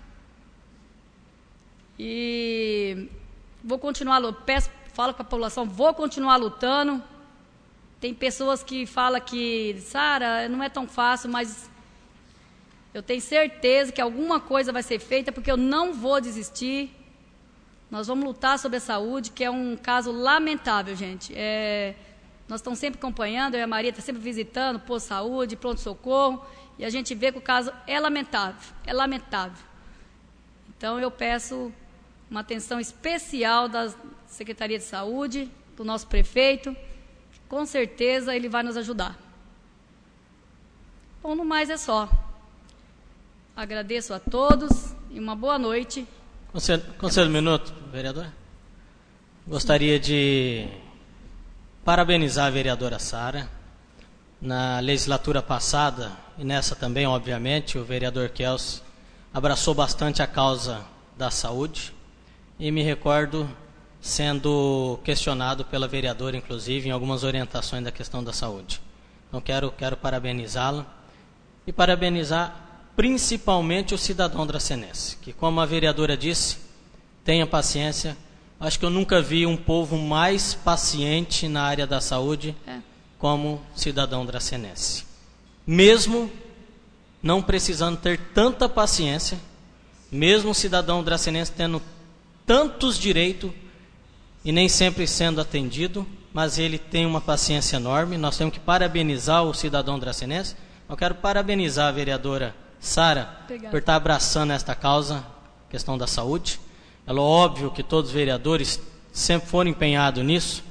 E vou continuar, falo com a população, vou continuar lutando. Tem pessoas que falam que, Sara, não é tão fácil, mas eu tenho certeza que alguma coisa vai ser feita, porque eu não vou desistir. Nós vamos lutar sobre a saúde, que é um caso lamentável, gente. Nós estamos sempre acompanhando, eu e a Maria está sempre visitando, posto de saúde, pronto-socorro, e a gente vê que o caso é lamentável, é lamentável. Então eu peço uma atenção especial da Secretaria de Saúde, do nosso prefeito, com certeza ele vai nos ajudar. Bom, no mais é só. Agradeço a todos e uma boa noite. Conselho, um minuto, vereador. Gostaria de parabenizar a vereadora Sara. Na legislatura passada, e nessa também, obviamente, o vereador Kels abraçou bastante a causa da saúde, e me recordo sendo questionado pela vereadora, inclusive, em algumas orientações da questão da saúde. Então, quero parabenizá-la e parabenizar principalmente o cidadão dracenense, que, como a vereadora disse, tenha paciência. Acho que eu nunca vi um povo mais paciente na área da saúde como cidadão dracenense. Mesmo não precisando ter tanta paciência, mesmo o cidadão dracenense tendo tantos direitos e nem sempre sendo atendido, mas ele tem uma paciência enorme. Nós temos que parabenizar o cidadão dracenense. Eu quero parabenizar a vereadora Sara por estar abraçando esta causa, questão da saúde. É óbvio que todos os vereadores sempre foram empenhados nisso,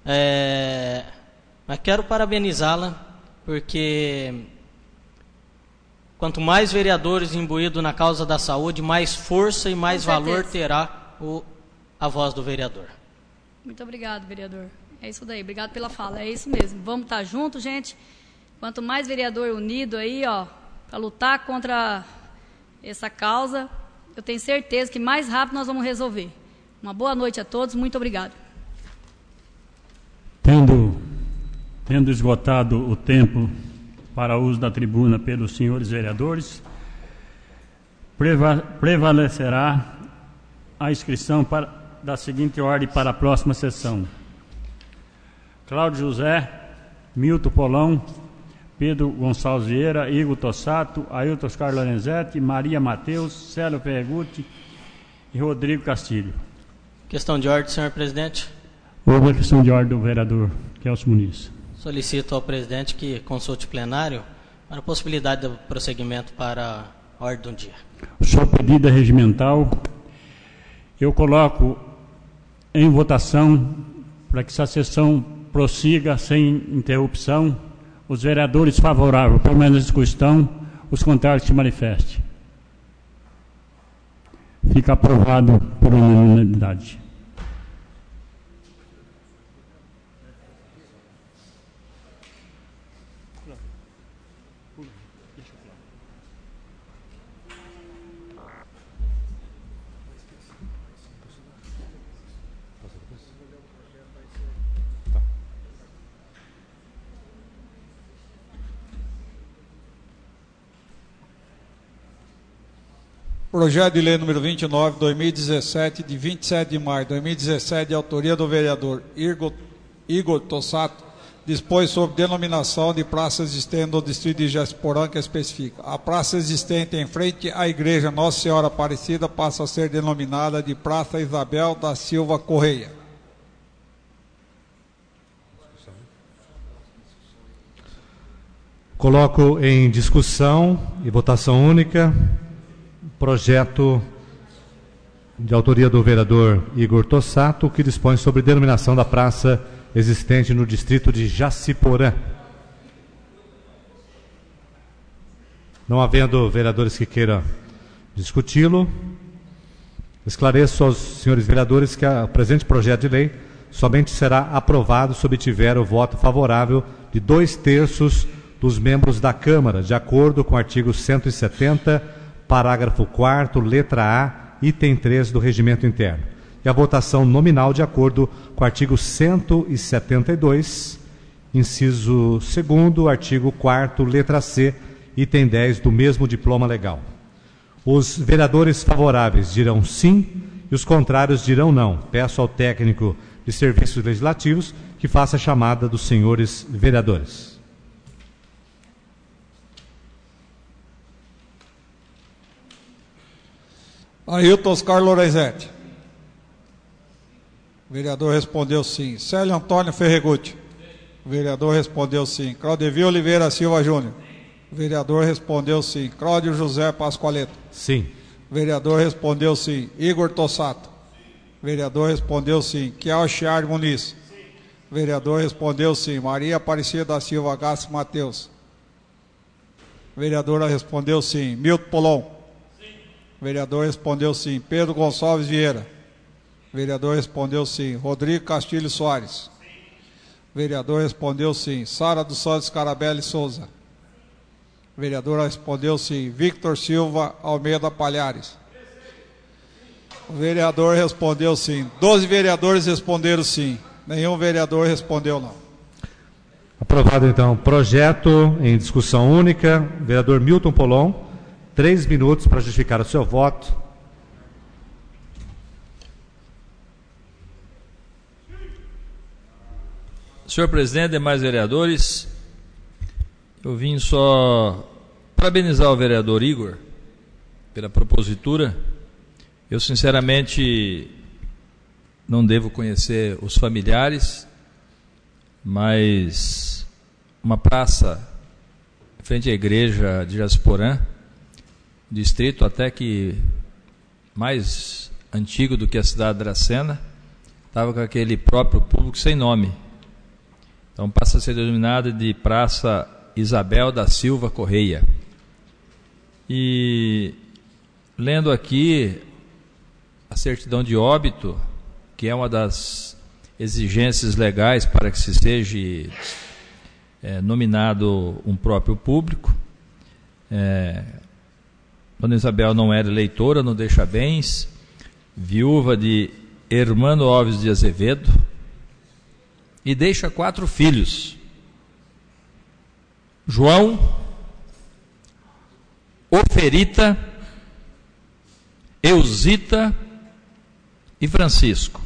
mas quero parabenizá-la, porque quanto mais vereadores imbuídos na causa da saúde, mais força e mais valor terá a voz do vereador. Muito obrigado, vereador. É isso daí, obrigado pela fala, é isso mesmo. Vamos estar juntos, gente. Quanto mais vereador unido aí, para lutar contra essa causa, eu tenho certeza que mais rápido nós vamos resolver. Uma boa noite a todos, muito obrigado. Tendo esgotado o tempo para uso da tribuna pelos senhores vereadores, prevalecerá a inscrição da seguinte ordem para a próxima sessão: Cláudio José, Milton Polão, Pedro Gonçalves Vieira, Igor Tossato, Ailton Oscar Lorenzetti, Maria Mateus, Célio Ferregutti e Rodrigo Castilho. Questão de ordem, senhor presidente. Houve a questão de ordem do vereador Kelso Muniz. Solicito ao presidente que consulte o plenário para a possibilidade de prosseguimento para a ordem do dia. O seu pedido é regimental. Eu coloco em votação para que essa sessão prossiga sem interrupção. Os vereadores favoráveis, pelo menos na discussão, os contrários se manifestem. Fica aprovado por unanimidade. Projeto de lei número 29, 2017, de 27 de maio de 2017, de autoria do vereador Igor Tossato, dispõe sobre denominação de praça existente no distrito de Jaciporã, que especifica: a praça existente em frente à igreja Nossa Senhora Aparecida passa a ser denominada de Praça Isabel da Silva Correia. Coloco em discussão e votação única projeto de autoria do vereador Igor Tossato, que dispõe sobre denominação da praça existente no distrito de Jaciporã. Não havendo vereadores que queiram discuti-lo, esclareço aos senhores vereadores que o presente projeto de lei somente será aprovado se obtiver o voto favorável de 2/3 dos membros da Câmara, de acordo com o artigo 170, parágrafo 4º, letra A, item 3 do Regimento Interno. E a votação nominal de acordo com o artigo 172, inciso 2º, artigo 4º, letra C, item 10 do mesmo diploma legal. Os vereadores favoráveis dirão sim e os contrários dirão não. Peço ao técnico de serviços legislativos que faça a chamada dos senhores vereadores. Ailton Oscar Lorenzetti. O vereador respondeu sim. Célio Antônio Ferregutti. O vereador respondeu sim. Claudevio Oliveira Silva Júnior. O vereador respondeu sim. Cláudio José Pascoaleto. Sim. O vereador respondeu sim. Igor Tossato. O vereador respondeu sim. Kiel Chiar Muniz. O vereador respondeu sim. Maria Aparecida da Silva Gastos Mateus. A vereadora respondeu sim. Milton Polon. O vereador respondeu sim. Pedro Gonçalves Vieira. O vereador respondeu sim. Rodrigo Castilho Soares. O vereador respondeu sim. Sara dos Santos Carabelli Souza. O vereador respondeu sim. Victor Silva Almeida Palhares. O vereador respondeu sim. 12 vereadores responderam sim. Nenhum vereador respondeu não. Aprovado então projeto em discussão única. Vereador Milton Polon, 3 minutos para justificar o seu voto. Senhor presidente, demais vereadores, eu vim só parabenizar o vereador Igor pela propositura. Eu sinceramente não devo conhecer os familiares, mas uma praça em frente à igreja de Jaciporã, distrito até que mais antigo do que a cidade de Dracena, estava com aquele próprio público sem nome. Então passa a ser denominada de Praça Isabel da Silva Correia. E lendo aqui a certidão de óbito, que é uma das exigências legais para que se seja nominado um próprio público. Dona Isabel não era eleitora, não deixa bens, viúva de Hermano Alves de Azevedo, e deixa 4 filhos: João, Oferita, Eusita e Francisco.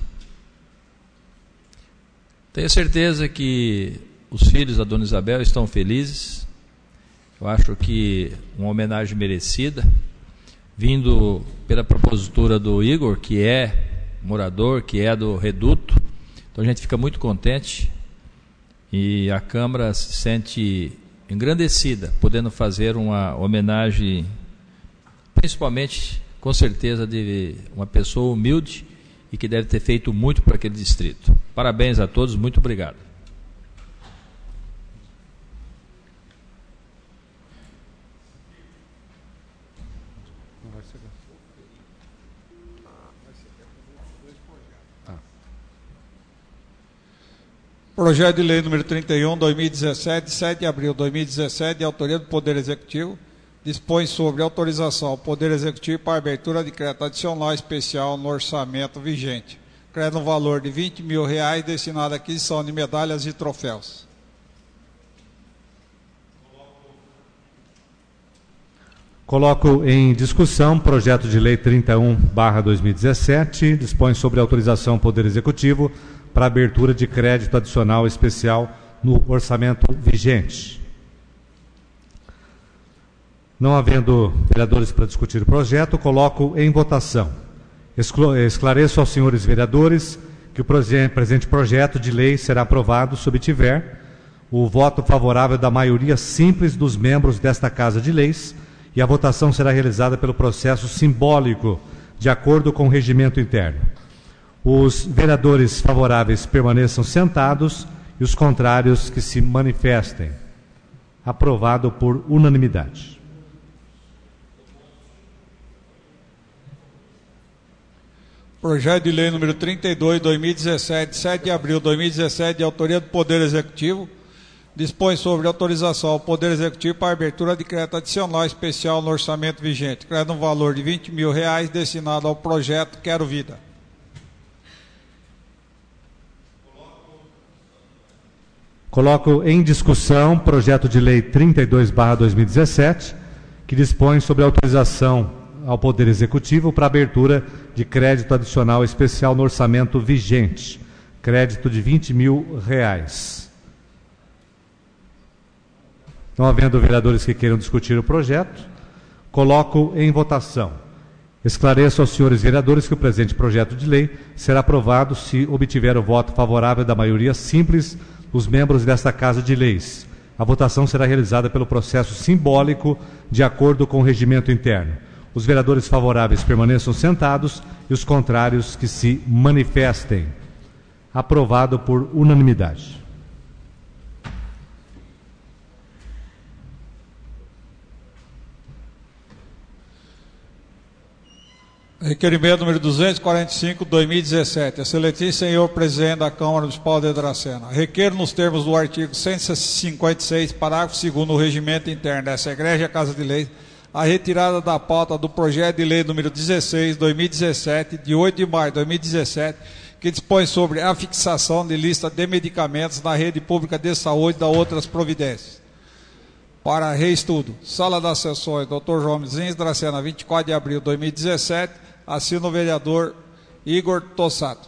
Tenho certeza que os filhos da Dona Isabel estão felizes. Eu acho que uma homenagem merecida, vindo pela propositura do Igor, que é morador, que é do Reduto. Então a gente fica muito contente e a Câmara se sente engrandecida, podendo fazer uma homenagem, principalmente, com certeza, de uma pessoa humilde e que deve ter feito muito para aquele distrito. Parabéns a todos, muito obrigado. Projeto de Lei número 31, 2017, 7 de abril de 2017, de autoria do Poder Executivo, dispõe sobre autorização ao Poder Executivo para abertura de crédito adicional especial no orçamento vigente. Crédito no valor de R$20 mil destinado à aquisição de medalhas e troféus. Coloco em discussão projeto de lei 31/2017, dispõe sobre autorização ao Poder Executivo para abertura de crédito adicional especial no orçamento vigente. Não havendo vereadores para discutir o projeto, coloco em votação. Esclareço aos senhores vereadores que o presente projeto de lei será aprovado se obtiver o voto favorável da maioria simples dos membros desta Casa de Leis, e a votação será realizada pelo processo simbólico, de acordo com o regimento interno. Os vereadores favoráveis permaneçam sentados e os contrários que se manifestem. Aprovado por unanimidade. Projeto de Lei número 32, 2017, 7 de abril de 2017, de autoria do Poder Executivo, dispõe sobre autorização ao Poder Executivo para abertura de crédito adicional especial no orçamento vigente. Crédito no valor de R$20 mil destinado ao projeto Quero Vida. Coloco em discussão projeto de lei 32/2017, que dispõe sobre autorização ao Poder Executivo para abertura de crédito adicional especial no orçamento vigente, crédito de R$20 mil. Não havendo vereadores que queiram discutir o projeto, coloco em votação. Esclareço aos senhores vereadores que o presente projeto de lei será aprovado se obtiver o voto favorável da maioria simples dos membros desta Casa de Leis. A votação será realizada pelo processo simbólico de acordo com o regimento interno. Os vereadores favoráveis permaneçam sentados e os contrários que se manifestem. Aprovado por unanimidade. Requerimento número 245, 2017. Excelentíssimo senhor presidente da Câmara Municipal de Dracena. Requer nos termos do artigo 156, parágrafo 2º do regimento interno dessa Igreja Casa de Leis, a retirada da pauta do projeto de lei número 16, 2017, de 8 de maio de 2017, que dispõe sobre a fixação de lista de medicamentos na rede pública de saúde e da outras providências. Para reestudo. Sala das Sessões, Dr. João Lins, Dracena, 24 de abril de 2017, assina o vereador Igor Tossato.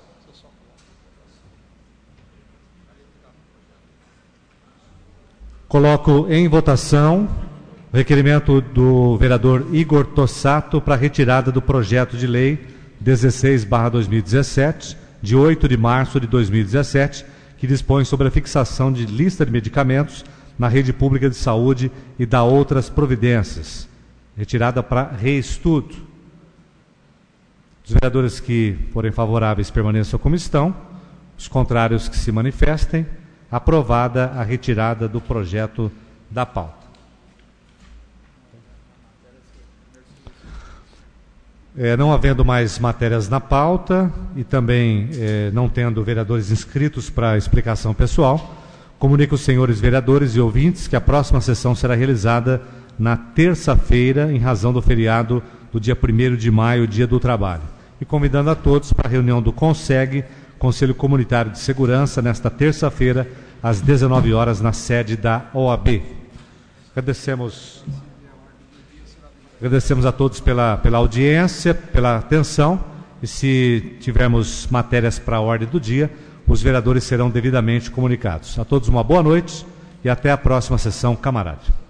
Coloco em votação o requerimento do vereador Igor Tossato para retirada do projeto de lei 16/2017, de 8 de março de 2017, que dispõe sobre a fixação de lista de medicamentos na rede pública de saúde e da outras providências. Retirada para reestudo. Os vereadores que forem favoráveis permaneçam como estão, os contrários que se manifestem. Aprovada a retirada do projeto da pauta. Não havendo mais matérias na pauta e também não tendo vereadores inscritos para explicação pessoal, comunico aos senhores vereadores e ouvintes que a próxima sessão será realizada na terça-feira, em razão do feriado do dia 1º de maio, Dia do Trabalho. E convidando a todos para a reunião do CONSEG, Conselho Comunitário de Segurança, nesta terça-feira, às 19 horas, na sede da OAB. Agradecemos a todos pela audiência, pela atenção, e se tivermos matérias para a ordem do dia, os vereadores serão devidamente comunicados. A todos uma boa noite e até a próxima sessão, camarada.